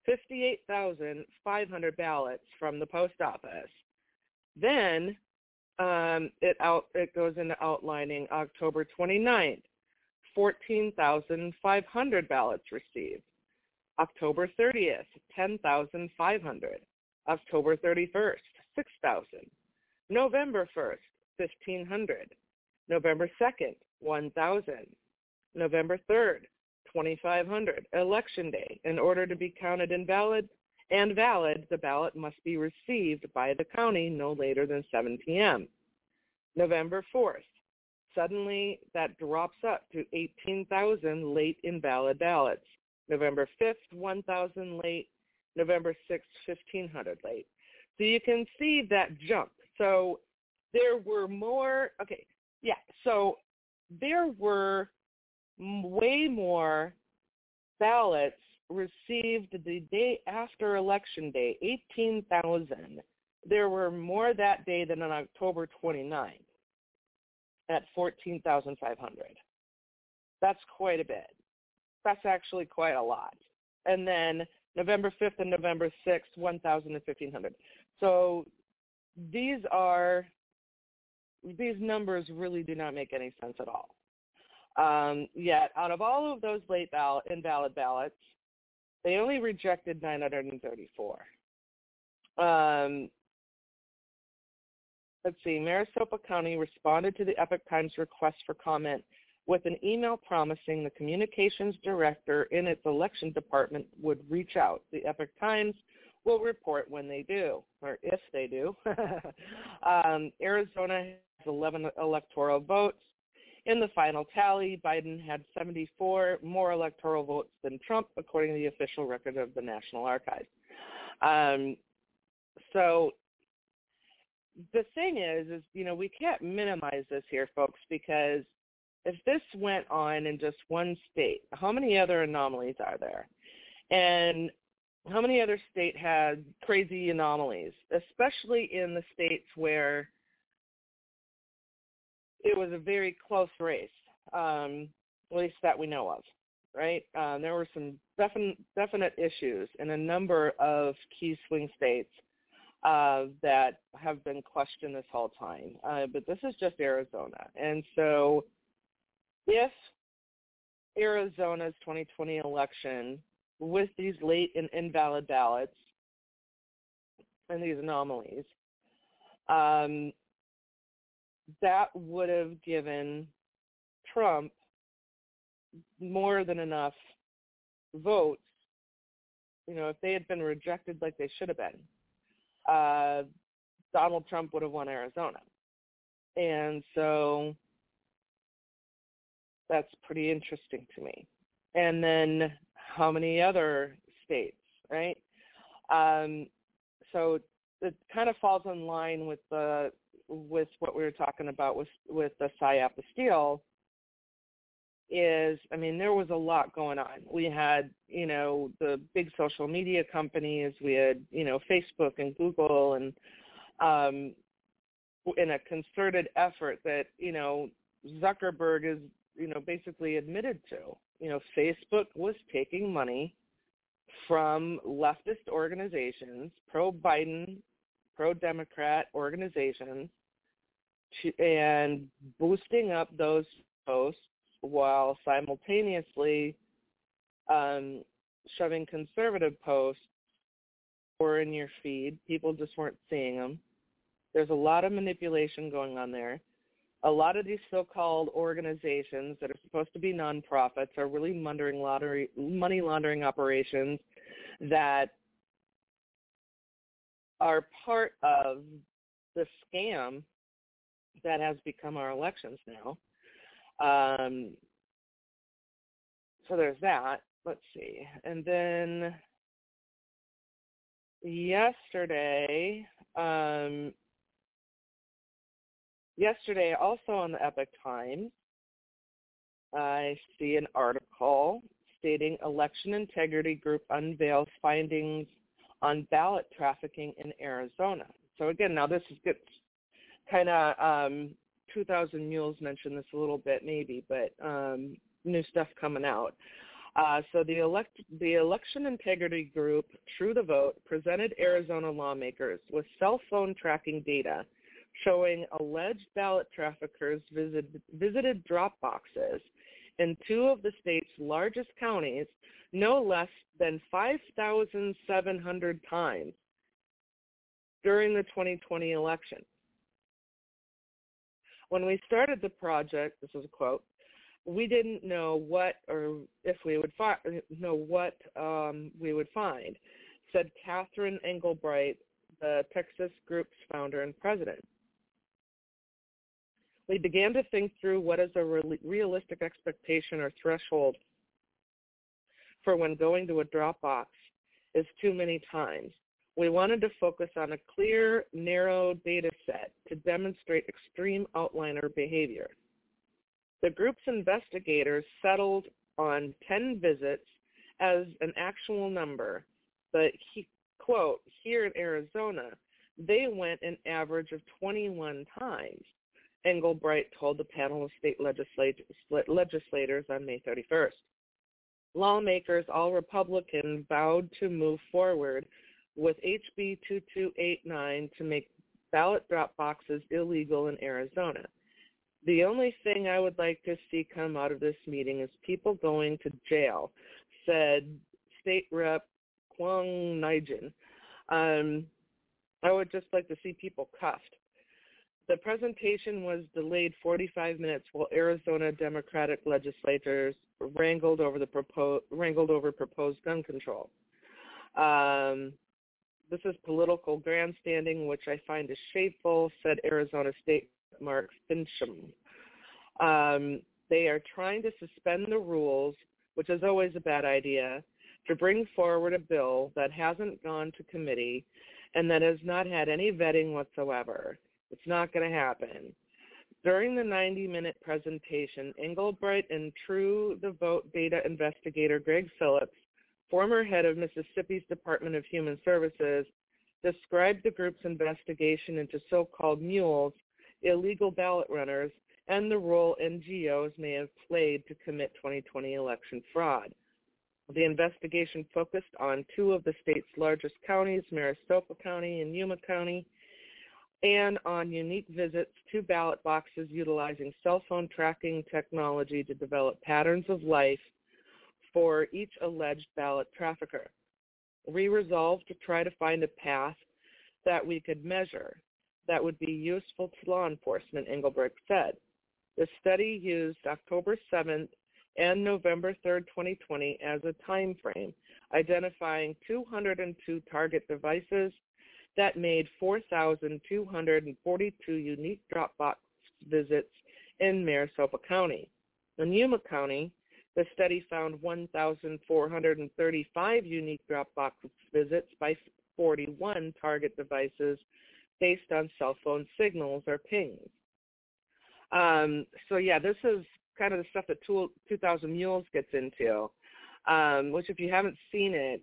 [SPEAKER 19] 58,500 ballots from the post office. Then it goes into outlining October 29th. 14,500 ballots received. October 30th, 10,500. October 31st, 6,000. November 1st, 1,500. November 2nd, 1,000. November 3rd, 2,500. Election Day. In order to be counted valid, the ballot must be received by the county no later than 7 p.m. November 4th. Suddenly, that drops up to 18,000 late invalid ballots. November 5th, 1,000 late. November 6th, 1,500 late. So you can see that jump. So there were more, so there were way more ballots received the day after Election Day, 18,000. There were more that day than on October 29th. At 14,500. That's quite a bit. That's actually quite a lot. And then November 5th and November 6th, 1,000 and 1,500. So these numbers really do not make any sense at all. Yet out of all of those late invalid ballots, they only rejected 934. Let's see, Maricopa County responded to the Epoch Times request for comment with an email promising the communications director in its election department would reach out. The Epoch Times will report when they do, or if they do. Arizona has 11 electoral votes. In the final tally, Biden had 74 more electoral votes than Trump, according to the official record of the National Archives. So the thing is, we can't minimize this here, folks, because if this went on in just one state, how many other anomalies are there? And how many other states had crazy anomalies, especially in the states where it was a very close race, at least that we know of, right? There were some definite issues in a number of key swing states that have been questioned this whole time. But this is just Arizona. And so if Arizona's 2020 election, with these late and invalid ballots and these anomalies, that would have given Trump more than enough votes. If they had been rejected like they should have been, Donald Trump would have won Arizona. And so that's pretty interesting to me. And then how many other states, right? So it kind of falls in line with what we were talking about with the Apostille. There was a lot going on. We had, the big social media companies. We had, Facebook and Google, and in a concerted effort that, Zuckerberg is, basically admitted to. Facebook was taking money from leftist organizations, pro-Biden, pro-Democrat organizations, and boosting up those posts while simultaneously shoving conservative posts or in your feed. People just weren't seeing them. There's a lot of manipulation going on there. A lot of these so-called organizations that are supposed to be nonprofits are really money laundering operations that are part of the scam that has become our elections now. So there's that. Let's see. And then yesterday, also on the Epoch Times, I see an article stating Election Integrity Group unveils findings on ballot trafficking in Arizona. So again, now this gets kind of 2,000 Mules mentioned this a little bit maybe, but new stuff coming out. So the Election Integrity Group, True the Vote, presented Arizona lawmakers with cell phone tracking data showing alleged ballot traffickers visited drop boxes in two of the state's largest counties no less than 5,700 times during the 2020 election. When we started the project, this is a quote, we didn't know what or if we would we would find, said Catherine Engelbright, the Texas Group's founder and president. We began to think through what is a realistic expectation or threshold for when going to a drop box is too many times. We wanted to focus on a clear, narrow data set to demonstrate extreme outliner behavior. The group's investigators settled on 10 visits as an actual number, but quote, here in Arizona, they went an average of 21 times, Engelbright told the panel of state legislators on May 31st. Lawmakers, all Republican, vowed to move forward with HB 2289 to make ballot drop boxes illegal in Arizona. The only thing I would like to see come out of this meeting is people going to jail, said State Rep Kwang Nijin. I would just like to see people cuffed. The presentation was delayed 45 minutes while Arizona Democratic legislators wrangled over proposed gun control. This is political grandstanding, which I find is shameful, said Arizona State Mark Fincham. They are trying to suspend the rules, which is always a bad idea, to bring forward a bill that hasn't gone to committee and that has not had any vetting whatsoever. It's not going to happen. During the 90-minute presentation, Engelbrecht and True the Vote data investigator Greg Phillips, former head of Mississippi's Department of Human Services, described the group's investigation into so-called mules, illegal ballot runners, and the role NGOs may have played to commit 2020 election fraud. The investigation focused on two of the state's largest counties, Maricopa County and Yuma County, and on unique visits to ballot boxes utilizing cell phone tracking technology to develop patterns of life for each alleged ballot trafficker. We resolved to try to find a path that we could measure that would be useful to law enforcement, Engelbrecht said. The study used October 7th and November 3rd, 2020 as a time frame, identifying 202 target devices that made 4,242 unique Dropbox visits in Maricopa County. In Yuma County, the study found 1,435 unique Dropbox visits by 41 target devices based on cell phone signals or pings. This is kind of the stuff that 2,000 Mules gets into, which if you haven't seen it,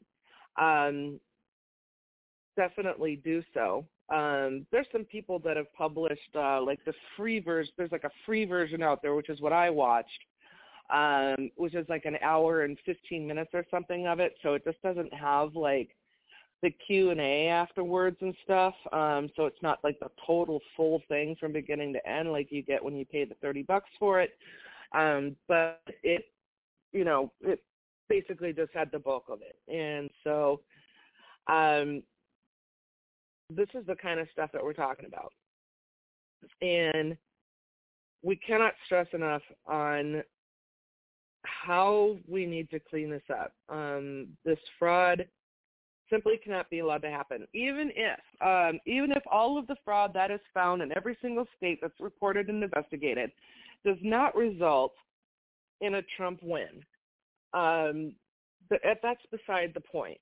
[SPEAKER 19] definitely do so. There's some people that have published like the free version. There's like a free version out there, which is what I watched, which is like an hour and 15 minutes or something of it. So it just doesn't have like the Q&A afterwards and stuff. So it's not like the total full thing from beginning to end like you get when you pay the $30 for it. But it basically just had the bulk of it. And so this is the kind of stuff that we're talking about. And we cannot stress enough on how we need to clean this up. This fraud simply cannot be allowed to happen. Even if all of the fraud that is found in every single state that's reported and investigated does not result in a Trump win, that's beside the point.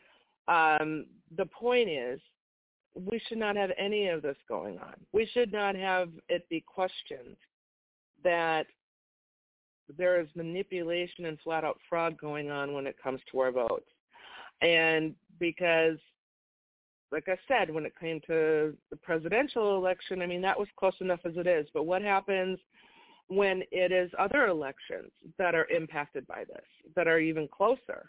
[SPEAKER 19] The point is, we should not have any of this going on. We should not have it be questioned that there is manipulation and flat-out fraud going on when it comes to our votes. And because, like I said, when it came to the presidential election, I mean, that was close enough as it is. But what happens when it is other elections that are impacted by this, that are even closer?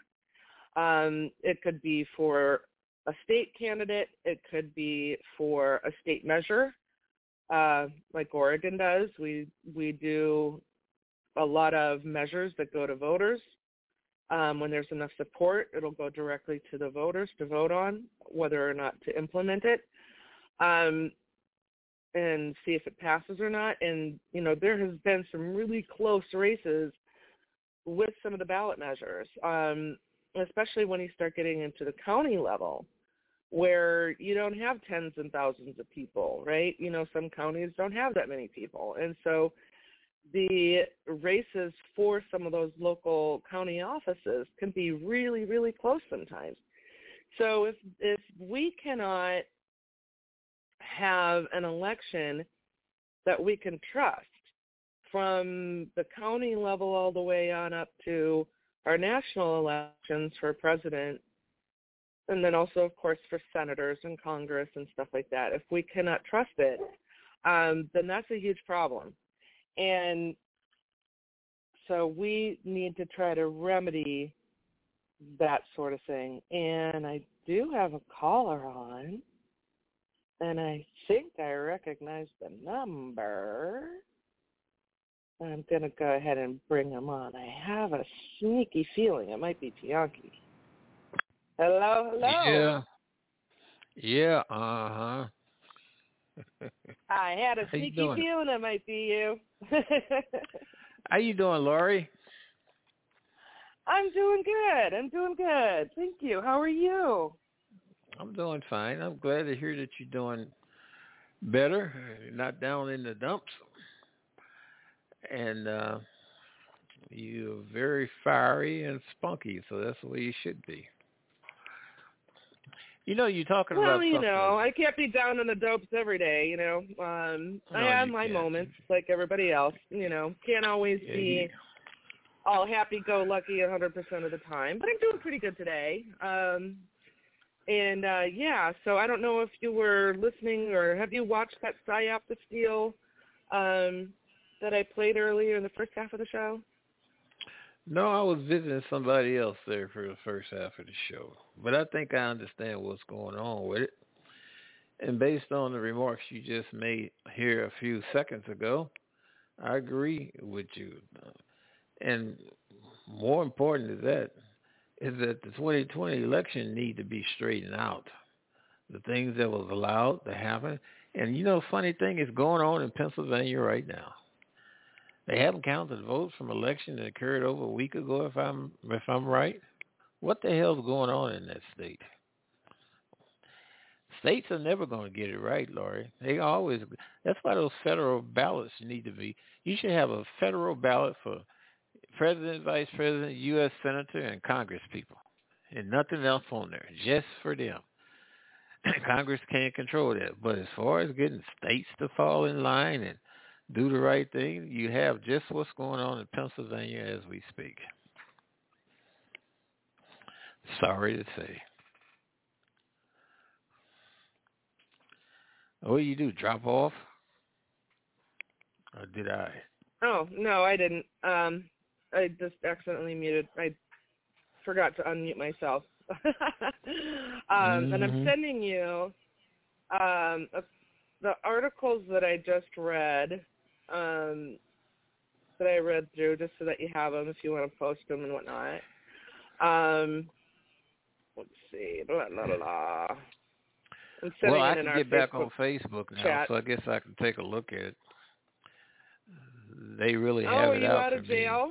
[SPEAKER 19] It could be for a state candidate. It could be for a state measure, like Oregon does. We do a lot of measures that go to voters. When there's enough support, it'll go directly to the voters to vote on whether or not to implement it, and see if it passes or not. And, there has been some really close races with some of the ballot measures, especially when you start getting into the county level, where you don't have tens and thousands of people, right? Some counties don't have that many people. And so the races for some of those local county offices can be really, really close sometimes. So if we cannot have an election that we can trust from the county level all the way on up to our national elections for president, and then also, of course, for senators and Congress and stuff like that, if we cannot trust it, then that's a huge problem. And so we need to try to remedy that sort of thing. And I do have a caller on, and I think I recognize the number. I'm going to go ahead and bring him on. I have a sneaky feeling it might be Bianchi. Hello?
[SPEAKER 14] Yeah, uh-huh.
[SPEAKER 19] I had a sneaky feeling it might be you.
[SPEAKER 14] How you doing, Lori?
[SPEAKER 19] I'm doing good. Thank you. How are you?
[SPEAKER 14] I'm doing fine. I'm glad to hear that you're doing better, not down in the dumps. And you're very fiery and spunky, so that's the way you should be. You're talking about something.
[SPEAKER 19] I can't be down in the dopes every day, I have my moments like everybody else, Can't always be all happy-go-lucky 100% of the time, but I'm doing pretty good today. So I don't know if you were listening or have you watched that PSYOP the Steel that I played earlier in the first half of the show?
[SPEAKER 14] No, I was visiting somebody else there for the first half of the show. But I think I understand what's going on with it. And based on the remarks you just made here a few seconds ago, I agree with you. And more important than that is that the 2020 election need to be straightened out. The things that was allowed to happen. And funny thing is going on in Pennsylvania right now. They haven't counted votes from election that occurred over a week ago, if I'm right. What the hell's going on in that state? States are never going to get it right, Laurie. That's why those federal ballots need to be. You should have a federal ballot for president, vice president, U.S. senator, and Congress people, and nothing else on there, just for them. Congress can't control that. But as far as getting states to fall in line and do the right thing, you have just what's going on in Pennsylvania as we speak. Sorry to say. What do you do, drop off? Or did I?
[SPEAKER 19] Oh, no, I didn't. I just accidentally muted. I forgot to unmute myself. And I'm sending you the articles that I just read, that I read through, just so that you have them if you want to post them and whatnot. Let's see.
[SPEAKER 14] Well, I can get back on Facebook now,
[SPEAKER 19] chat.
[SPEAKER 14] so I guess I can take a look at it. They really have it out for me. Oh, are you out of
[SPEAKER 19] jail?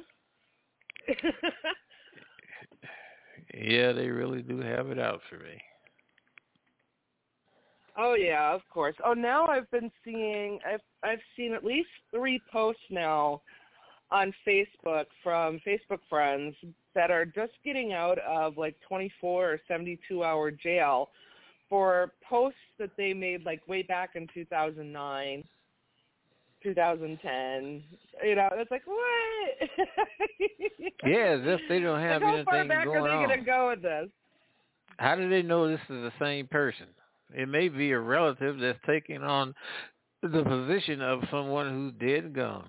[SPEAKER 14] Yeah, they really do have it out for me.
[SPEAKER 19] Oh yeah, of course. Oh, now I've seen at least 3 posts now on Facebook from Facebook friends that are just getting out of like 24 or 72-hour jail for posts that they made like way back in 2009, 2010. It's like, what?
[SPEAKER 14] Yeah, as if they don't have anything going on.
[SPEAKER 19] How far back are they going to go with this?
[SPEAKER 14] How do they know this is the same person? It may be a relative that's taking on the position of someone who's dead and gone.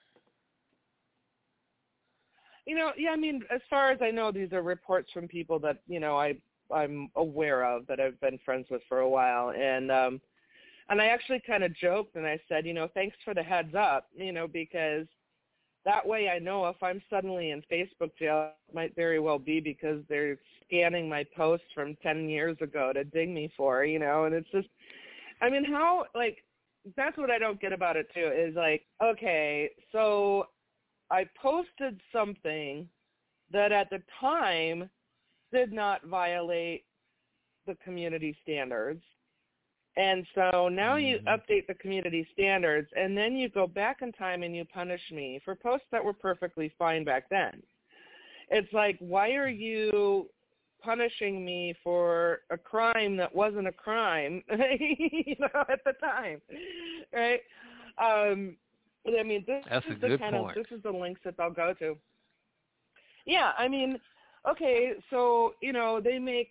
[SPEAKER 19] Yeah, I mean, as far as I know, these are reports from people that, I'm aware of, that I've been friends with for a while. And I actually kind of joked and I said, thanks for the heads up, because that way I know if I'm suddenly in Facebook jail, it might very well be because they're scanning my posts from 10 years ago to ding me for, and it's just, I mean, how, that's what I don't get about it too, is okay, so I posted something that at the time did not violate the community standards. And so now you update the community standards, and then you go back in time and you punish me for posts that were perfectly fine back then. It's like, why are you punishing me for a crime that wasn't a crime, at the time, right? I mean, this is the kind of, this is the links that they'll go to. Yeah, I mean, okay, so, they make,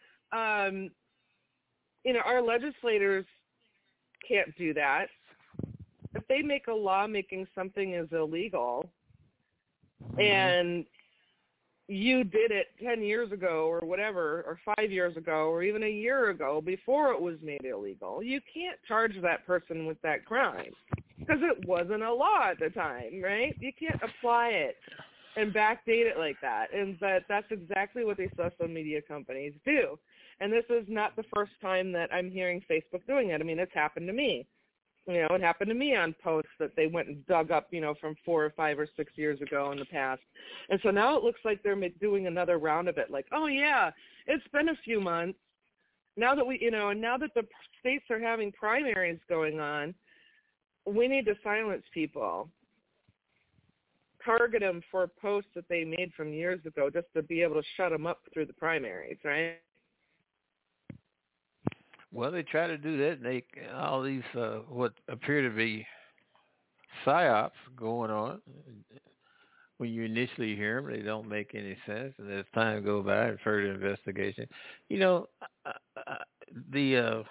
[SPEAKER 19] our legislators can't do that. If they make a law making something is illegal, and you did it 10 years ago or whatever, or 5 years ago, or even a year ago before it was made illegal, you can't charge that person with that crime because it wasn't a law at the time, right? You can't apply it and backdate it like that. But that's exactly what these social media companies do. And this is not the first time that I'm hearing Facebook doing it. I mean, it's happened to me. It happened to me on posts that they went and dug up, from 4 or 5 or 6 years ago in the past. And so now it looks like they're doing another round of it. Like, oh yeah, it's been a few months. Now that and now that the states are having primaries going on, we need to silence people. target them for posts that they made from years ago just to be able to shut them up through the primaries, right?
[SPEAKER 14] Well, they try to do that. They all these what appear to be psyops going on. When you initially hear them, they don't make any sense, and as time goes by and further investigation, you know, the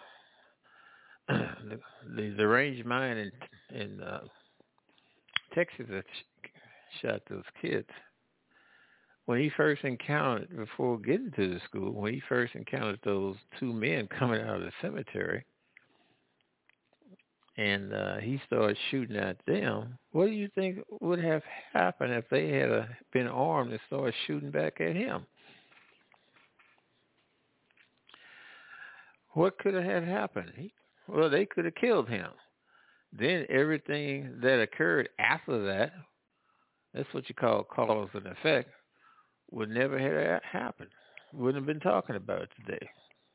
[SPEAKER 14] deranged mind in Texas that shot those kids. When he first encountered, before getting to the school, when he first encountered those two men coming out of the cemetery, and he started shooting at them, what do you think would have happened if they had been armed and started shooting back at him? What could have had happened? Well, they could have killed him. Then everything that occurred after that, that's what you call cause and effect, would never have happened. Wouldn't have been talking about it today.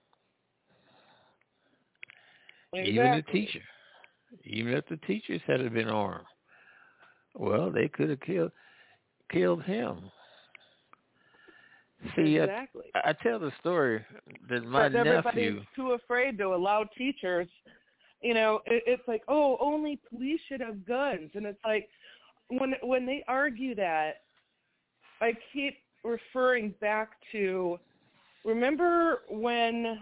[SPEAKER 19] Exactly.
[SPEAKER 14] Even if the teachers had been armed, well, they could have killed him. See,
[SPEAKER 19] exactly.
[SPEAKER 14] I tell the story that my
[SPEAKER 19] but everybody's
[SPEAKER 14] nephew.
[SPEAKER 19] too afraid to allow teachers. You know, it's like, oh, only police should have guns, and it's like when they argue that, I keep referring back to, remember when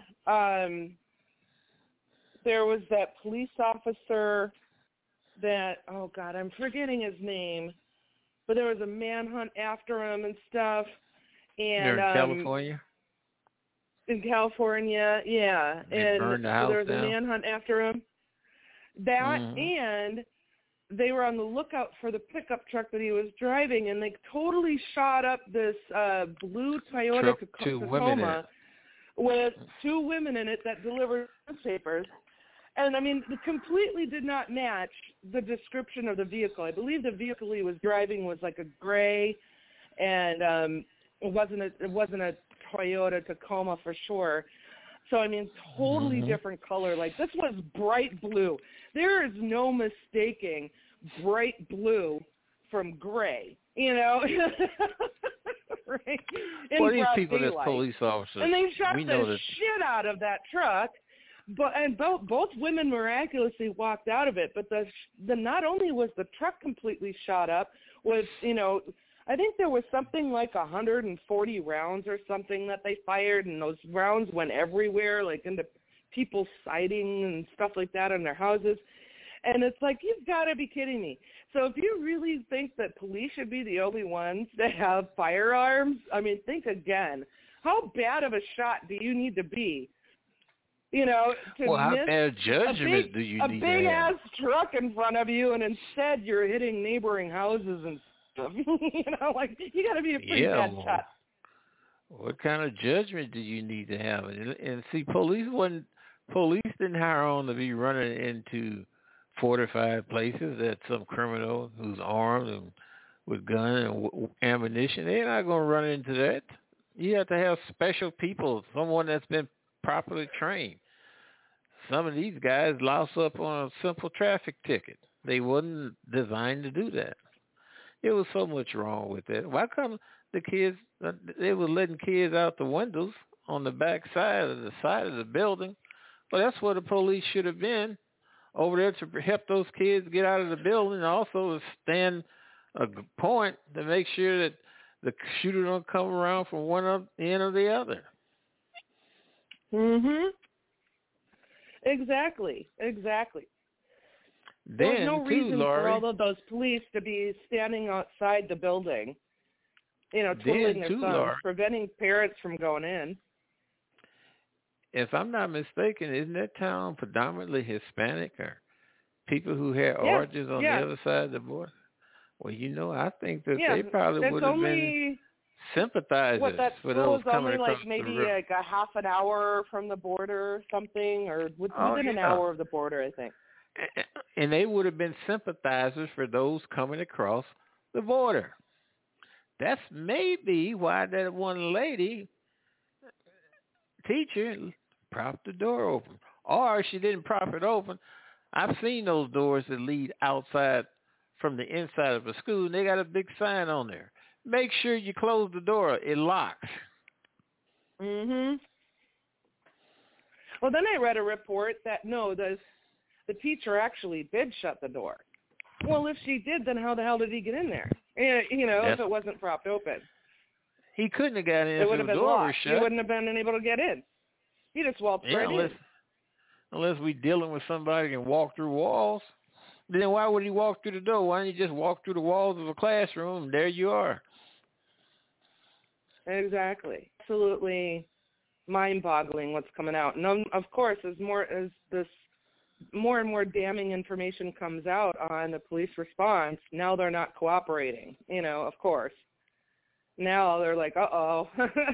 [SPEAKER 19] there was that police officer that, oh God, I'm forgetting his name, but there was a manhunt after him and stuff. And
[SPEAKER 14] in California?
[SPEAKER 19] In California, yeah.
[SPEAKER 14] They burned the house
[SPEAKER 19] so there was
[SPEAKER 14] down?
[SPEAKER 19] a manhunt after him. That and they were on the lookout for the pickup truck that he was driving, and they totally shot up this blue Toyota Tacoma with two women in it that delivered newspapers. And, I mean, it completely did not match the description of the vehicle. I believe the vehicle he was driving was like a gray, and it wasn't a Toyota Tacoma for sure. So, I mean, totally different color. Like, this was bright blue. There is no mistaking bright blue from gray, you know? Right?
[SPEAKER 14] Well, these people
[SPEAKER 19] daylight.
[SPEAKER 14] as police officers,
[SPEAKER 19] and they shot
[SPEAKER 14] we
[SPEAKER 19] the
[SPEAKER 14] know that
[SPEAKER 19] shit out of that truck. And both women miraculously walked out of it. But the not only was the truck completely shot up with, you know, I think there was something like 140 rounds or something that they fired, and those rounds went everywhere, like into people's siding and stuff like that in their houses. And it's like, you've got to be kidding me. So if you really think that police should be the only ones that have firearms, I mean, think again. How bad of a shot do you need to be? You know, to
[SPEAKER 14] how
[SPEAKER 19] miss
[SPEAKER 14] bad judgment do you need to have?
[SPEAKER 19] A big-ass truck in front of you, and instead you're hitting neighboring houses and stuff. You know, like, you got to be a pretty bad shot.
[SPEAKER 14] What kind of judgment do you need to have? And see, police didn't hire on to be running into fortified places that some criminal who's armed and with gun and ammunition, they're not going to run into that. You have to have special people, someone that's been properly trained. Some of these guys lost up on a simple traffic ticket. They wasn't designed to do that. There was so much wrong with that. Why come the kids, they were letting kids out the windows on the back side of the building? Well, that's where the police should have been, over there to help those kids get out of the building, and also to stand a point to make sure that the shooter don't come around from one end or the other.
[SPEAKER 19] Exactly.
[SPEAKER 14] Then,
[SPEAKER 19] There's no reason
[SPEAKER 14] Laurie,
[SPEAKER 19] for all of those police to be standing outside the building, you know, twiddling their thumbs,
[SPEAKER 14] Laurie,
[SPEAKER 19] preventing parents from going in.
[SPEAKER 14] If I'm not mistaken, isn't that town predominantly Hispanic or people who had origins on the other side of the border? Well, you know, I think that they probably would have been sympathizers for those coming across the river.
[SPEAKER 19] Maybe like a half an hour from the border or something, or within an hour of the border, I think.
[SPEAKER 14] And they would have been sympathizers for those coming across the border. That's maybe why that one lady teacher propped the door open. Or she didn't prop it open. I've seen those doors that lead outside from the inside of a school, and they got a big sign on there. Make sure you close the door. It locks.
[SPEAKER 19] Mhm. Well, then I read a report that the teacher actually did shut the door. Well, if she did, then how the hell did he get in there? If it wasn't propped open.
[SPEAKER 14] He couldn't have got in if
[SPEAKER 19] would
[SPEAKER 14] the
[SPEAKER 19] have been
[SPEAKER 14] door was
[SPEAKER 19] locked.
[SPEAKER 14] shut.
[SPEAKER 19] He wouldn't have been able to get in. He just walked right in.
[SPEAKER 14] Unless we dealing with somebody who can walk through walls, then why would he walk through the door? Why don't you just walk through the walls of a classroom and there you are?
[SPEAKER 19] Exactly. Absolutely mind-boggling what's coming out. And of course, as this more and more damning information comes out on the police response, now they're not cooperating, of course. Now they're like, uh-oh,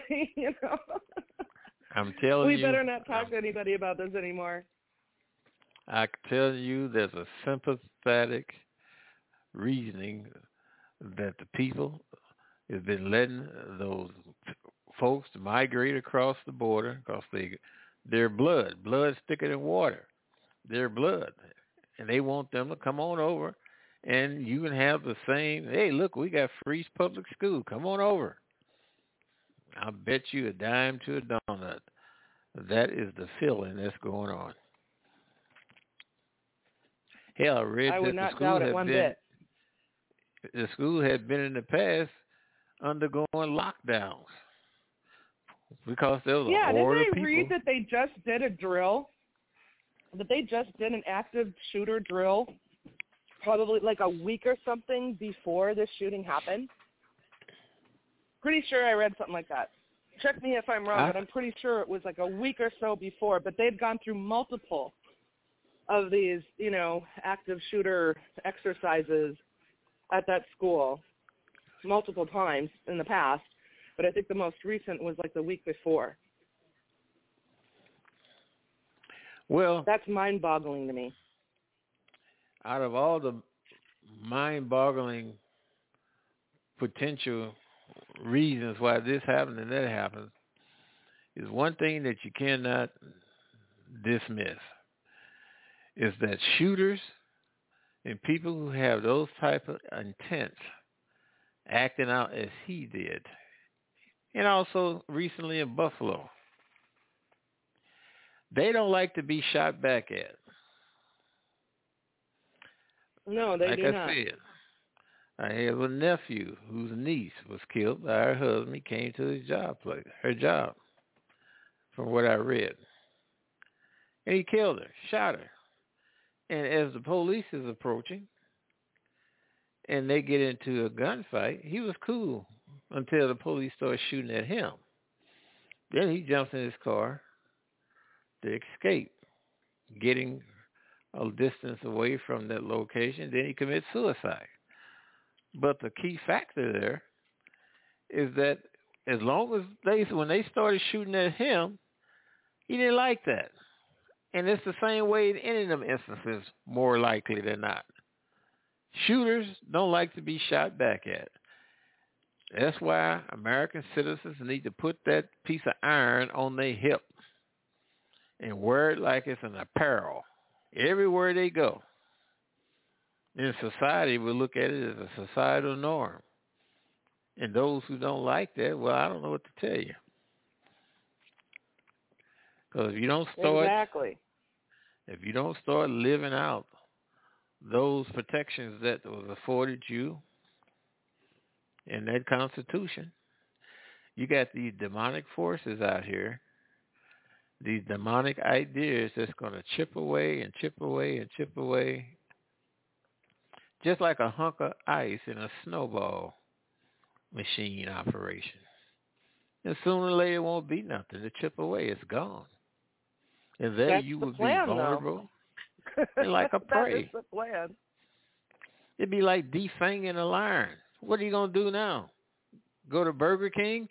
[SPEAKER 14] I'm telling you.
[SPEAKER 19] We better not talk to anybody about this anymore.
[SPEAKER 14] I can tell you there's a sympathetic reasoning that the people have been letting those folks migrate across the border because their blood's thicker than water. Their blood. And they want them to come on over and you can have the same, hey, look, we got free public school. Come on over. I'll bet you a dime to a donut. That is the feeling that's going on. Hell, I read
[SPEAKER 19] I would
[SPEAKER 14] that
[SPEAKER 19] not doubt it one bit.
[SPEAKER 14] The school had been in the past undergoing lockdowns because there was a horde of people.
[SPEAKER 19] Didn't I read that they just did a drill? That they just did an active shooter drill probably like a week or something before this shooting happened? Pretty sure I read something like that. Check me if I'm wrong, but I'm pretty sure it was like a week or so before. But they'd gone through multiple of these, active shooter exercises at that school multiple times in the past. But I think the most recent was like the week before.
[SPEAKER 14] Well,
[SPEAKER 19] that's mind-boggling to me.
[SPEAKER 14] Out of all the mind-boggling potential reasons why this happened and that happens, is one thing that you cannot dismiss is that shooters and people who have those type of intents acting out as he did, and also recently in Buffalo, they don't like to be shot back at.
[SPEAKER 19] No, they do not.
[SPEAKER 14] Like I said, I have a nephew whose niece was killed by her husband. He came to his her job, from what I read. And he killed her, shot her. And as the police is approaching and they get into a gunfight, he was cool until the police started shooting at him. Then he jumps in his car to escape, getting a distance away from that location. Then he commits suicide. But the key factor there is that as long as when they started shooting at him, he didn't like that. And it's the same way in any of them instances, more likely than not. Shooters don't like to be shot back at. That's why American citizens need to put that piece of iron on their hip and wear it like it's an apparel everywhere they go. In society, we look at it as a societal norm. And those who don't like that, well, I don't know what to tell you. Because if you don't start living out those protections that was afforded you in that Constitution, you got these demonic forces out here, these demonic ideas that's going to chip away and chip away and chip away, just like a hunk of ice in a snowball machine operation. And sooner or later it won't be nothing to chip away. It's gone. And there
[SPEAKER 19] that's
[SPEAKER 14] you
[SPEAKER 19] the
[SPEAKER 14] would
[SPEAKER 19] plan,
[SPEAKER 14] be vulnerable and like a prey.
[SPEAKER 19] That is the plan.
[SPEAKER 14] It'd be like defanging a lion. What are you going to do now? Go to Burger King?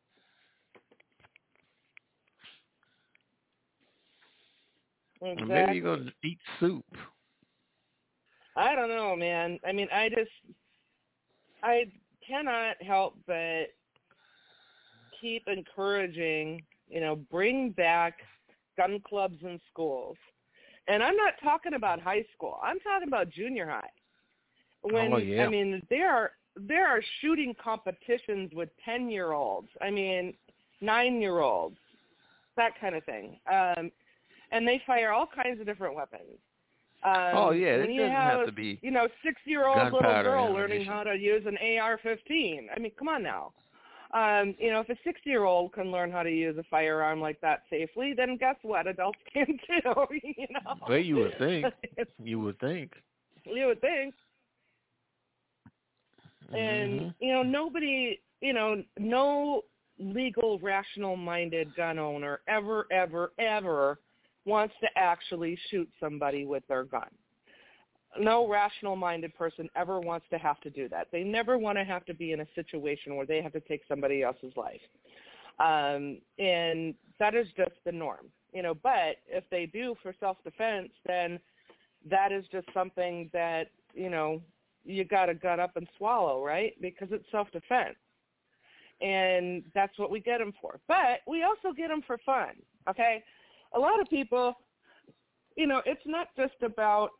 [SPEAKER 19] Exactly.
[SPEAKER 14] Or maybe you're going to eat soup.
[SPEAKER 19] I don't know, man. I mean, I cannot help but keep encouraging, bring back gun clubs in schools. And I'm not talking about high school. I'm talking about junior high. When
[SPEAKER 14] yeah.
[SPEAKER 19] I mean, there are shooting competitions with 10-year-olds. I mean, 9-year-olds, that kind of thing. And they fire all kinds of different weapons.
[SPEAKER 14] It
[SPEAKER 19] when you
[SPEAKER 14] doesn't have to be
[SPEAKER 19] 6-year-old little
[SPEAKER 14] gunpowder
[SPEAKER 19] girl
[SPEAKER 14] ammunition.
[SPEAKER 19] learning how to use an AR-15. I mean, come on now. If a 6-year-old can learn how to use a firearm like that safely, then guess what? Adults can too.
[SPEAKER 14] Well, you would think. You would think.
[SPEAKER 19] You would think. And nobody, no legal, rational-minded gun owner ever wants to actually shoot somebody with their gun. No rational-minded person ever wants to have to do that. They never want to have to be in a situation where they have to take somebody else's life. And that is just the norm. But if they do for self-defense, then that is just something that, you got to gut up and swallow, right? Because it's self-defense. And that's what we get them for. But we also get them for fun, okay? A lot of people, it's not just about,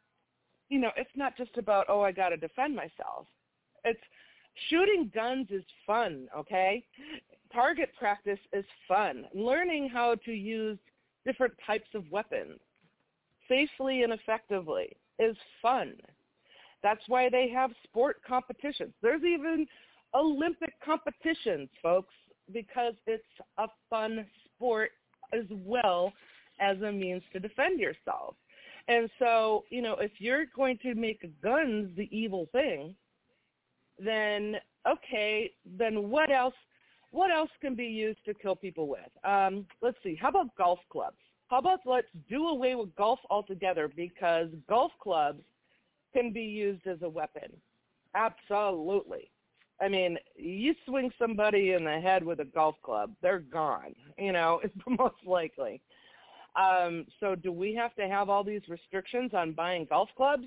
[SPEAKER 19] oh, I got to defend myself. It's shooting guns is fun, okay? Target practice is fun. Learning how to use different types of weapons safely and effectively is fun. That's why they have sport competitions. There's even Olympic competitions, folks, because it's a fun sport as well as a means to defend yourself. And so, if you're going to make guns the evil thing, then okay, then what else can be used to kill people with? Let's see. How about golf clubs? How about let's do away with golf altogether, because golf clubs can be used as a weapon. Absolutely. I mean, you swing somebody in the head with a golf club, they're gone, most likely. So do we have to have all these restrictions on buying golf clubs?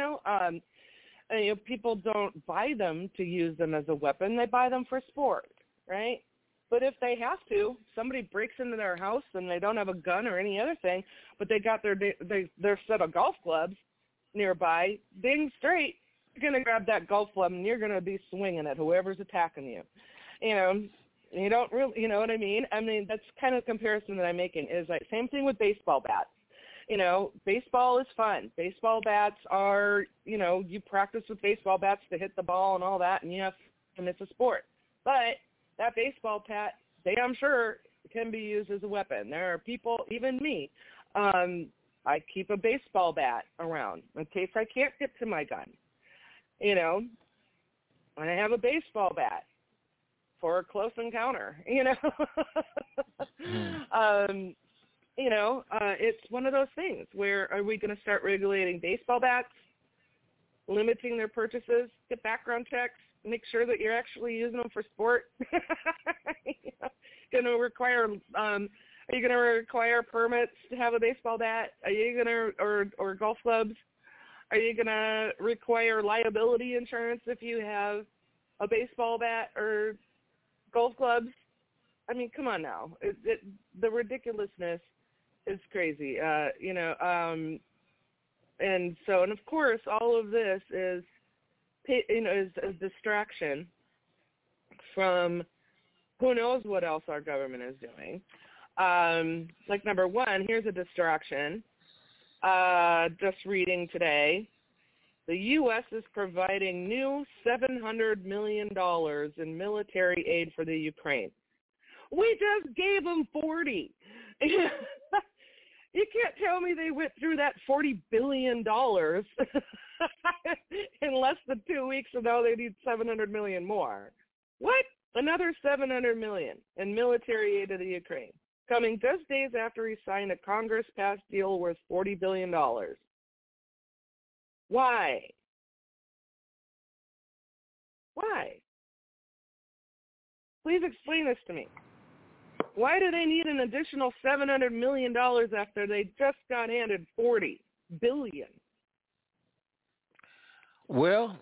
[SPEAKER 19] People don't buy them to use them as a weapon. They buy them for sport, right? But if they have to, somebody breaks into their house and they don't have a gun or any other thing, but they got their set of golf clubs nearby, ding straight, you're going to grab that golf club and you're going to be swinging at whoever's attacking you. You don't really, you know what I mean? I mean, that's kind of the comparison that I'm making is like same thing with baseball bats. Baseball is fun. Baseball bats are, you practice with baseball bats to hit the ball and all that, and it's a sport. But that baseball bat, I'm sure, can be used as a weapon. There are people, even me, I keep a baseball bat around in case I can't get to my gun. And I have a baseball bat for a close encounter, it's one of those things where are we going to start regulating baseball bats, limiting their purchases, get background checks, make sure that you're actually using them for sport? Are you going to require permits to have a baseball bat? Are you going to, or golf clubs? Are you going to require liability insurance if you have a baseball bat or golf clubs? I mean, come on now. The ridiculousness is crazy, and of course, all of this is a distraction from who knows what else our government is doing. Like number one, here's a distraction. Just reading today, the U.S. is providing new $700 million in military aid for the Ukraine. We just gave them 40. You can't tell me they went through that $40 billion in less than 2 weeks, and now they need $700 million more. What? Another $700 million in military aid to the Ukraine, coming just days after he signed a Congress-passed deal worth $40 billion. Why? Why? Please explain this to me. Why do they need an additional $700 million after they just got handed $40 billion?
[SPEAKER 14] Well,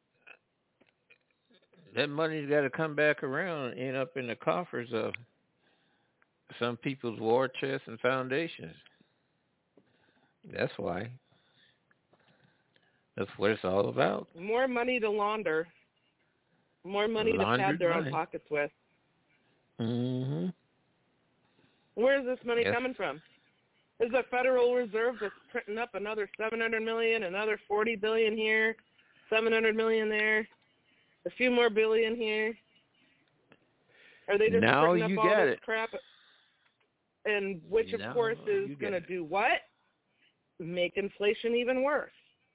[SPEAKER 14] that money's got to come back around and end up in the coffers of some people's war chests and foundations. That's why. That's what it's all about.
[SPEAKER 19] More money to launder. More money to pad their own pockets with.
[SPEAKER 14] Mm-hmm.
[SPEAKER 19] Where's this money coming from? Is the Federal Reserve just printing up another $700 million, another $40 billion here, $700 million there, a few more billion here? Are they just printing up all this crap? And which, of course, is going to do what? Make inflation even worse.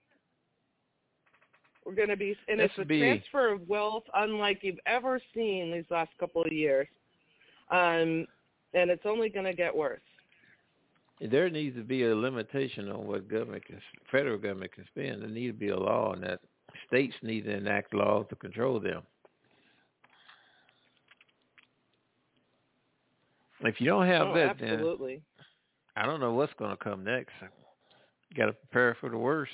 [SPEAKER 19] We're going to be, and it's a transfer of wealth unlike you've ever seen these last couple of years. And it's only going to get worse.
[SPEAKER 14] There needs to be a limitation on what federal government can spend. There needs to be a law, and that states need to enact laws to control them. If you don't have that,
[SPEAKER 19] absolutely.
[SPEAKER 14] Then I don't know what's going to come next. You got to prepare for the worst.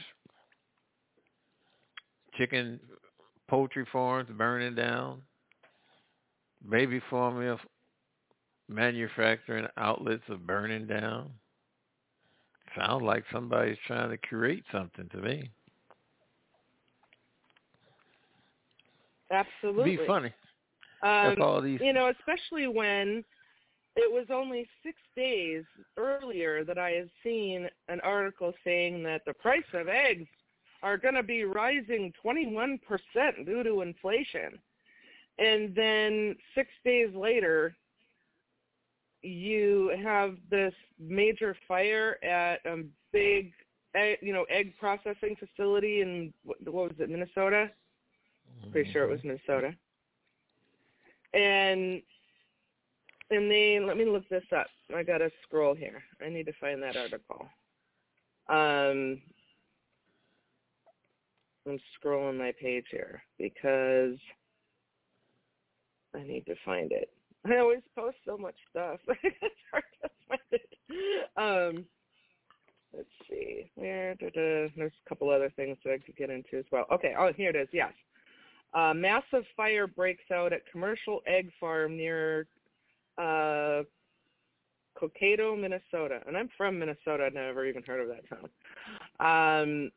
[SPEAKER 14] Chicken, poultry farms burning down. Baby formula manufacturing outlets are burning down. Sounds like somebody's trying to create something to me.
[SPEAKER 19] Absolutely.
[SPEAKER 14] It'd be funny. All these...
[SPEAKER 19] especially when it was only 6 days earlier that I had seen an article saying that the price of eggs are going to be rising 21% due to inflation. And then 6 days later, you have this major fire at a big, egg processing facility in, what was it, Minnesota? Pretty sure it was Minnesota. And they, let me look this up. I got to scroll here. I need to find that article. I'm scrolling my page here because I need to find it. I always post so much stuff. It's hard to find it. Let's see. There's a couple other things that I could get into as well. Okay. Oh, here it is. Yes. Massive fire breaks out at commercial egg farm near Cokato, Minnesota. And I'm from Minnesota. I've never even heard of that town.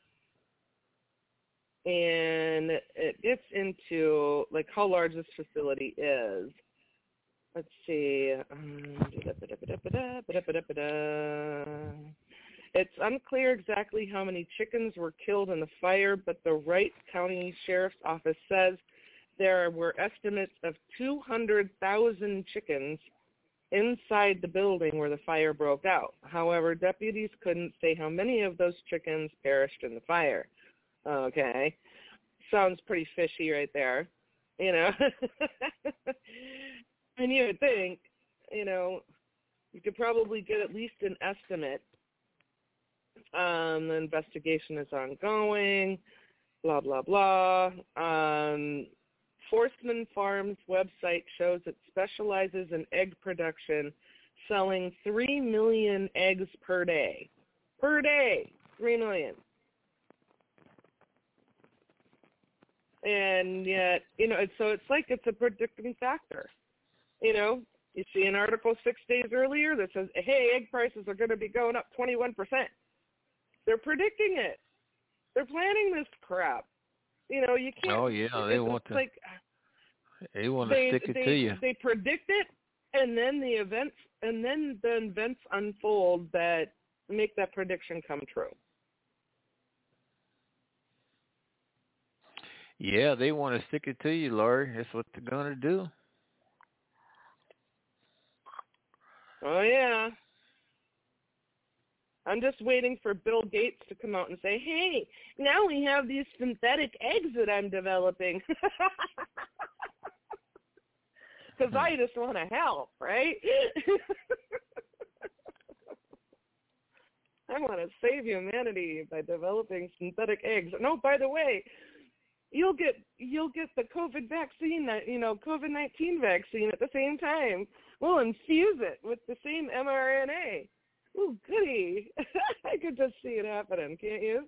[SPEAKER 19] And it gets into, like, how large this facility is. Let's see. It's unclear exactly how many chickens were killed in the fire, but the Wright County Sheriff's Office says there were estimates of 200,000 chickens inside the building where the fire broke out. However, deputies couldn't say how many of those chickens perished in the fire. Okay. Sounds pretty fishy right there, And you would think, you could probably get at least an estimate. The investigation is ongoing, blah, blah, blah. Forstman Farms website shows it specializes in egg production, selling 3 million eggs per day. Per day, 3 million. And yet, so it's like it's a predicting factor. You see an article 6 days earlier that says, hey, egg prices are going to be going up 21%. They're predicting it. They're planning this crap. You can't.
[SPEAKER 14] Oh, yeah, they want to stick it to you.
[SPEAKER 19] They predict it, and then the events unfold that make that prediction come true.
[SPEAKER 14] Yeah, they want to stick it to you, Laurie. That's what they're going to do.
[SPEAKER 19] Oh, yeah. I'm just waiting for Bill Gates to come out and say, hey, now we have these synthetic eggs that I'm developing. Because I just want to help, right? I want to save humanity by developing synthetic eggs. No, by the way, you'll get the COVID vaccine, COVID-19 vaccine at the same time. We'll infuse it with the same mRNA. Ooh, goody. I could just see it happening, can't you?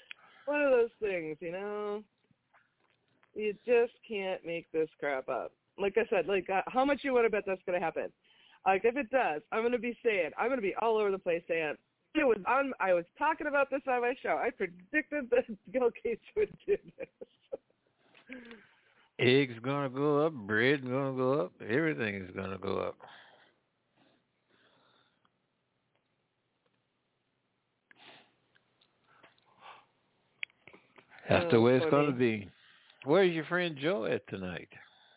[SPEAKER 19] One of those things, You just can't make this crap up. like I said, how much you want to bet that's going to happen? Like, if it does, I'm going to be all over the place saying, I was talking about this on my show. I predicted that Bill Gates would do this.
[SPEAKER 14] Eggs going to go up, bread going to go up, everything is going to go up. That's the way it's going to be. Where's your friend Joe at tonight?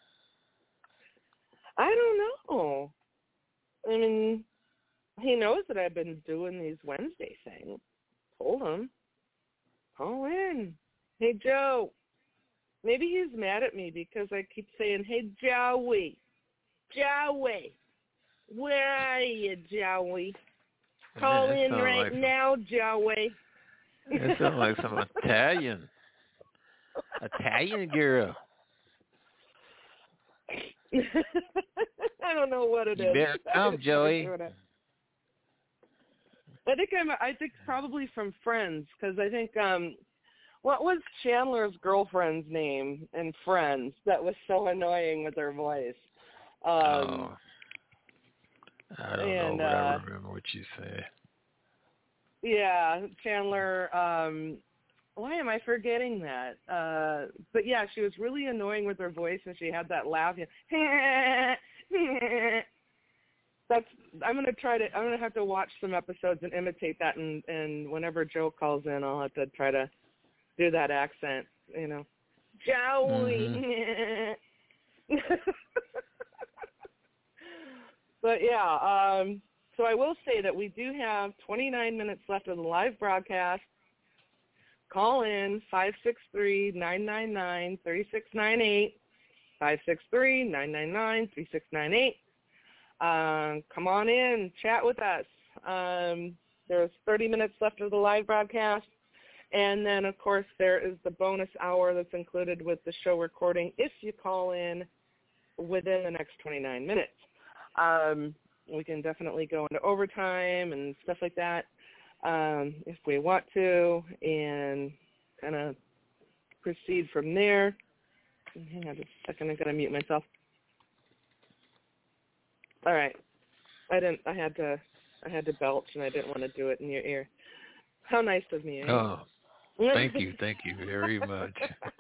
[SPEAKER 19] I don't know. I mean, he knows that I've been doing these Wednesday things. Told him. Call in. Hey, Joe. Maybe he's mad at me because I keep saying, hey, Joey. Joey. Where are you, Joey? Call in right now, Joey.
[SPEAKER 14] It sounds like some Italian girl.
[SPEAKER 19] I don't know what it is.
[SPEAKER 14] You better come, Joey.
[SPEAKER 19] I think probably from Friends, because I think what was Chandler's girlfriend's name in Friends that was so annoying with her voice?
[SPEAKER 14] I don't know, but I remember what you said.
[SPEAKER 19] Yeah, Chandler. Why am I forgetting that? But yeah, she was really annoying with her voice, and she had that laugh. I'm gonna have to watch some episodes and imitate that, and whenever Joe calls in, I'll have to try to do that accent. Joey. Mm-hmm. But yeah, so I will say that we do have 29 minutes left of the live broadcast. Call in 563-999-3698, 563-999-3698. Come on in, chat with us. There's 30 minutes left of the live broadcast. And then, of course, there is the bonus hour that's included with the show recording if you call in within the next 29 minutes. We can definitely go into overtime and stuff like that if we want to, and kind of proceed from there. Hang on just a second. I've got to mute myself. All right. I had to belch, and I didn't want to do it in your ear. How nice of me. Eh?
[SPEAKER 14] Oh, thank you very much.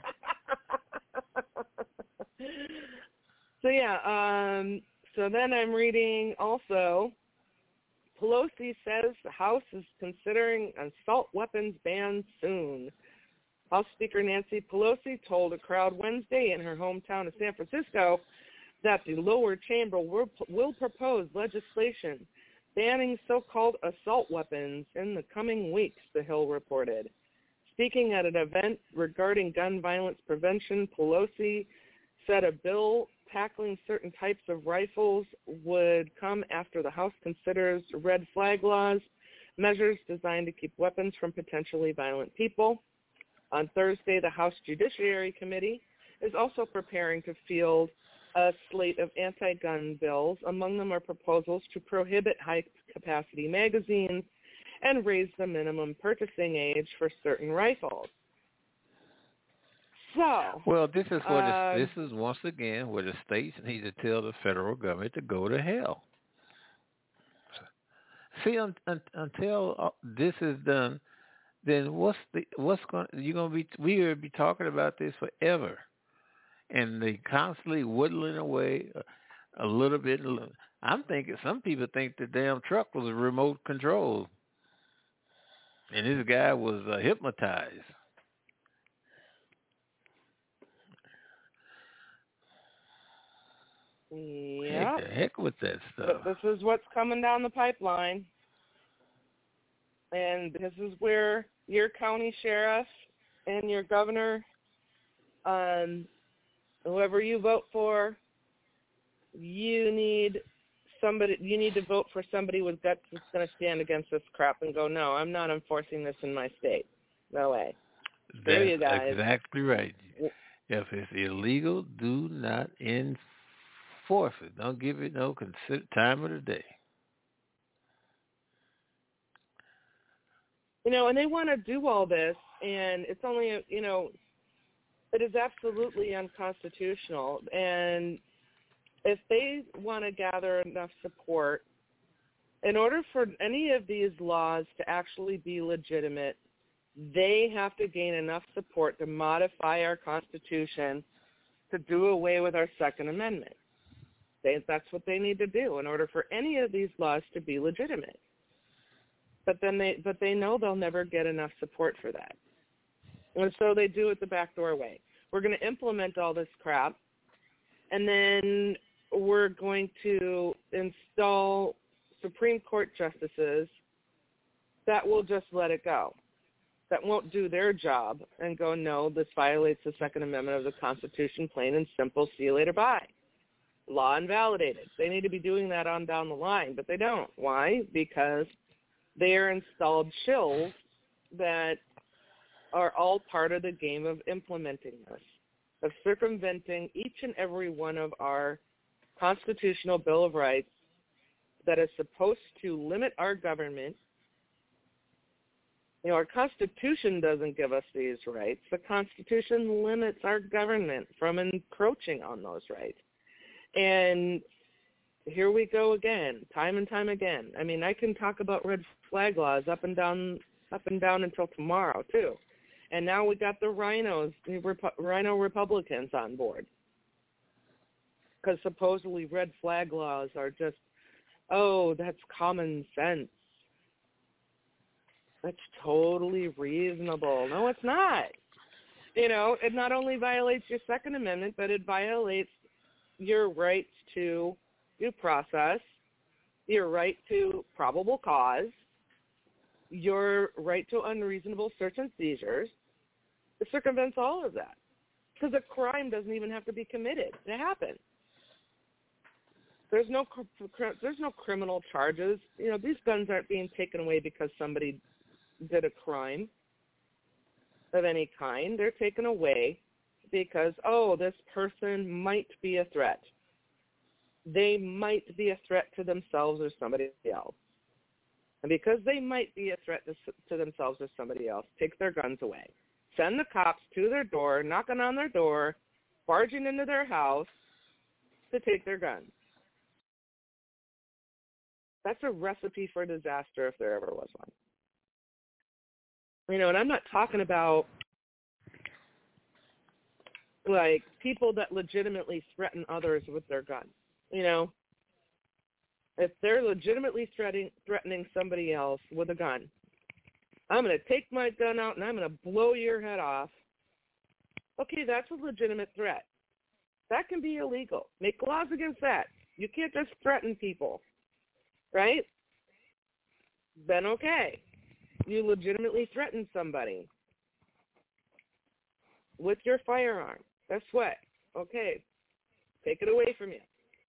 [SPEAKER 19] So yeah, so then I'm reading also, Pelosi says the House is considering assault weapons ban soon. House Speaker Nancy Pelosi told a crowd Wednesday in her hometown of San Francisco that the lower chamber will propose legislation banning so-called assault weapons in the coming weeks, the Hill reported. Speaking at an event regarding gun violence prevention, Pelosi said a bill tackling certain types of rifles would come after the House considers red flag laws, measures designed to keep weapons from potentially violent people. On Thursday, the House Judiciary Committee is also preparing to field a slate of anti-gun bills. Among them are proposals to prohibit high-capacity magazines and raise the minimum purchasing age for certain rifles. So,
[SPEAKER 14] well, this is once again where the states need to tell the federal government to go to hell. See, until this is done, then we're going to be talking about this forever, and they constantly whittling away a little bit. I'm thinking some people think the damn truck was remote control, and this guy was hypnotized.
[SPEAKER 19] Yeah.
[SPEAKER 14] Heck with that stuff.
[SPEAKER 19] But this is what's coming down the pipeline. And this is where your county sheriff and your governor, whoever you vote for, you need to vote for somebody with guts that's going to stand against this crap and go, no, I'm not enforcing this in my state. No way. There you guys.
[SPEAKER 14] That's exactly right. If it's illegal, do not enforce it. Don't give it no time of the day.
[SPEAKER 19] And they want to do all this, and it's only, it is absolutely unconstitutional. And if they want to gather enough support, in order for any of these laws to actually be legitimate, they have to gain enough support to modify our Constitution to do away with our Second Amendment. That's what they need to do in order for any of these laws to be legitimate. But they know they'll never get enough support for that. And so they do it the backdoor way. We're going to implement all this crap, and then we're going to install Supreme Court justices that will just let it go, that won't do their job and go, no, this violates the Second Amendment of the Constitution, plain and simple, see you later, bye. Law invalidated. They need to be doing that on down the line, but they don't. Why? Because they are installed shills that are all part of the game of implementing this, of circumventing each and every one of our constitutional Bill of Rights that is supposed to limit our government. You know, our Constitution doesn't give us these rights. The Constitution limits our government from encroaching on those rights. And here we go again, time and time again. I mean, I can talk about red flag laws up and down until tomorrow, too. And now we got the rhino Republicans on board. Because supposedly red flag laws are just, oh, that's common sense. That's totally reasonable. No, it's not. You know, it not only violates your Second Amendment, but it violates your rights to due process, your right to probable cause, your right to unreasonable search and seizures. It circumvents all of that because a crime doesn't even have to be committed to happen. There's no criminal charges. You know, these guns aren't being taken away because somebody did a crime of any kind. They're taken away because, oh, this person might be a threat. They might be a threat to themselves or somebody else. And because they might be a threat to themselves or somebody else, take their guns away. Send the cops to their door, knocking on their door, barging into their house to take their guns. That's a recipe for disaster if there ever was one. You know, and I'm not talking about like people that legitimately threaten others with their guns. You know, if they're legitimately threatening somebody else with a gun, I'm going to take my gun out and I'm going to blow your head off. Okay, that's a legitimate threat. That can be illegal. Make laws against that. You can't just threaten people, right? Then okay. You legitimately threaten somebody with your firearm. Guess what? Okay, take it away from you.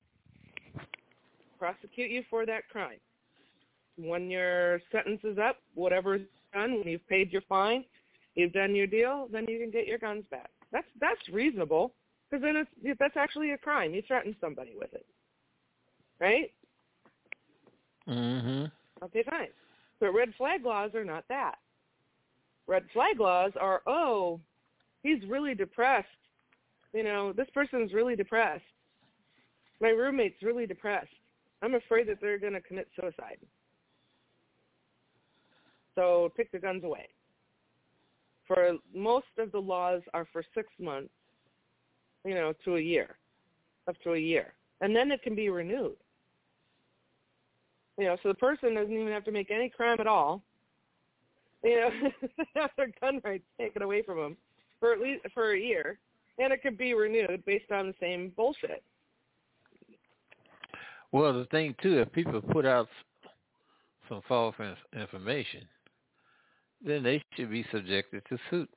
[SPEAKER 19] Prosecute you for that crime. When your sentence is up, whatever's done, when you've paid your fine, you've done your deal, then you can get your guns back. That's reasonable because then that's actually a crime. You threaten somebody with it, right?
[SPEAKER 14] Mm-hmm.
[SPEAKER 19] Okay, fine. But red flag laws are not that. Red flag laws are, oh, he's really depressed. You know, this person's really depressed. My roommate's really depressed. I'm afraid that they're going to commit suicide. So take the guns away. For most of the laws are for 6 months, you know, to a year, up to a year. And then it can be renewed. You know, so the person doesn't even have to make any crime at all. You know, have their gun rights taken away from them for at least for a year, and it could be renewed based on the same bullshit.
[SPEAKER 14] Well, the thing too, if people put out some false information, then they should be subjected to suit.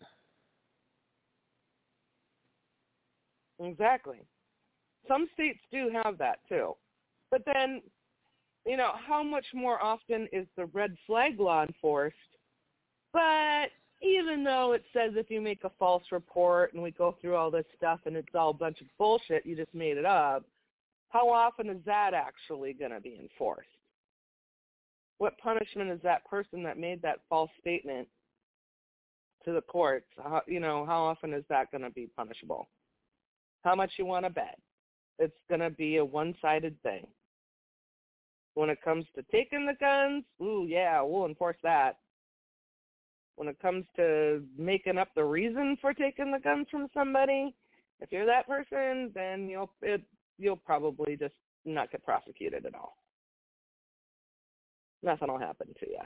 [SPEAKER 19] Exactly. Some states do have that too, but then, you know, how much more often is the red flag law enforced? But even though it says if you make a false report and we go through all this stuff and it's all a bunch of bullshit, you just made it up, how often is that actually going to be enforced? What punishment is that person that made that false statement to the courts? How often is that going to be punishable? How much you want to bet? It's going to be a one-sided thing. When it comes to taking the guns, ooh, yeah, we'll enforce that. When it comes to making up the reason for taking the guns from somebody, if you're that person, then you'll probably just not get prosecuted at all. Nothing will happen to you.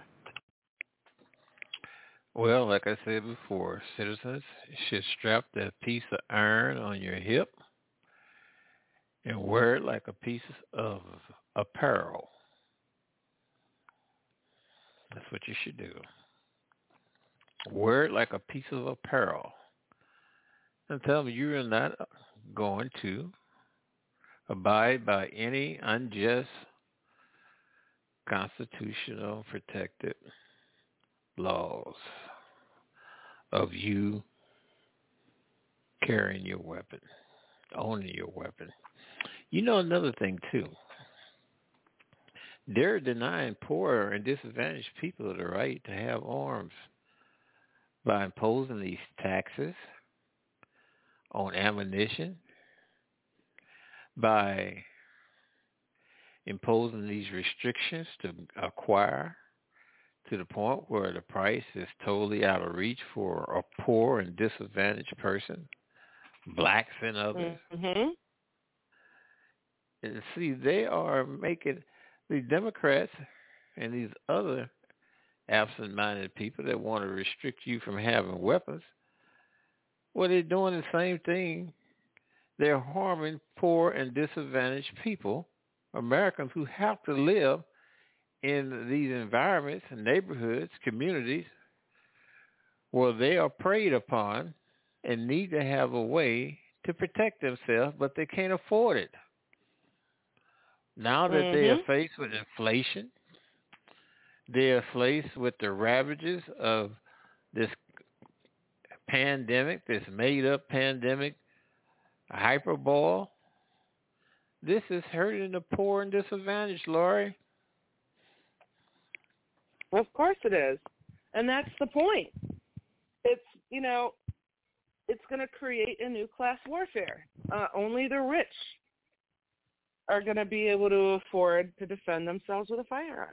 [SPEAKER 14] Well, like I said before, citizens should strap that piece of iron on your hip and wear it like a piece of apparel. That's what you should do. Wear it like a piece of apparel. And tell them you're not going to abide by any unjust, constitutional protected laws of you carrying your weapon, owning your weapon. You know another thing, too. They're denying poor and disadvantaged people the right to have arms by imposing these taxes on ammunition, by imposing these restrictions to acquire to the point where the price is totally out of reach for a poor and disadvantaged person, blacks and others.
[SPEAKER 19] Mm-hmm.
[SPEAKER 14] And see, they are making the Democrats and these other absent-minded people that want to restrict you from having weapons, well, they're doing the same thing. They're harming poor and disadvantaged people, Americans who have to live in these environments, neighborhoods, communities where they are preyed upon and need to have a way to protect themselves, but they can't afford it. Now that they are faced with inflation, they are faced with the ravages of this pandemic, this made-up pandemic, hyperbole. This is hurting the poor and disadvantaged, Lori.
[SPEAKER 19] Of course it is. And that's the point. It's, it's going to create a new class warfare. Only the rich are going to be able to afford to defend themselves with a firearm.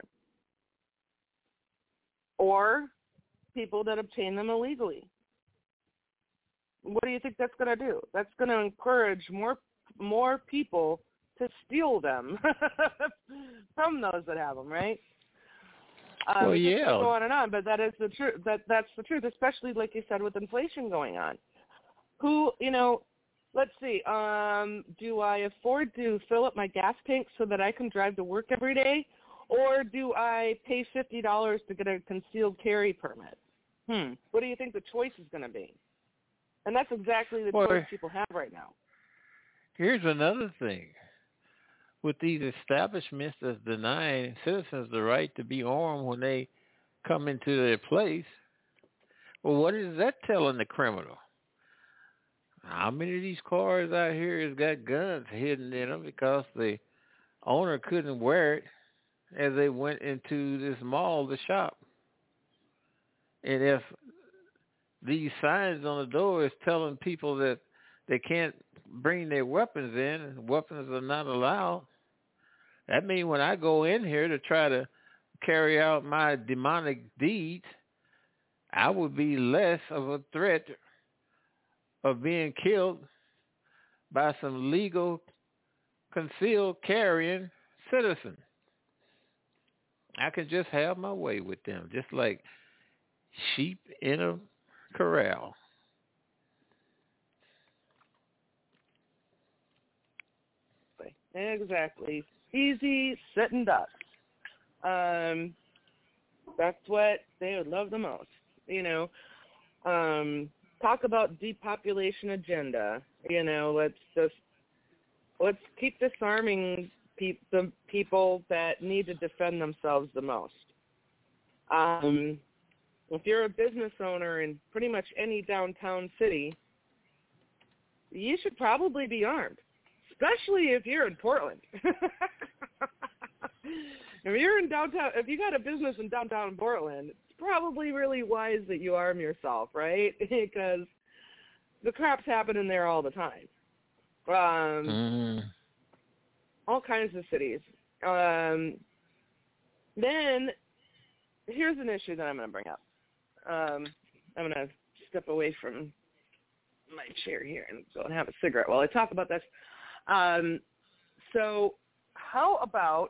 [SPEAKER 19] Or people that obtain them illegally. What do you think that's going to do? That's going to encourage more people to steal them from those that have them, right?
[SPEAKER 14] Well, yeah.
[SPEAKER 19] Go on and on, but that is the truth. That's the truth, especially like you said with inflation going on. Let's see. Do I afford to fill up my gas tank so that I can drive to work every day, or do I pay $50 to get a concealed carry permit? What do you think the choice is going to be? And that's exactly the choice people have right now.
[SPEAKER 14] Here's another thing. With these establishments that's denying citizens the right to be armed when they come into their place, well, what is that telling the criminal? How many of these cars out here has got guns hidden in them because the owner couldn't wear it as they went into this mall to shop? And if these signs on the door is telling people that they can't bring their weapons in and weapons are not allowed, that means when I go in here to try to carry out my demonic deeds, I would be less of a threat of being killed by some legal concealed carrying citizen. I can just have my way with them, just like sheep in a corral.
[SPEAKER 19] Exactly. Easy, sitting ducks. That's what they would love the most. Talk about depopulation agenda. Let's keep disarming the people that need to defend themselves the most. If you're a business owner in pretty much any downtown city, you should probably be armed, especially if you're in Portland. If you're in downtown, if you got a business in downtown Portland, it's probably really wise that you arm yourself, right? Because the crap's happening there all the time. all kinds of cities. Then here's an issue that I'm going to bring up. I'm going to step away from my chair here and go and have a cigarette while I talk about this. So how about,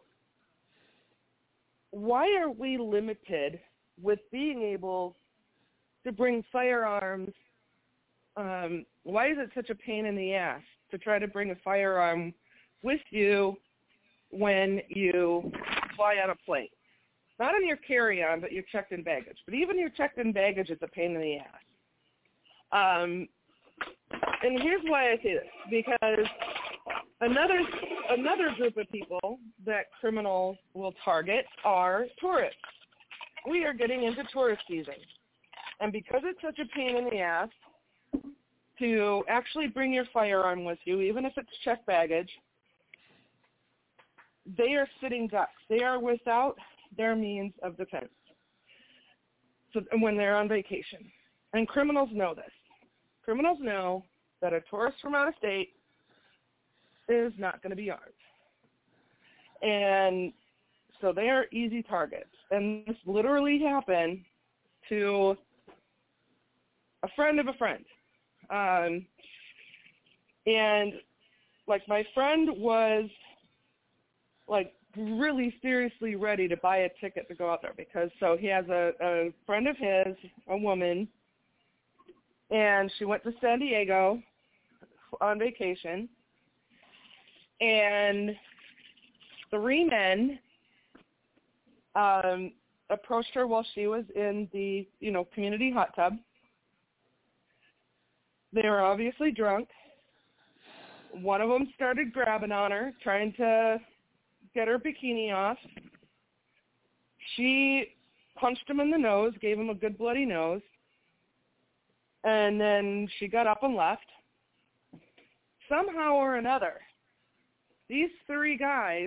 [SPEAKER 19] why are we limited with being able to bring firearms? Why is it such a pain in the ass to try to bring a firearm with you when you fly on a plane? Not in your carry-on, but your checked-in baggage. But even your checked-in baggage is a pain in the ass. And here's why I say this. Because another group of people that criminals will target are tourists. We are getting into tourist season. And because it's such a pain in the ass to actually bring your firearm with you, even if it's checked baggage, they are sitting ducks. They are without their means of defense when they're on vacation. And criminals know this. Criminals know that a tourist from out of state is not going to be armed. And so they are easy targets. And this literally happened to a friend of a friend. And, like, my friend was, like, really seriously ready to buy a ticket to go out there because so he has a friend of his, a woman, and she went to San Diego on vacation, and 3 men approached her while she was in the, community hot tub. They were obviously drunk. One of them started grabbing on her, trying to get her bikini off. She punched him in the nose, gave him a good bloody nose, and then she got up and left. Somehow or another, these 3 guys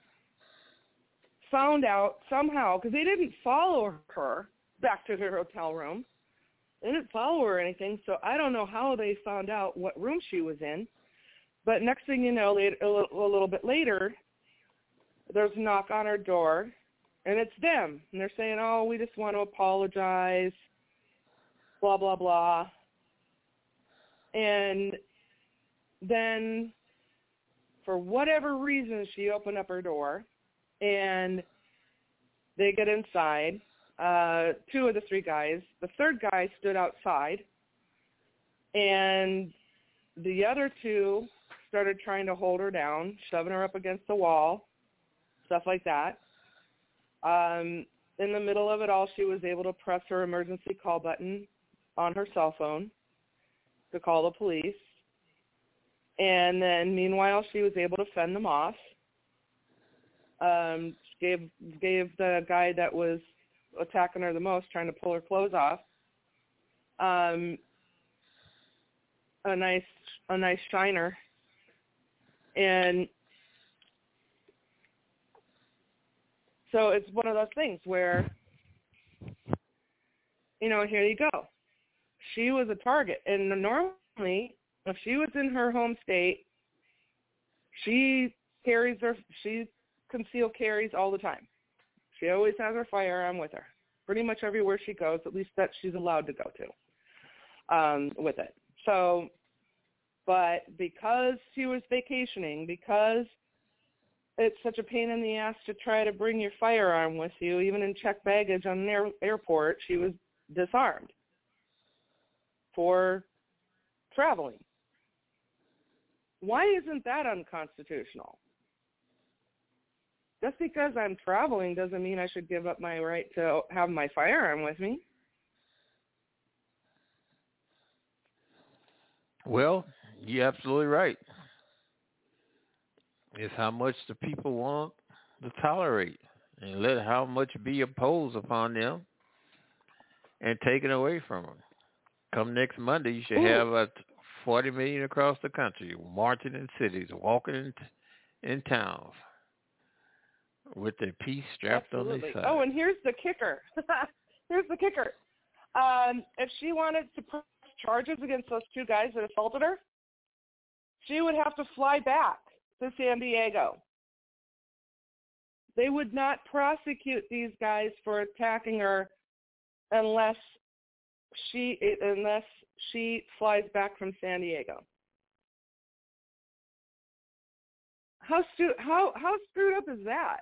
[SPEAKER 19] found out somehow, because they didn't follow her back to her hotel room. They didn't follow her or anything, so I don't know how they found out what room she was in. But next thing you know, a little bit later, there's a knock on her door, and it's them. And they're saying, oh, we just want to apologize, blah, blah, blah. And then, for whatever reason, she opened up her door, and they get inside. 2 of the 3 guys. The 3rd guy stood outside, and the other 2 started trying to hold her down, shoving her up against the wall, stuff like that. In the middle of it all, she was able to press her emergency call button on her cell phone to call the police. And then, meanwhile, she was able to fend them off. Gave the guy that was attacking her the most, trying to pull her clothes off, a nice shiner. And so it's one of those things where, here you go. She was a target. And normally, if she was in her home state, she concealed carries all the time. She always has her firearm with her, pretty much everywhere she goes, at least that she's allowed to go to with it. So, but because she was vacationing, because it's such a pain in the ass to try to bring your firearm with you, even in checked baggage on an airport, she was disarmed for traveling. Why isn't that unconstitutional? Just because I'm traveling doesn't mean I should give up my right to have my firearm with me.
[SPEAKER 14] Well, you're absolutely right. It's how much the people want to tolerate and let how much be imposed upon them and taken away from them. Come next Monday, you should have 40 million across the country, marching in cities, walking in towns with their piece strapped on their side.
[SPEAKER 19] Oh, and here's the kicker. If she wanted to press charges against those 2 guys that assaulted her, she would have to fly back to San Diego They would not prosecute these guys for attacking her unless she flies back from San Diego. How screwed up is that?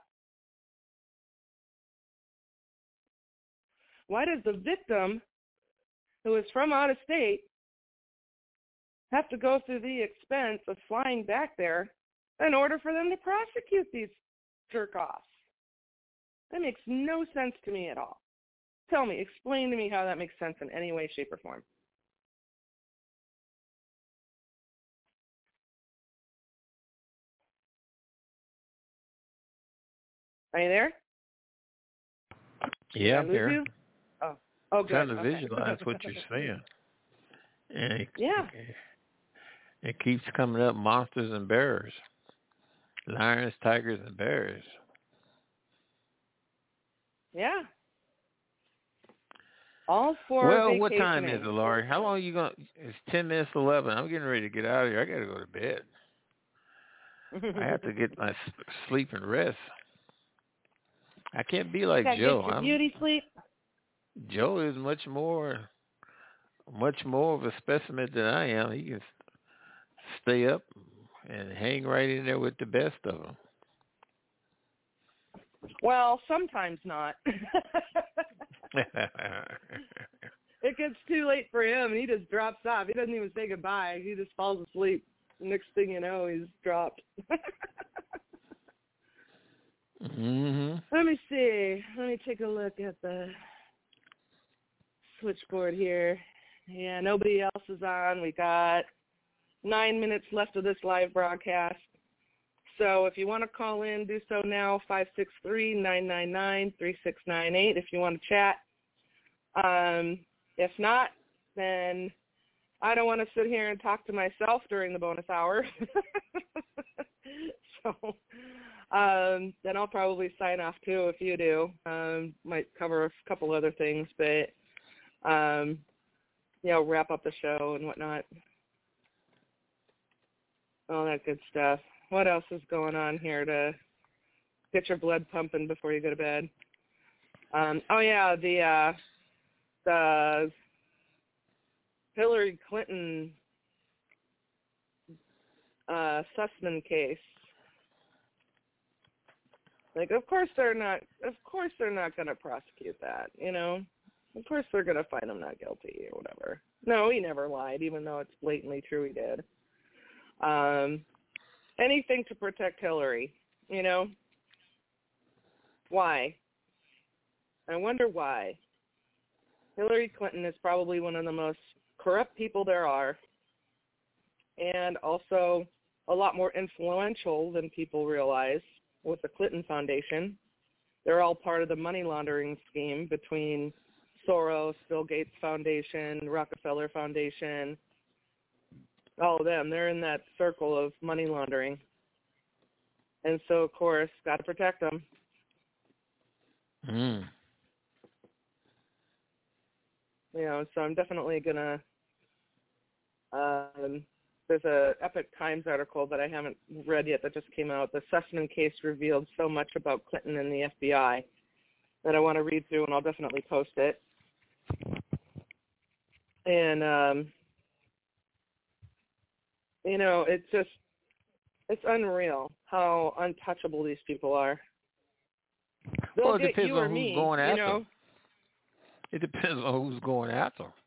[SPEAKER 19] Why does the victim, who is from out of state, have to go through the expense of flying back there in order for them to prosecute these jerk-offs? That makes no sense to me at all. Tell me, explain to me how that makes sense in any way, shape, or form. Are you there?
[SPEAKER 14] Yeah, I'm here.
[SPEAKER 19] You? Oh, good.
[SPEAKER 14] I'm trying to visualize what you're saying. And it keeps coming up, monsters and bears. Lions, tigers, and bears.
[SPEAKER 19] Yeah. All for
[SPEAKER 14] Well,
[SPEAKER 19] vacationing.
[SPEAKER 14] what time is it, Laurie? How long are you going to... It's 10 minutes to 11. I'm getting ready to get out of here. I got to go to bed. I have to get my sleep and rest. I can't be like Joe.
[SPEAKER 19] Get your beauty sleep.
[SPEAKER 14] Joe is much more of a specimen than I am. He can stay up and hang right in there with the best of them.
[SPEAKER 19] Well, sometimes not. It gets too late for him, and he just drops off. He doesn't even say goodbye. He just falls asleep. Next thing you know, he's dropped.
[SPEAKER 14] Mm-hmm.
[SPEAKER 19] Let me see. Let me take a look at the switchboard here. Yeah, nobody else is on. We got 9 minutes left of this live broadcast. So if you want to call in, do so now, 563-999-3698 if you want to chat. If not, then I don't want to sit here and talk to myself during the bonus hour. So then I'll probably sign off too if you do. Might cover a couple other things, but wrap up the show and whatnot. All that good stuff. What else is going on here to get your blood pumping before you go to bed? The Hillary Clinton Sussman case. Like, of course they're not going to prosecute that, you know? Of course they're going to find him not guilty or whatever. No, he never lied, even though it's blatantly true he did. Anything to protect Hillary, you know? Why? I wonder why. Hillary Clinton is probably one of the most corrupt people there are, and also a lot more influential than people realize with the Clinton Foundation. They're all part of the money laundering scheme between Soros, Bill Gates Foundation, Rockefeller Foundation, all of them. They're in that circle of money laundering. And so, of course, got to protect them.
[SPEAKER 14] Mm.
[SPEAKER 19] You know, so I'm definitely going to there's a Epoch Times article that I haven't read yet that just came out. The Sussman case revealed so much about Clinton and the FBI that I want to read through, and I'll definitely post it. And, you know, it's unreal how untouchable these people are. They'll
[SPEAKER 14] It depends on who's going after them. It depends on who's going after them.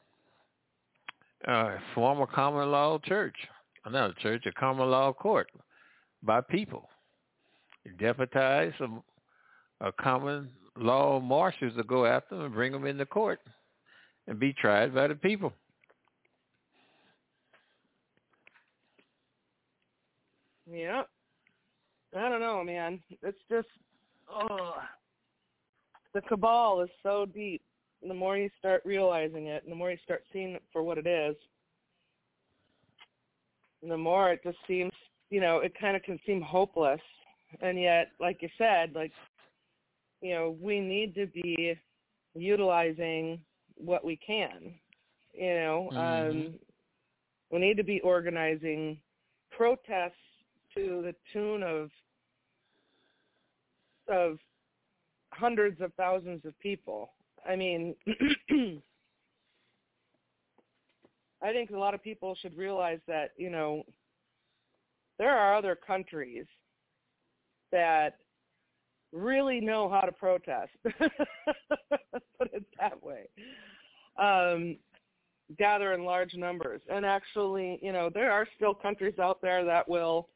[SPEAKER 14] Former common law church, not a church, a common law court by people. Deputize a common law marshals to go after them and bring them into court and be tried by the people.
[SPEAKER 19] Yeah. I don't know, man. It's just, the cabal is so deep. The more you start realizing it, and the more you start seeing it for what it is, the more it just seems, you know, it kind of can seem hopeless. And yet, like you said, like, you know, we need to be utilizing what we can, you know. We need to be organizing protests to the tune of of hundreds of thousands of people. I mean, I think a lot of people should realize that, you know, there are other countries that really know how to protest. Put it that way. Gather in large numbers. And actually, you know, there are still countries out there that will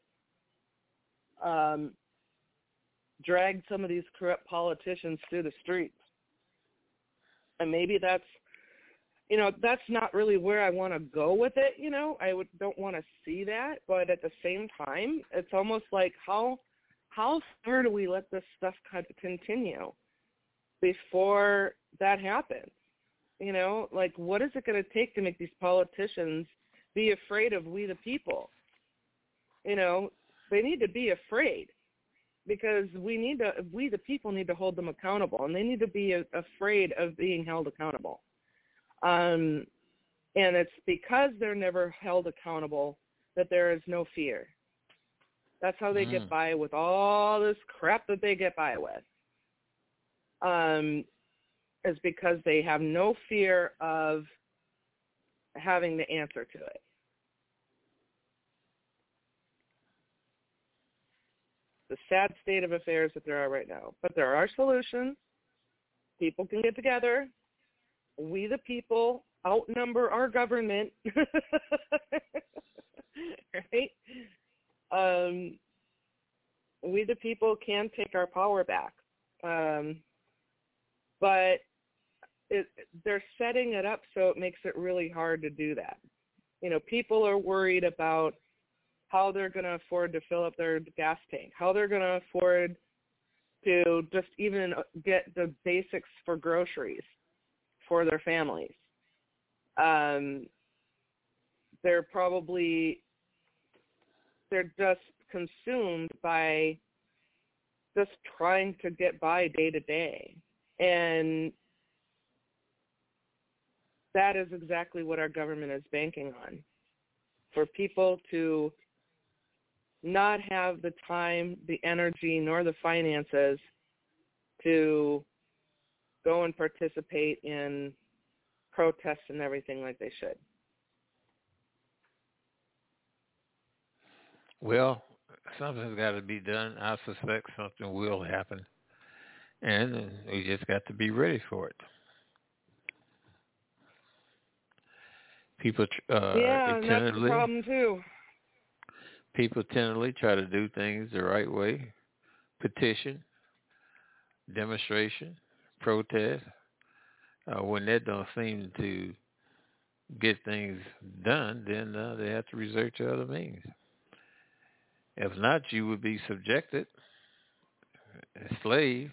[SPEAKER 19] drag some of these corrupt politicians through the streets. And maybe that's, you know, that's not really where I want to go with it, you know. Don't want to see that, but at the same time, it's almost like how far do we let this stuff continue before that happens? You know, like, what is it going to take to make these politicians be afraid of we the people? You know, they need to be afraid, because we the people need to hold them accountable, and they need to be afraid of being held accountable. And it's because they're never held accountable that there is no fear. That's how they get by with all this crap that they get by with. Is because they have no fear of having the answer to it. The sad state of affairs that there are right now. But there are solutions. People can get together. We the people outnumber our government. Right? We the people can take our power back. But they're setting it up so it makes it really hard to do that. You know, people are worried about how they're going to afford to fill up their gas tank, how they're going to afford to just even get the basics for groceries for their families. They're just consumed by just trying to get by day to day. And that is exactly what our government is banking on, for people to not have the time, the energy, nor the finances to go and participate in protests and everything like they should.
[SPEAKER 14] Well, something's got to be done. I suspect something will happen, and we just got to be ready for it. People
[SPEAKER 19] that's the problem too.
[SPEAKER 14] People tentatively try to do things the right way: petition, demonstration, protest. When that don't seem to get things done, then they have to resort to other means. If not, you would be subjected, enslaved,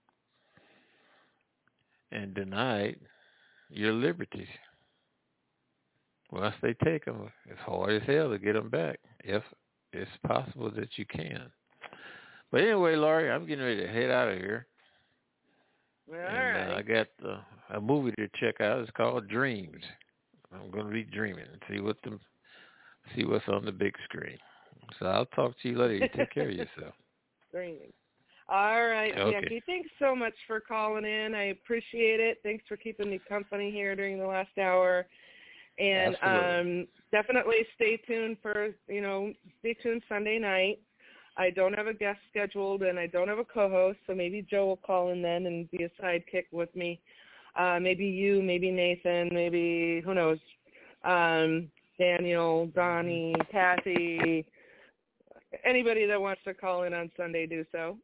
[SPEAKER 14] and denied your liberties. Once they take them, it's hard as hell to get them back, if it's possible that you can. But anyway, Laurie, I'm getting ready to head out of here.
[SPEAKER 19] All right.
[SPEAKER 14] I got a movie to check out. It's called Dreams. I'm going to be dreaming and see what's on the big screen. So I'll talk to you later. You take care of yourself.
[SPEAKER 19] Dreaming. All right,
[SPEAKER 14] okay.
[SPEAKER 19] Jackie, thanks so much for calling in. I appreciate it. Thanks for keeping me company here during the last hour. And definitely stay tuned Sunday night. I don't have a guest scheduled, and I don't have a co-host, so maybe Joe will call in then and be a sidekick with me. Maybe you, maybe Nathan, maybe, who knows, Daniel, Donnie, Kathy, anybody that wants to call in on Sunday, do so.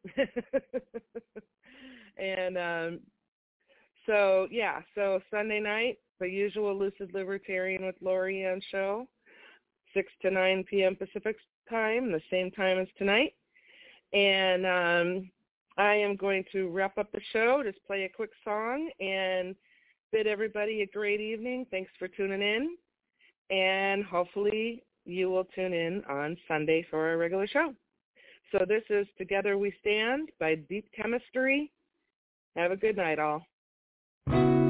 [SPEAKER 19] And so Sunday night, the usual Lucid Libertarian with Laurie Ann show, 6 to 9 p.m. Pacific time, the same time as tonight. And I am going to wrap up the show, just play a quick song, and bid everybody a great evening. Thanks for tuning in. And hopefully you will tune in on Sunday for our regular show. So this is Together We Stand by Deep Chemistry. Have a good night, all.